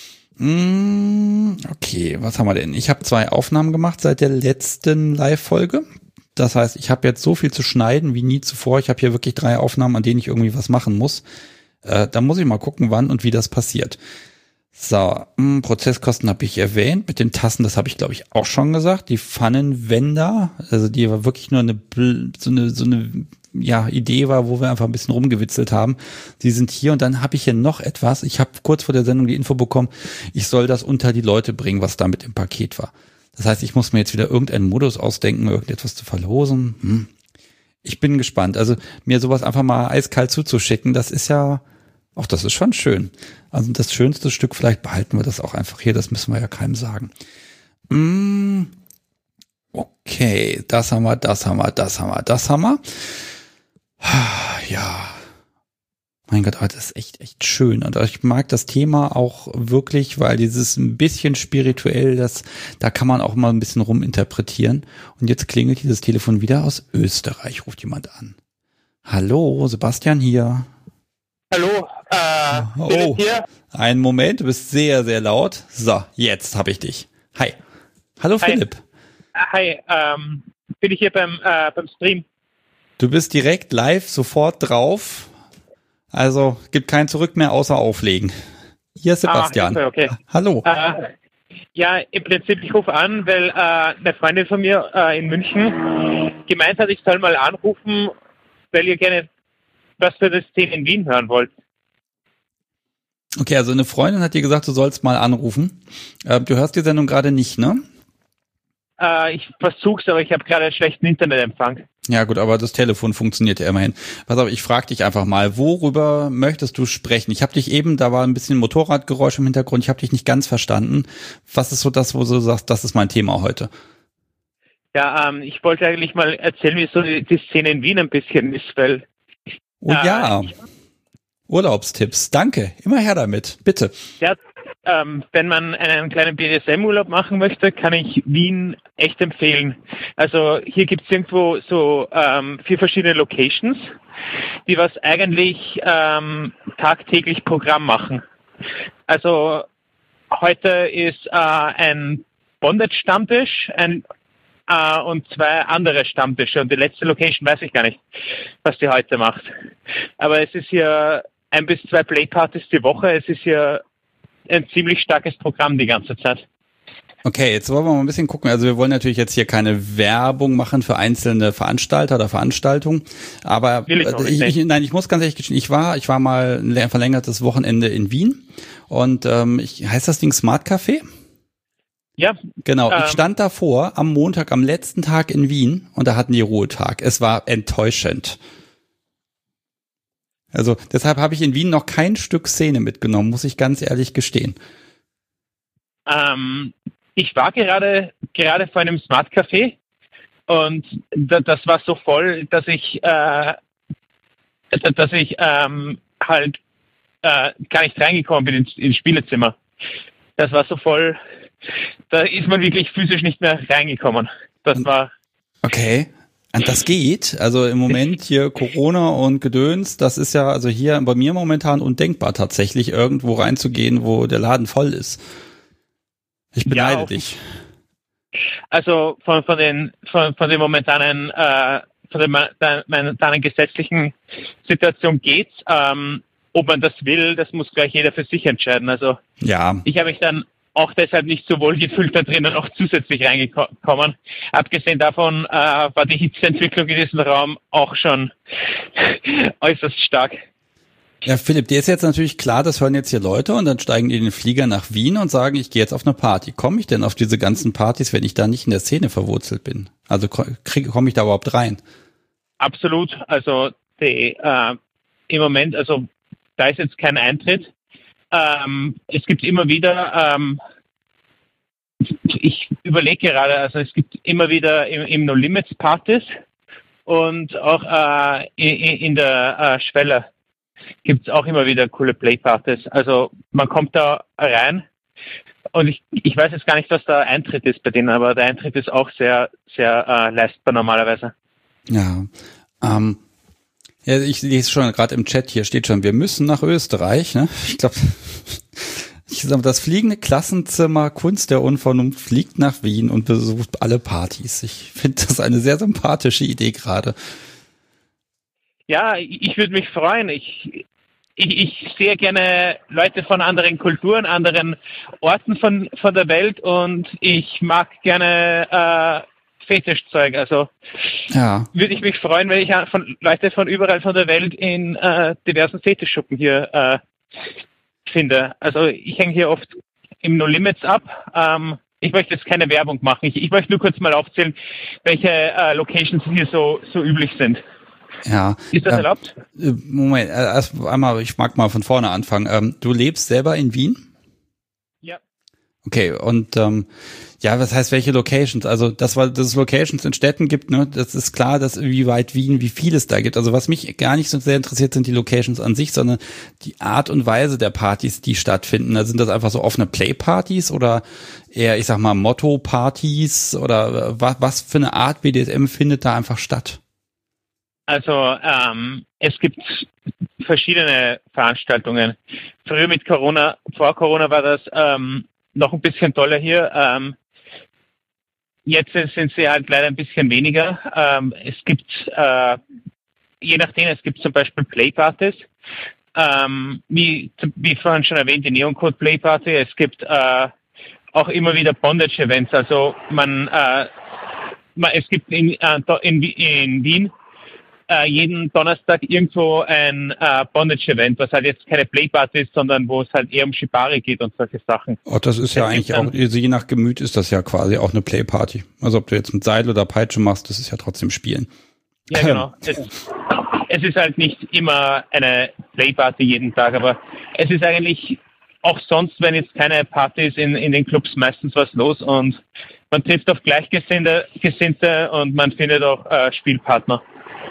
Okay, was haben wir denn? Ich habe zwei Aufnahmen gemacht seit der letzten Live-Folge. Das heißt, ich habe jetzt so viel zu schneiden wie nie zuvor. Ich habe hier wirklich drei Aufnahmen, an denen ich irgendwie was machen muss. Äh, da muss ich mal gucken, wann und wie das passiert. So, mh, Prozesskosten habe ich erwähnt. Mit den Tassen, das habe ich glaube ich auch schon gesagt. Die Pfannenwender, also die war wirklich nur eine so eine so eine ja Idee war, wo wir einfach ein bisschen rumgewitzelt haben. Die sind hier und dann habe ich hier noch etwas. Ich habe kurz vor der Sendung die Info bekommen, ich soll das unter die Leute bringen, was da mit dem Paket war. Das heißt, ich muss mir jetzt wieder irgendeinen Modus ausdenken, irgendetwas zu verlosen. Hm. Ich bin gespannt. Also mir sowas einfach mal eiskalt zuzuschicken, das ist ja Ach, das ist schon schön. Also das schönste Stück, vielleicht behalten wir das auch einfach hier, das müssen wir ja keinem sagen. Mm, okay, das haben wir, das haben wir, das haben wir, das haben wir. Ja, mein Gott, das ist echt, echt schön. Und ich mag das Thema auch wirklich, weil dieses ein bisschen spirituell, das, da kann man auch mal ein bisschen ruminterpretieren. Und jetzt klingelt dieses Telefon wieder aus Österreich, ruft jemand an. Hallo, Sebastian hier. Hallo, äh, oh, hier. Einen Moment, du bist sehr, sehr laut. So, jetzt habe ich dich. Hi. Hallo Hi. Philipp. Hi, ähm, bin ich hier beim, äh, beim Stream? Du bist direkt live sofort drauf. Also gibt kein Zurück mehr außer auflegen. Hier ist Sebastian. Ah, okay. Hallo. Äh, ja, im Prinzip, ich rufe an, weil äh, eine Freundin von mir äh, in München gemeint hat, ich soll mal anrufen, weil ihr gerne was für das Szene in Wien hören wollt. Okay, also eine Freundin hat dir gesagt, du sollst mal anrufen. Äh, du hörst die Sendung gerade nicht, ne? Äh, ich versuch's, aber ich habe gerade einen schlechten Internetempfang. Ja gut, aber das Telefon funktioniert ja immerhin. Pass auf, ich frage dich einfach mal, worüber möchtest du sprechen? Ich habe dich eben, da war ein bisschen Motorradgeräusch im Hintergrund, ich habe dich nicht ganz verstanden. Was ist so das, wo du sagst, das ist mein Thema heute? Ja, ähm, ich wollte eigentlich mal erzählen, wie so die, die Szene in Wien ein bisschen ist, weil... Oh äh, ja, Urlaubstipps, danke, immer her damit, bitte. Ja, ähm, wenn man einen kleinen B D S M-Urlaub machen möchte, kann ich Wien echt empfehlen. Also hier gibt es irgendwo so ähm, vier verschiedene Locations, die was eigentlich ähm, tagtäglich Programm machen. Also heute ist äh, ein Bondage-Stammtisch ein, äh, und zwei andere Stammtische. Und die letzte Location weiß ich gar nicht, was die heute macht. Aber es ist hier ein bis zwei Playpartys die Woche. Es ist hier ein ziemlich starkes Programm die ganze Zeit. Okay, jetzt wollen wir mal ein bisschen gucken. Also wir wollen natürlich jetzt hier keine Werbung machen für einzelne Veranstalter oder Veranstaltungen, aber Will ich auch nicht, ich, ich, nein, ich muss ganz ehrlich gestehen, ich war, ich war mal ein verlängertes Wochenende in Wien und ähm, ich, heißt das Ding Smart Café? Ja. Genau, ähm, ich stand davor am Montag, am letzten Tag in Wien und da hatten die Ruhetag. Es war enttäuschend. Also deshalb habe ich in Wien noch kein Stück Szene mitgenommen, muss ich ganz ehrlich gestehen. Ähm, ich war gerade gerade vor einem Smart Café und da, das war so voll, dass ich äh, dass ich ähm, halt äh, gar nicht reingekommen bin ins, ins Spielezimmer. Das war so voll, da ist man wirklich physisch nicht mehr reingekommen. Das war okay. Und das geht, also im Moment hier Corona und Gedöns, das ist ja also hier bei mir momentan undenkbar tatsächlich, irgendwo reinzugehen, wo der Laden voll ist. Ich beneide ja, dich. Also von, von den von, von den momentanen äh, von der momentanen gesetzlichen Situation geht's. Ähm, ob man das will, das muss gleich jeder für sich entscheiden. Also ja. Ich habe mich dann auch deshalb nicht so wohl gefühlt da drinnen auch zusätzlich reingekommen. Abgesehen davon äh, war die Hitzeentwicklung in diesem Raum auch schon äußerst stark. Ja, Philipp, dir ist jetzt natürlich klar, das hören jetzt hier Leute und dann steigen die in den Flieger nach Wien und sagen, ich gehe jetzt auf eine Party. Komme ich denn auf diese ganzen Partys, wenn ich da nicht in der Szene verwurzelt bin? Also komme ich da überhaupt rein? Absolut. Also die, äh, im Moment, also da ist jetzt kein Eintritt. Ähm, es gibt immer wieder, ähm, ich überlege gerade, also es gibt immer wieder im, im No Limits Partys und auch äh, in, in der äh, Schwelle gibt es auch immer wieder coole Playpartys. Also man kommt da rein und ich, ich weiß jetzt gar nicht, was der Eintritt ist bei denen, aber der Eintritt ist auch sehr, sehr äh, leistbar normalerweise. Ja, ähm, ja, ich lese schon gerade im Chat, hier steht schon, wir müssen nach Österreich. Ne? Ich glaube, ich sag, das fliegende Klassenzimmer Kunst der Unvernunft fliegt nach Wien und besucht alle Partys. Ich finde das eine sehr sympathische Idee gerade. Ja, ich würde mich freuen. Ich, ich, ich sehe gerne Leute von anderen Kulturen, anderen Orten von, von der Welt und ich mag gerne äh, Fetischzeug. Also ja. Würde ich mich freuen, wenn ich von Leute von überall von der Welt in äh, diversen Fetischschuppen hier äh, finde. Also ich hänge hier oft im No Limits ab. Ähm, ich möchte jetzt keine Werbung machen. Ich, ich möchte nur kurz mal aufzählen, welche äh, Locations hier so, so üblich sind. Ja. Ist das ähm, erlaubt? Moment, erst einmal, ich mag mal von vorne anfangen. Ähm, du lebst selber in Wien? Ja. Okay, und ähm, ja, was heißt welche Locations? Also das, was das Locations in Städten gibt, ne, das ist klar, dass wie weit Wien, wie viel es da gibt. Also was mich gar nicht so sehr interessiert, sind die Locations an sich, sondern die Art und Weise der Partys, die stattfinden. Also sind das einfach so offene Play-Partys oder eher, ich sag mal, Motto-Partys oder was, was für eine Art B D S M findet da einfach statt? Also ähm, es gibt verschiedene Veranstaltungen. Früher mit Corona, vor Corona war das ähm, noch ein bisschen toller hier. Ähm, jetzt sind sie halt leider ein bisschen weniger. Ähm, es gibt, äh, je nachdem, es gibt zum Beispiel Playpartys. Ähm, wie, wie vorhin schon erwähnt, die Neon Code Playparty. Es gibt äh, auch immer wieder Bondage-Events. Also man, äh, man es gibt in, äh, in, in Wien Uh, jeden Donnerstag irgendwo ein uh, Bondage-Event, was halt jetzt keine Playparty ist, sondern wo es halt eher um Shibari geht und solche Sachen. Oh, das ist ja es eigentlich auch, je nach Gemüt ist das ja quasi auch eine Playparty. Also ob du jetzt mit Seil oder Peitsche machst, das ist ja trotzdem Spielen. Ja, genau. es, es ist halt nicht immer eine Playparty jeden Tag, aber es ist eigentlich auch sonst, wenn jetzt keine Party ist in, in den Clubs, meistens was los und man trifft auf Gleichgesinnte Gesinnte und man findet auch uh, Spielpartner.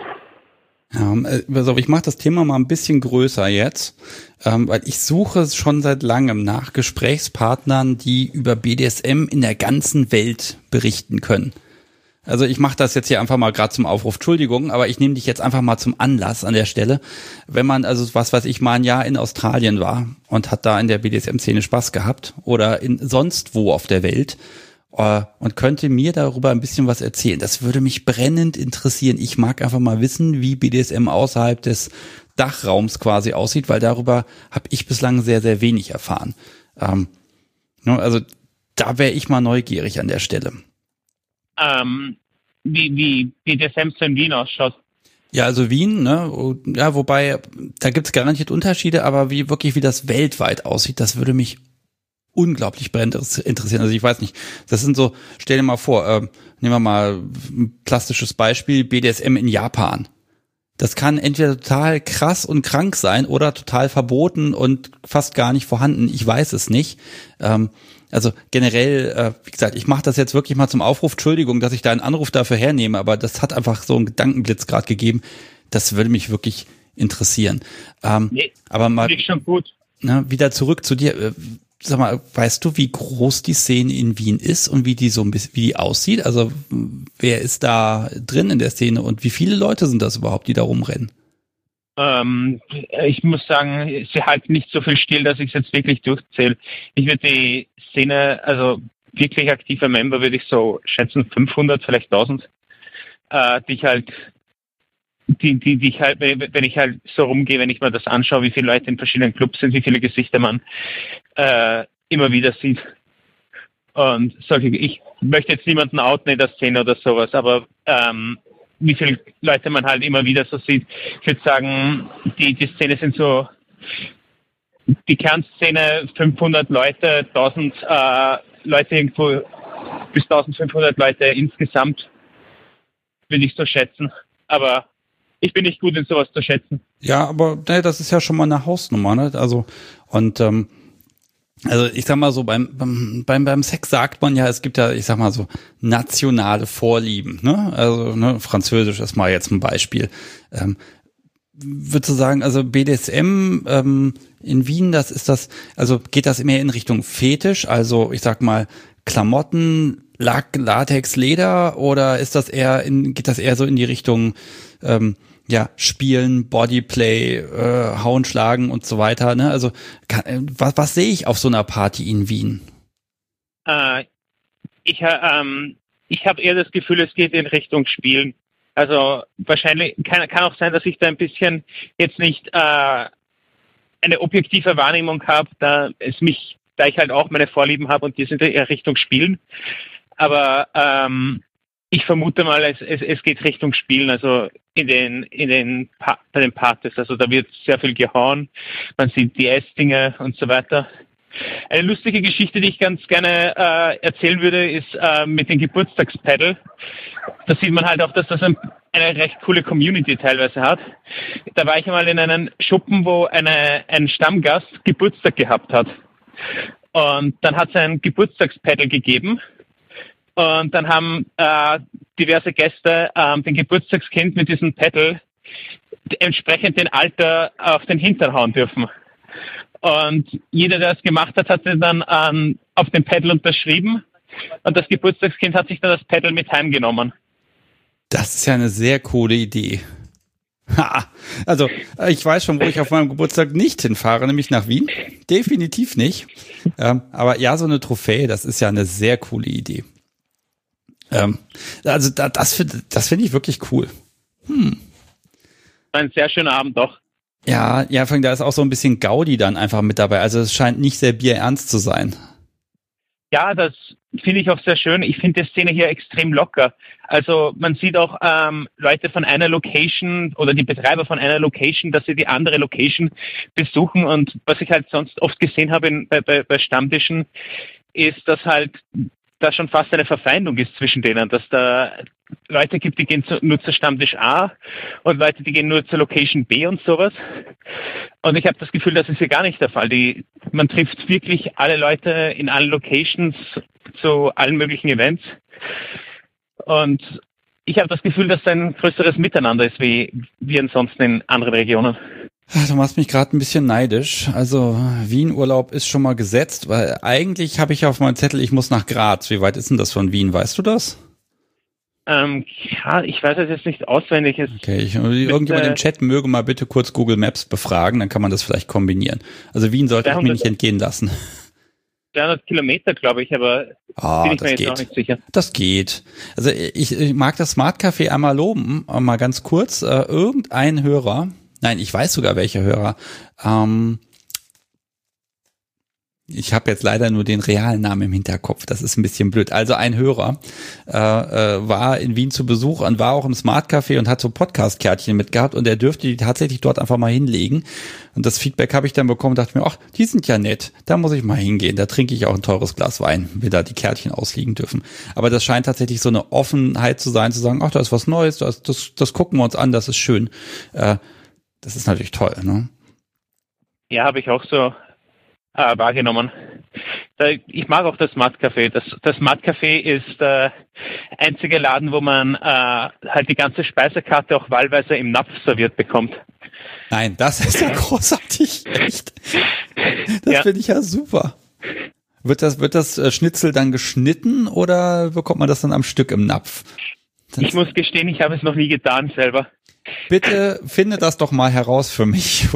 Ja, also ich mache das Thema mal ein bisschen größer jetzt, ähm, weil ich suche schon seit langem nach Gesprächspartnern, die über B D S M in der ganzen Welt berichten können. Also ich mache das jetzt hier einfach mal gerade zum Aufruf, Entschuldigung, aber ich nehme dich jetzt einfach mal zum Anlass an der Stelle. Wenn man, also was weiß ich, mal ein Jahr in Australien war und hat da in der B D S M-Szene Spaß gehabt oder in sonst wo auf der Welt, und könnte mir darüber ein bisschen was erzählen. Das würde mich brennend interessieren. Ich mag einfach mal wissen, wie B D S M außerhalb des Dachraums quasi aussieht, weil darüber habe ich bislang sehr, sehr wenig erfahren. Ähm, also da wäre ich mal neugierig an der Stelle. Ähm, wie, wie B D S M so in Wien ausschaut? Ja, also Wien, ne, ja, wobei, da gibt's garantiert Unterschiede, aber wie wirklich, wie das weltweit aussieht, das würde mich unglaublich brennend interessieren. Also ich weiß nicht, das sind so, stell dir mal vor, äh, nehmen wir mal ein plastisches Beispiel, B D S M in Japan. Das kann entweder total krass und krank sein oder total verboten und fast gar nicht vorhanden. Ich weiß es nicht. Ähm, also generell, äh, wie gesagt, ich mache das jetzt wirklich mal zum Aufruf. Entschuldigung, dass ich da einen Anruf dafür hernehme, aber das hat einfach so einen Gedankenblitz gerade gegeben. Das würde mich wirklich interessieren. Ähm, nee, aber mal schon gut. Ne, wieder zurück zu dir. Äh, Sag mal, weißt du, wie groß die Szene in Wien ist und wie die so ein bisschen, wie die aussieht? Also wer ist da drin in der Szene und wie viele Leute sind das überhaupt, die da rumrennen? Ähm, ich muss sagen, sie halten nicht so viel still, dass ich es jetzt wirklich durchzähle. Ich würde die Szene, also wirklich aktive Member würde ich so schätzen fünfhundert, vielleicht tausend, äh, die ich halt Die, die, die ich halt, wenn ich halt so rumgehe, wenn ich mir das anschaue, wie viele Leute in verschiedenen Clubs sind, wie viele Gesichter man äh, immer wieder sieht. Und solche, ich möchte jetzt niemanden outen in der Szene oder sowas, aber ähm, wie viele Leute man halt immer wieder so sieht. Ich würde sagen, die, die Szene sind so, die Kernszene fünfhundert Leute, tausend äh, Leute irgendwo, bis eintausendfünfhundert Leute insgesamt, würde ich so schätzen. Aber ich bin nicht gut in sowas zu schätzen. Ja, aber ne, das ist ja schon mal eine Hausnummer, ne? Also und ähm, also ich sag mal so beim beim beim Sex sagt man ja, es gibt ja, ich sag mal so nationale Vorlieben, ne? Also ne, Französisch ist mal jetzt ein Beispiel. Ähm, würdest du sagen, also B D S M ähm, in Wien, das ist das, also geht das mehr in Richtung Fetisch, also ich sag mal Klamotten, Lack, Latex, Leder, oder ist das eher in, geht das eher so in die Richtung ähm, ja, Spielen, Bodyplay, äh, Hauen, Schlagen und so weiter, ne? Also kann, was, was sehe ich auf so einer Party in Wien? Äh, ich ähm, ich habe eher das Gefühl, es geht in Richtung Spielen. Also wahrscheinlich kann, kann auch sein, dass ich da ein bisschen jetzt nicht äh, eine objektive Wahrnehmung habe, da es mich, da ich halt auch meine Vorlieben habe und die sind eher Richtung Spielen. Aber ähm, ich vermute mal, es, es, es geht Richtung Spielen, also in den, in den, bei den Partys. Also da wird sehr viel gehauen, man sieht die Essdinge und so weiter. Eine lustige Geschichte, die ich ganz gerne äh, erzählen würde, ist äh, mit dem Geburtstagspaddle. Da sieht man halt auch, dass das ein, eine recht coole Community teilweise hat. Da war ich einmal in einem Schuppen, wo eine, ein Stammgast Geburtstag gehabt hat. Und dann hat es ein Geburtstagspedal gegeben. Und dann haben äh, diverse Gäste äh, den Geburtstagskind mit diesem Pedal entsprechend den Alter auf den Hintern hauen dürfen. Und jeder, der es gemacht hat, hat sich dann ähm, auf dem Pedal unterschrieben. Und das Geburtstagskind hat sich dann das Pedal mit heimgenommen. Das ist ja eine sehr coole Idee. Ha, also ich weiß schon, wo ich auf meinem Geburtstag nicht hinfahre, nämlich nach Wien. Definitiv nicht. Ähm, aber ja, so eine Trophäe, das ist ja eine sehr coole Idee. Ähm, also da, das finde das finde ich wirklich cool. Hm. Ein sehr schöner Abend doch. Ja, ja, vor allem da ist auch so ein bisschen Gaudi dann einfach mit dabei. Also es scheint nicht sehr bierernst zu sein. Ja, das finde ich auch sehr schön. Ich finde die Szene hier extrem locker. Also man sieht auch ähm, Leute von einer Location oder die Betreiber von einer Location, dass sie die andere Location besuchen. Und was ich halt sonst oft gesehen habe in, bei, bei, bei Stammtischen, ist, dass halt da schon fast eine Verfeindung ist zwischen denen, dass da Leute gibt, die gehen zu, nur zur Stammtisch A und Leute, die gehen nur zur Location B und sowas. Und ich habe das Gefühl, das ist hier gar nicht der Fall. Die, man trifft wirklich alle Leute in allen Locations zu allen möglichen Events. Und ich habe das Gefühl, dass es ein größeres Miteinander ist, wie, wie ansonsten in anderen Regionen. Du machst mich gerade ein bisschen neidisch. Also Wien-Urlaub ist schon mal gesetzt, weil eigentlich habe ich auf meinem Zettel, ich muss nach Graz. Wie weit ist denn das von Wien? Weißt du das? Ähm, ja, ich weiß es jetzt nicht auswendig. Es okay, ich, irgendjemand äh, im Chat möge mal bitte kurz Google Maps befragen, dann kann man das vielleicht kombinieren. Also Wien sollte ich mir nicht entgehen lassen. dreihundert Kilometer, glaube ich, aber oh, bin ich das mir jetzt geht. auch nicht sicher. Das geht. Also ich, ich mag das Smart Café einmal loben, mal ganz kurz. Äh, irgendein Hörer, nein, ich weiß sogar welcher Hörer, ähm, ich habe jetzt leider nur den realen Namen im Hinterkopf, das ist ein bisschen blöd. Also ein Hörer äh, äh, war in Wien zu Besuch und war auch im Smart Café und hat so Podcast-Kärtchen mitgehabt und er dürfte die tatsächlich dort einfach mal hinlegen. Und das Feedback habe ich dann bekommen und dachte mir, ach, die sind ja nett, da muss ich mal hingehen, da trinke ich auch ein teures Glas Wein, wenn da die Kärtchen ausliegen dürfen. Aber das scheint tatsächlich so eine Offenheit zu sein, zu sagen, ach, da ist was Neues, das, das, das gucken wir uns an, das ist schön. Äh, das ist natürlich toll, ne? Ja, habe ich auch so Äh, wahrgenommen. Ich mag auch das Smart Café. Das, das Smart Café ist der äh, einzige Laden, wo man äh, halt die ganze Speisekarte auch wahlweise im Napf serviert bekommt. Nein, das ist ja großartig. Echt. Das ja. finde ich ja super. Wird das, wird das Schnitzel dann geschnitten oder bekommt man das dann am Stück im Napf? Das ich muss gestehen, ich habe es noch nie getan selber. Bitte finde das doch mal heraus für mich.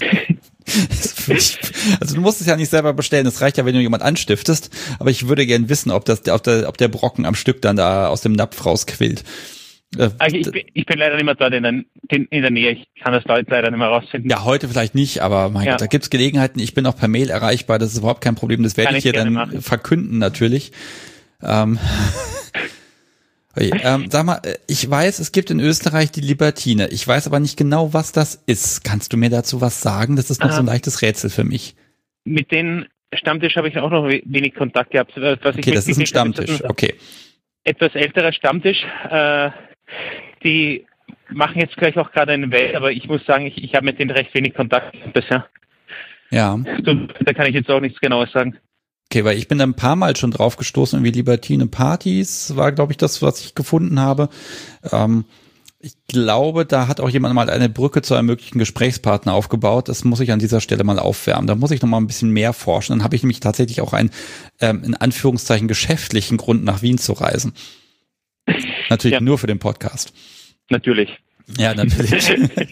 Also du musst es ja nicht selber bestellen, es reicht ja, wenn du jemand anstiftest, aber ich würde gern wissen, ob das, ob der, ob der Brocken am Stück dann da aus dem Napf rausquillt. Also ich, bin, ich bin leider nicht mehr dort in der, in der Nähe, ich kann das leider nicht mehr rausfinden. Ja, heute vielleicht nicht, aber mein ja. Gott, da gibt's Gelegenheiten, ich bin auch per Mail erreichbar, das ist überhaupt kein Problem, das werde ich, ich hier dann machen. Verkünden natürlich. Ähm, okay, ähm, sag mal, ich weiß, es gibt in Österreich die Libertine. Ich weiß aber nicht genau, was das ist. Kannst du mir dazu was sagen? Das ist noch Aha. so ein leichtes Rätsel für mich. Mit den Stammtisch habe ich auch noch wenig Kontakt gehabt. Was ich okay, das ist ein Stammtisch. Ist ein okay. Etwas älterer Stammtisch. Äh, die machen jetzt gleich auch gerade eine Welt, aber ich muss sagen, ich, ich habe mit denen recht wenig Kontakt bisher. Ja. Da kann ich jetzt auch nichts Genaues sagen. Okay, weil ich bin da ein paar Mal schon drauf gestoßen, irgendwie Libertine Partys war, glaube ich, das, was ich gefunden habe. Ähm, ich glaube, da hat auch jemand mal eine Brücke zu einem möglichen Gesprächspartner aufgebaut. Das muss ich an dieser Stelle mal aufwärmen. Da muss ich noch mal ein bisschen mehr forschen. Dann habe ich nämlich tatsächlich auch einen, ähm, in Anführungszeichen, geschäftlichen Grund, nach Wien zu reisen. Natürlich ja. nur für den Podcast. Natürlich. Ja, natürlich.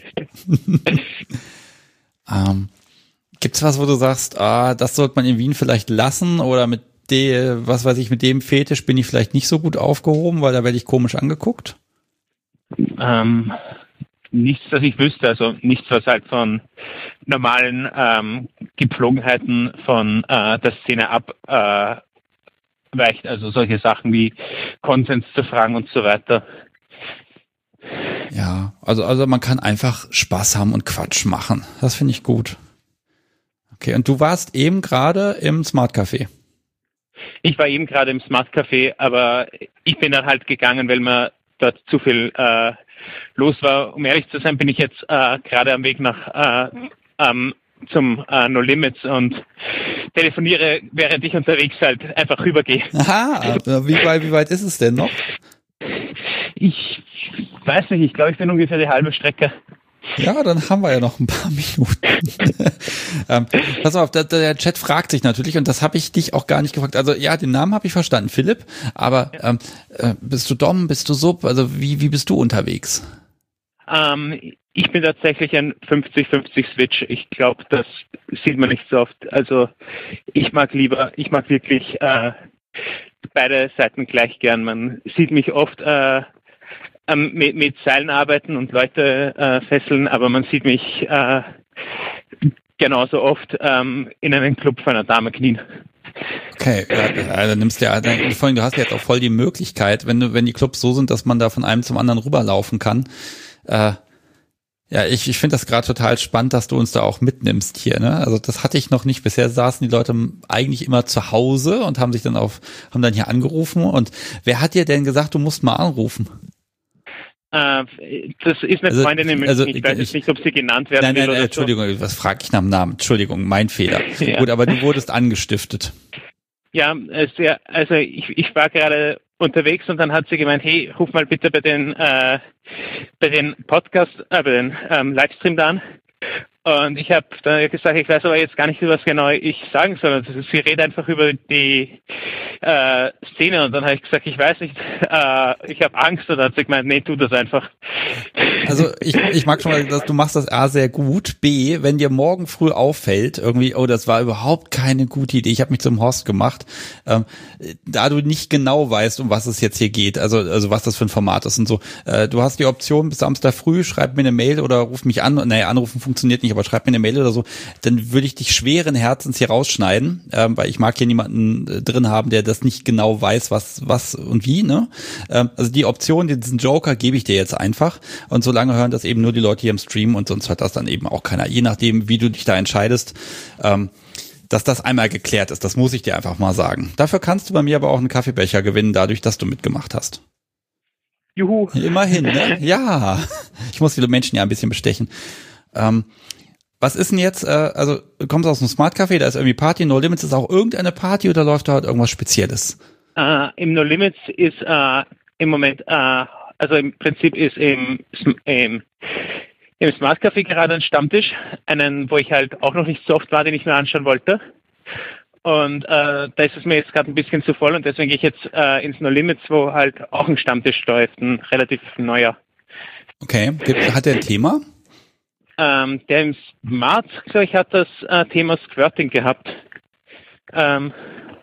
ähm, Gibt's was, wo du sagst, ah, das sollte man in Wien vielleicht lassen oder mit dem, was weiß ich, mit dem Fetisch bin ich vielleicht nicht so gut aufgehoben, weil da werde ich komisch angeguckt? Ähm, nichts, was ich wüsste, also nichts, was halt von normalen ähm, Gepflogenheiten von äh, der Szene abweicht, äh, also solche Sachen wie Konsens zu fragen und so weiter. Ja, also, also man kann einfach Spaß haben und Quatsch machen. Das finde ich gut. Okay, und du warst eben gerade im Smart Café. Ich war eben gerade im Smart Café, aber ich bin dann halt gegangen, weil mir dort zu viel äh, los war. Um ehrlich zu sein, bin ich jetzt äh, gerade am Weg nach äh, ähm, zum äh, No Limits und telefoniere, während ich unterwegs halt einfach rübergehe. Aha, wie weit, wie weit ist es denn noch? Ich weiß nicht, ich glaube, ich bin ungefähr die halbe Strecke. Ja, dann haben wir ja noch ein paar Minuten. ähm, pass auf, der, der Chat fragt sich natürlich, und das habe ich dich auch gar nicht gefragt. Also ja, den Namen habe ich verstanden, Philipp, aber ähm, äh, bist du Dom, bist du Sub, also wie, wie bist du unterwegs? Ähm, ich bin tatsächlich ein fünfzig fünfzig Switch. Ich glaube, das sieht man nicht so oft. Also ich mag lieber, ich mag wirklich äh, beide Seiten gleich gern. Man sieht mich oft äh, ähm, mit, mit Seilen arbeiten und Leute äh, fesseln, aber man sieht mich äh, genauso oft ähm, in einem Club von einer Dame knien. Okay, ja, dann nimmst du ja, dann, vor allem, du hast jetzt auch voll die Möglichkeit, wenn du, wenn die Clubs so sind, dass man da von einem zum anderen rüberlaufen kann. Äh, ja, ich, ich finde das gerade total spannend, dass du uns da auch mitnimmst hier, ne? Also das hatte ich noch nicht. Bisher saßen die Leute eigentlich immer zu Hause und haben sich dann auf, haben dann hier angerufen. Und wer hat dir denn gesagt, du musst mal anrufen? Äh, das ist eine also, Freundin in München. Also, ich weiß jetzt nicht, ob sie genannt werden nein, nein, will nein, oder Entschuldigung, so. Was frage ich nach dem Namen? Entschuldigung, mein Fehler. Ja. Gut, aber du wurdest angestiftet. Ja, also, also ich, ich war gerade unterwegs und dann hat sie gemeint, hey, ruf mal bitte bei den äh, bei den Podcast, äh, bei den ähm, Livestream da an. Und ich habe dann gesagt, ich weiß aber jetzt gar nicht, was genau ich sagen soll. Also sie redet einfach über die äh, Szene und dann habe ich gesagt, ich weiß nicht, äh, ich habe Angst. Und dann hat sie gemeint, nee, tu das einfach. Also ich, ich mag schon mal, dass du machst das A sehr gut. B, wenn dir morgen früh auffällt, irgendwie, oh, das war überhaupt keine gute Idee, ich habe mich zum Horst gemacht, ähm, da du nicht genau weißt, um was es jetzt hier geht, also also was das für ein Format ist und so. Äh, du hast die Option bis Samstag früh, schreib mir eine Mail oder ruf mich an. Naja, anrufen funktioniert nicht, aber schreib mir eine Mail oder so. Dann würde ich dich schweren Herzens hier rausschneiden, ähm, weil ich mag hier niemanden äh, drin haben, der das nicht genau weiß, was was und wie, ne? Ähm, also die Option, diesen Joker gebe ich dir jetzt einfach. Und solange hören das eben nur die Leute hier im Stream und sonst hört das dann eben auch keiner. Je nachdem, wie du dich da entscheidest, ähm, dass das einmal geklärt ist. Das muss ich dir einfach mal sagen. Dafür kannst du bei mir aber auch einen Kaffeebecher gewinnen, dadurch, dass du mitgemacht hast. Juhu. Immerhin, ne? Ja. Ich muss viele Menschen ja ein bisschen bestechen. Ähm, was ist denn jetzt, äh, also du kommst aus einem Smart Café, da ist irgendwie Party, No Limits ist auch irgendeine Party oder läuft da halt irgendwas Spezielles? Äh, Im No Limits ist äh, im Moment, äh, also im Prinzip ist im, im, im Smart Café gerade ein Stammtisch, einen, wo ich halt auch noch nicht so oft war, den ich mir anschauen wollte. Und äh, da ist es mir jetzt gerade ein bisschen zu voll und deswegen gehe ich jetzt äh, ins No Limits, wo halt auch ein Stammtisch läuft, ein relativ neuer. Okay, hat der ein Thema? Ähm, der im Smart, glaube ich, hat das äh, Thema Squirting gehabt. Ähm,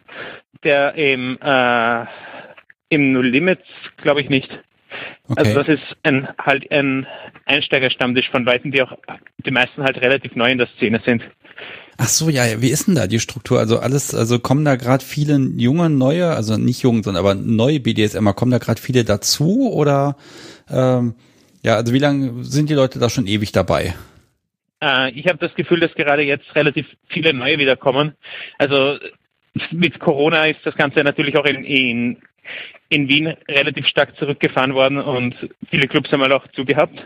der im, äh, im No Limits, glaube ich, nicht. Okay. Also das ist ein halt ein Einsteigerstammtisch von Leuten, die auch die meisten halt relativ neu in der Szene sind. Ach so, ja, wie ist denn da die Struktur? Also alles, also kommen da gerade viele junge, neue, also nicht jung, sondern aber neue B D S M er, kommen da gerade viele dazu oder ähm, ja, also wie lange sind die Leute da schon ewig dabei? Äh, ich habe das Gefühl, dass gerade jetzt relativ viele neue wiederkommen. Also mit Corona ist das Ganze natürlich auch in, in, in Wien relativ stark zurückgefahren worden und viele Clubs haben halt auch zugehabt.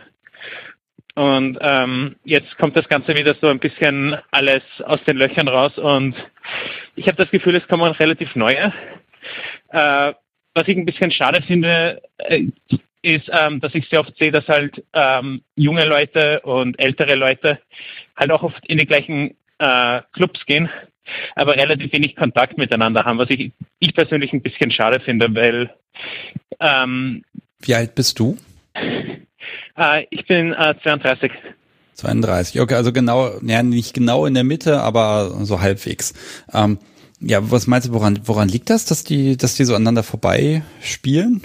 Und ähm, jetzt kommt das Ganze wieder so ein bisschen alles aus den Löchern raus und ich habe das Gefühl, es kommen relativ neue. Äh, was ich ein bisschen schade finde, äh, ist, ähm, dass ich sehr oft sehe, dass halt ähm, junge Leute und ältere Leute halt auch oft in die gleichen äh, Clubs gehen, aber relativ wenig Kontakt miteinander haben, was ich, ich persönlich ein bisschen schade finde, weil ähm, wie alt bist du? Äh, ich bin äh, zweiunddreißig. zweiunddreißig, okay, also genau, ja, nicht genau in der Mitte, aber so halbwegs. Ähm, ja, was meinst du, woran, woran liegt das, dass die, dass die so aneinander vorbei spielen?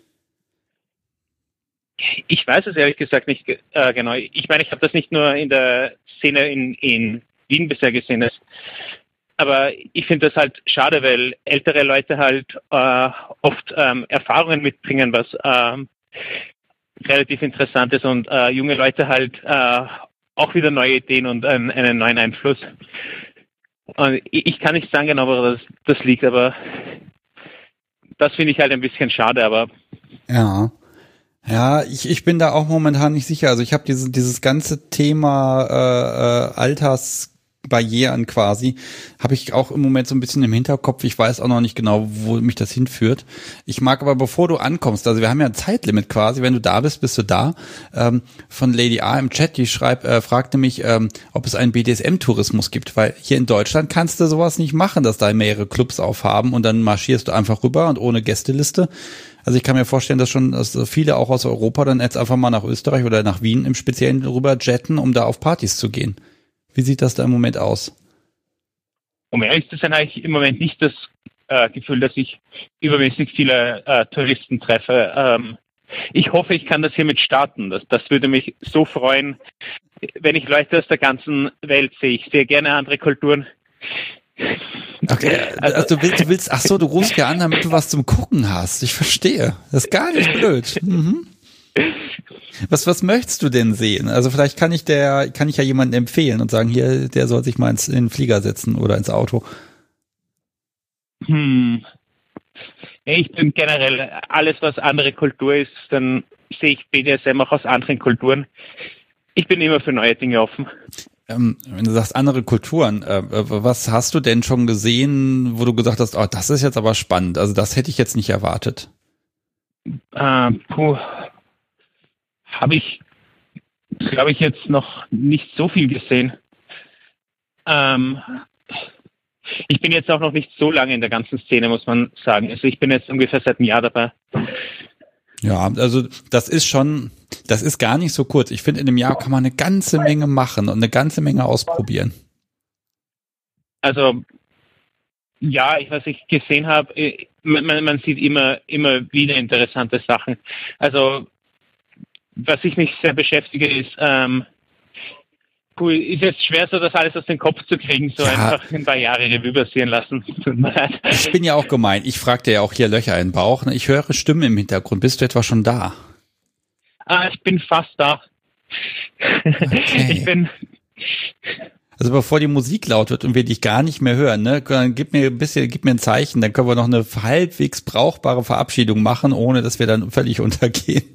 Ich weiß es ehrlich gesagt nicht äh, genau. Ich meine, ich habe das nicht nur in der Szene in, in Wien bisher gesehen, aber ich finde das halt schade, weil ältere Leute halt äh, oft ähm, Erfahrungen mitbringen, was ähm, relativ interessant ist und äh, junge Leute halt äh, auch wieder neue Ideen und einen, einen neuen Einfluss. Und ich, ich kann nicht sagen genau, woran das, das liegt, aber das finde ich halt ein bisschen schade, aber ja. Ja, ich, ich bin da auch momentan nicht sicher. Also ich habe diese, dieses ganze Thema äh, äh, Altersbarrieren quasi, habe ich auch im Moment so ein bisschen im Hinterkopf. Ich weiß auch noch nicht genau, wo mich das hinführt. Ich mag aber, bevor du ankommst, also wir haben ja ein Zeitlimit quasi, wenn du da bist, bist du da. Ähm, von Lady A im Chat, die schreibt, äh, fragte mich, ähm, ob es einen B D S M-Tourismus gibt, weil hier in Deutschland kannst du sowas nicht machen, dass da mehrere Clubs aufhaben und dann marschierst du einfach rüber und ohne Gästeliste. Also ich kann mir vorstellen, dass schon dass viele auch aus Europa dann jetzt einfach mal nach Österreich oder nach Wien im Speziellen rüber jetten, um da auf Partys zu gehen. Wie sieht das da im Moment aus? Um ehrlich zu sein, habe ich im Moment nicht das äh, Gefühl, dass ich übermäßig viele äh, Touristen treffe. Ähm, ich hoffe, ich kann das hiermit starten. Das, das würde mich so freuen, wenn ich Leute aus der ganzen Welt sehe. Ich sehe gerne andere Kulturen. Okay, also du willst, du willst, ach so, du rufst ja an, damit du was zum Gucken hast. Ich verstehe. Das ist gar nicht blöd. Mhm. Was, was möchtest du denn sehen? Also vielleicht kann ich der, kann ich ja jemanden empfehlen und sagen, hier, der soll sich mal ins, in den Flieger setzen oder ins Auto. Hm. Ich bin generell, alles was andere Kultur ist, dann sehe ich B D S M auch aus anderen Kulturen. Ich bin immer für neue Dinge offen. Ähm, wenn du sagst, andere Kulturen, äh, was hast du denn schon gesehen, wo du gesagt hast, oh, das ist jetzt aber spannend, also das hätte ich jetzt nicht erwartet? Äh, puh, habe ich, glaube ich, jetzt noch nicht so viel gesehen. Ähm, ich bin jetzt auch noch nicht so lange in der ganzen Szene, muss man sagen. Also ich bin jetzt ungefähr seit einem Jahr dabei. Ja, also das ist schon, das ist gar nicht so kurz. Ich finde, in einem Jahr kann man eine ganze Menge machen und eine ganze Menge ausprobieren. Also, ja, ich, was ich gesehen habe, man, man sieht immer, immer wieder interessante Sachen. Also, was ich mich sehr beschäftige, ist, ähm, cool, ist jetzt schwer, so das alles aus dem Kopf zu kriegen, so ja. Einfach ein paar Jahre Revue passieren lassen. Ich bin ja auch gemein. Ich fragte ja auch hier Löcher in den Bauch. Ich höre Stimmen im Hintergrund. Bist du etwa schon da? Ah, ich bin fast da. Okay. Ich bin. Also bevor die Musik laut wird und wir dich gar nicht mehr hören, ne, dann gib mir ein bisschen, gib mir ein Zeichen, dann können wir noch eine halbwegs brauchbare Verabschiedung machen, ohne dass wir dann völlig untergehen.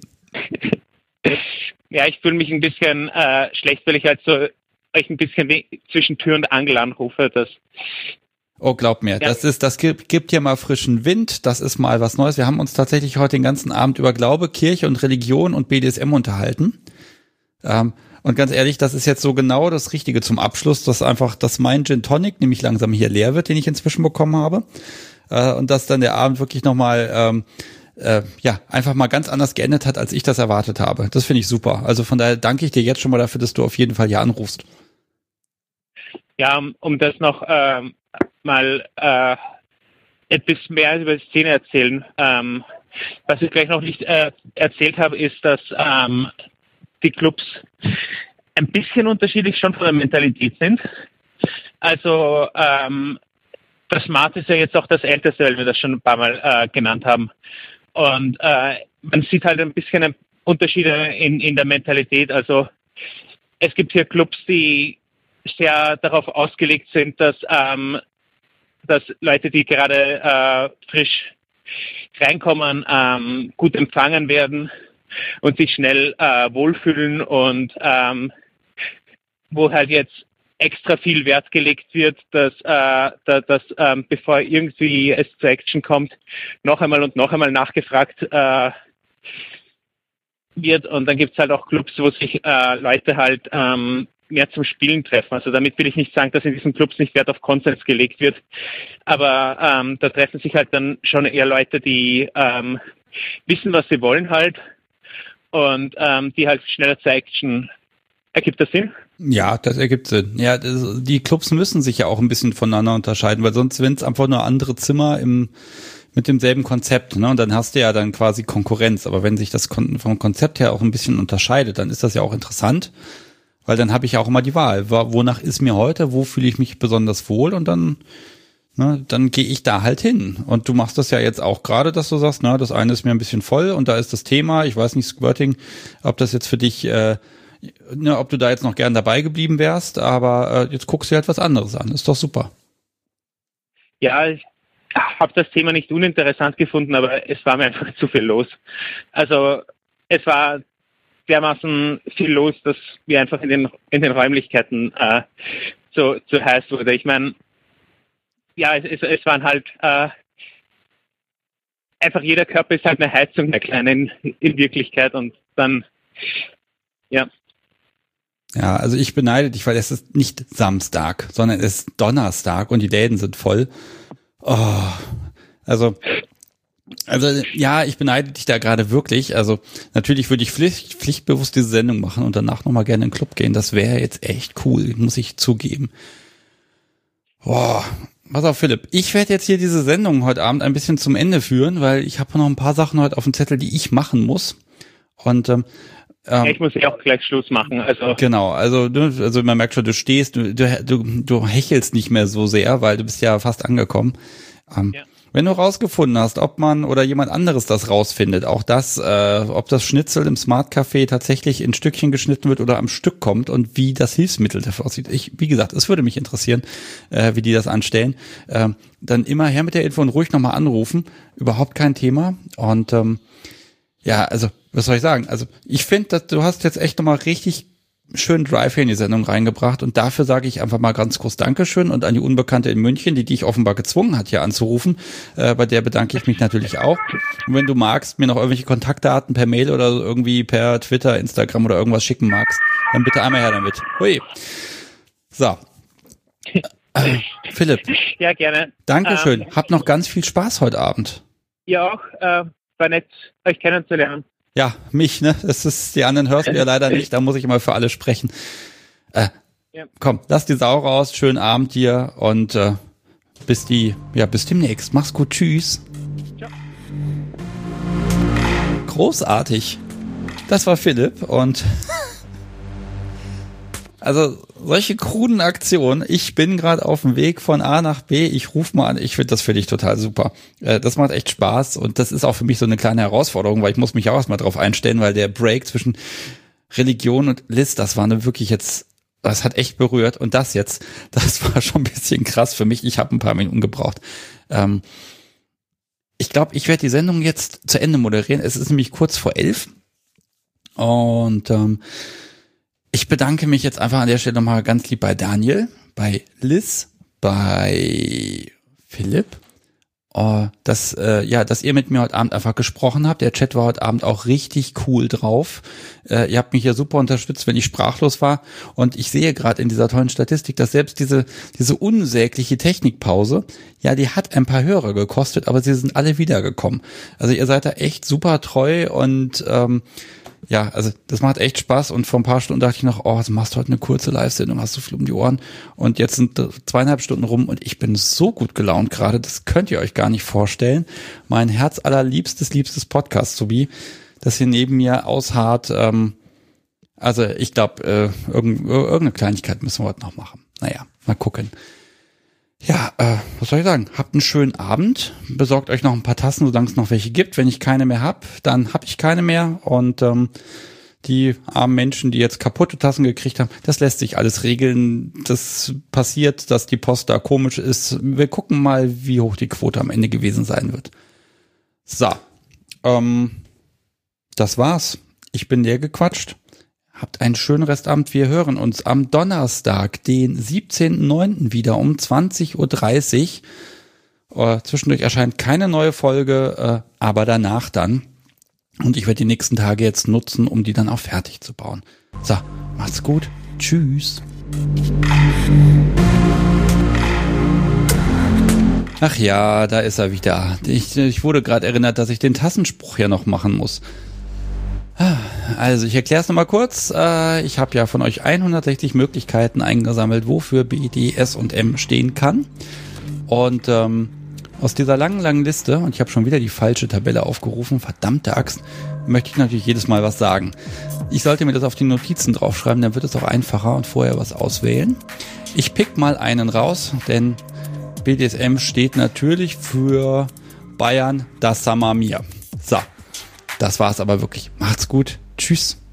Ja, ich fühle mich ein bisschen äh, schlecht, weil ich halt so euch ein bisschen zwischen Tür und Angel anrufe. Das oh, glaub mir, ja. das ist, das gibt, gibt hier mal frischen Wind, das ist mal was Neues. Wir haben uns tatsächlich heute den ganzen Abend über Glaube, Kirche und Religion und B D S M unterhalten. Ähm, und ganz ehrlich, das ist jetzt so genau das Richtige zum Abschluss, dass einfach, dass mein Gin Tonic nämlich langsam hier leer wird, den ich inzwischen bekommen habe. Äh, und dass dann der Abend wirklich nochmal, ähm, äh, ja, einfach mal ganz anders geendet hat, als ich das erwartet habe. Das finde ich super. Also von daher danke ich dir jetzt schon mal dafür, dass du auf jeden Fall hier anrufst. Ja, um das noch ähm, mal äh, etwas mehr über die Szene erzählen. Ähm, was ich gleich noch nicht äh, erzählt habe, ist, dass ähm, die Clubs ein bisschen unterschiedlich schon von der Mentalität sind. Also ähm, das Smart ist ja jetzt auch das Älteste, weil wir das schon ein paar Mal äh, genannt haben. Und äh, man sieht halt ein bisschen Unterschiede in, in der Mentalität. Also es gibt hier Clubs, die sehr darauf ausgelegt sind, dass, ähm, dass Leute, die gerade äh, frisch reinkommen, ähm, gut empfangen werden und sich schnell äh, wohlfühlen und ähm, wo halt jetzt extra viel Wert gelegt wird, dass, äh, dass, dass ähm, bevor irgendwie es zur Action kommt, noch einmal und noch einmal nachgefragt äh, wird. Und dann gibt es halt auch Clubs, wo sich äh, Leute halt ähm, mehr zum Spielen treffen. Also damit will ich nicht sagen, dass in diesen Clubs nicht Wert auf Konsens gelegt wird, aber ähm, da treffen sich halt dann schon eher Leute, die ähm, wissen, was sie wollen halt und ähm, die halt schneller zur Action. Ergibt das Sinn? Ja, das ergibt Sinn. Ja, das, die Clubs müssen sich ja auch ein bisschen voneinander unterscheiden, weil sonst sind es einfach nur andere Zimmer im mit demselben Konzept, ne? Und dann hast du ja dann quasi Konkurrenz. Aber wenn sich das vom Konzept her auch ein bisschen unterscheidet, dann ist das ja auch interessant, weil dann habe ich ja auch immer die Wahl. Wonach ist mir heute? Wo fühle ich mich besonders wohl? Und dann, ne, dann gehe ich da halt hin. Und du machst das ja jetzt auch gerade, dass du sagst, na, das eine ist mir ein bisschen voll und da ist das Thema. Ich weiß nicht, Squirting, ob das jetzt für dich äh, ne, ob du da jetzt noch gern dabei geblieben wärst, aber äh, jetzt guckst du halt was anderes an. Ist doch super. Ja, ich habe das Thema nicht uninteressant gefunden, aber es war mir einfach zu viel los. Also es war dermaßen viel los, dass wir einfach in den in den Räumlichkeiten äh, so zu heiß wurde. Ich meine, ja, es, es, es waren halt äh, einfach jeder Körper ist halt eine Heizung, eine kleine in, in Wirklichkeit und dann, ja. Ja, also ich beneide dich, weil es ist nicht Samstag, sondern es ist Donnerstag und die Läden sind voll. Oh, also, also ja, ich beneide dich da gerade wirklich. Also natürlich würde ich pflicht, pflichtbewusst diese Sendung machen und danach nochmal gerne in den Club gehen. Das wäre jetzt echt cool, muss ich zugeben. Boah, pass auf, Philipp. Ich werde jetzt hier diese Sendung heute Abend ein bisschen zum Ende führen, weil ich habe noch ein paar Sachen heute auf dem Zettel, die ich machen muss. Und ähm, Ja, ich muss ja auch gleich Schluss machen. Also genau, also du, also man merkt schon, du stehst, du, du, du hechelst nicht mehr so sehr, weil du bist ja fast angekommen. Ähm, ja. Wenn du rausgefunden hast, ob man oder jemand anderes das rausfindet, auch das, äh, ob das Schnitzel im Smart Café tatsächlich in Stückchen geschnitten wird oder am Stück kommt und wie das Hilfsmittel dafür aussieht. Ich, wie gesagt, es würde mich interessieren, äh, wie die das anstellen. Ähm, dann immer her mit der Info und ruhig nochmal anrufen. Überhaupt kein Thema. Und ähm, ja, also was soll ich sagen? Also ich finde, dass du hast jetzt echt nochmal richtig schön Drive hier in die Sendung reingebracht und dafür sage ich einfach mal ganz groß Dankeschön und an die Unbekannte in München, die dich offenbar gezwungen hat, hier anzurufen. Äh, bei der bedanke ich mich natürlich auch. Und wenn du magst, mir noch irgendwelche Kontaktdaten per Mail oder irgendwie per Twitter, Instagram oder irgendwas schicken magst, dann bitte einmal her damit. Hui. So. Äh, Philipp. Ja, gerne. Dankeschön. Ähm, Hab noch ganz viel Spaß heute Abend. Ja auch. Äh, war nett, euch kennenzulernen. Ja, mich, ne? Das ist, die anderen hörst du ja leider nicht, da muss ich immer für alle sprechen. Äh, ja. Komm, lass die Sau raus, schönen Abend dir und äh, bis die, ja, bis demnächst. Mach's gut, tschüss. Ciao. Großartig. Das war Philipp und also solche kruden Aktionen. Ich bin gerade auf dem Weg von A nach B. Ich rufe mal an. Ich finde das für dich total super. Äh, das macht echt Spaß und das ist auch für mich so eine kleine Herausforderung, weil ich muss mich auch erstmal drauf einstellen, weil der Break zwischen Religion und Liz, das war eine wirklich jetzt, das hat echt berührt und das jetzt, das war schon ein bisschen krass für mich. Ich habe ein paar Minuten gebraucht. Ähm, ich glaube, ich werde die Sendung jetzt zu Ende moderieren. Es ist nämlich kurz vor elf und ähm, ich bedanke mich jetzt einfach an der Stelle nochmal ganz lieb bei Daniel, bei Liz, bei Philipp, oh, dass, äh, ja, dass ihr mit mir heute Abend einfach gesprochen habt. Der Chat war heute Abend auch richtig cool drauf. Äh, ihr habt mich hier super unterstützt, wenn ich sprachlos war. Und ich sehe gerade in dieser tollen Statistik, dass selbst diese, diese unsägliche Technikpause, ja, die hat ein paar Hörer gekostet, aber sie sind alle wiedergekommen. Also ihr seid da echt super treu und, ähm, ja, also das macht echt Spaß und vor ein paar Stunden dachte ich noch, oh, du machst heute eine kurze Live-Sendung, hast so viel um die Ohren und jetzt sind zweieinhalb Stunden rum und ich bin so gut gelaunt gerade, das könnt ihr euch gar nicht vorstellen. Mein Herz allerliebstes, liebstes Podcast-Subi, das hier neben mir ausharrt, ähm, also ich glaube, äh, irgend, irgendeine Kleinigkeit müssen wir heute noch machen. Naja, mal gucken. Ja, äh, was soll ich sagen? Habt einen schönen Abend. Besorgt euch noch ein paar Tassen, solange es noch welche gibt. Wenn ich keine mehr hab, dann hab ich keine mehr. Und ähm, die armen Menschen, die jetzt kaputte Tassen gekriegt haben, das lässt sich alles regeln. Das passiert, dass die Post da komisch ist. Wir gucken mal, wie hoch die Quote am Ende gewesen sein wird. So, ähm, das war's. Ich bin leer gequatscht. Habt einen schönen Restabend. Wir hören uns am Donnerstag, den siebzehnten neunten wieder um zwanzig Uhr dreißig. Äh, zwischendurch erscheint keine neue Folge, äh, aber danach dann. Und ich werde die nächsten Tage jetzt nutzen, um die dann auch fertig zu bauen. So, macht's gut. Tschüss. Ach ja, da ist er wieder. Ich, ich wurde gerade erinnert, dass ich den Tassenspruch ja noch machen muss. Also ich erkläre es nochmal kurz. Ich habe ja von euch hundertsechzig Möglichkeiten eingesammelt, wofür B, D, S und M stehen kann. Und ähm, aus dieser langen, langen Liste, und ich habe schon wieder die falsche Tabelle aufgerufen, verdammte Axt, möchte ich natürlich jedes Mal was sagen. Ich sollte mir das auf die Notizen draufschreiben, dann wird es auch einfacher und vorher was auswählen. Ich pick mal einen raus, denn B D S M steht natürlich für Bayern, das Sammer mir. So. Das war's aber wirklich. Macht's gut. Tschüss.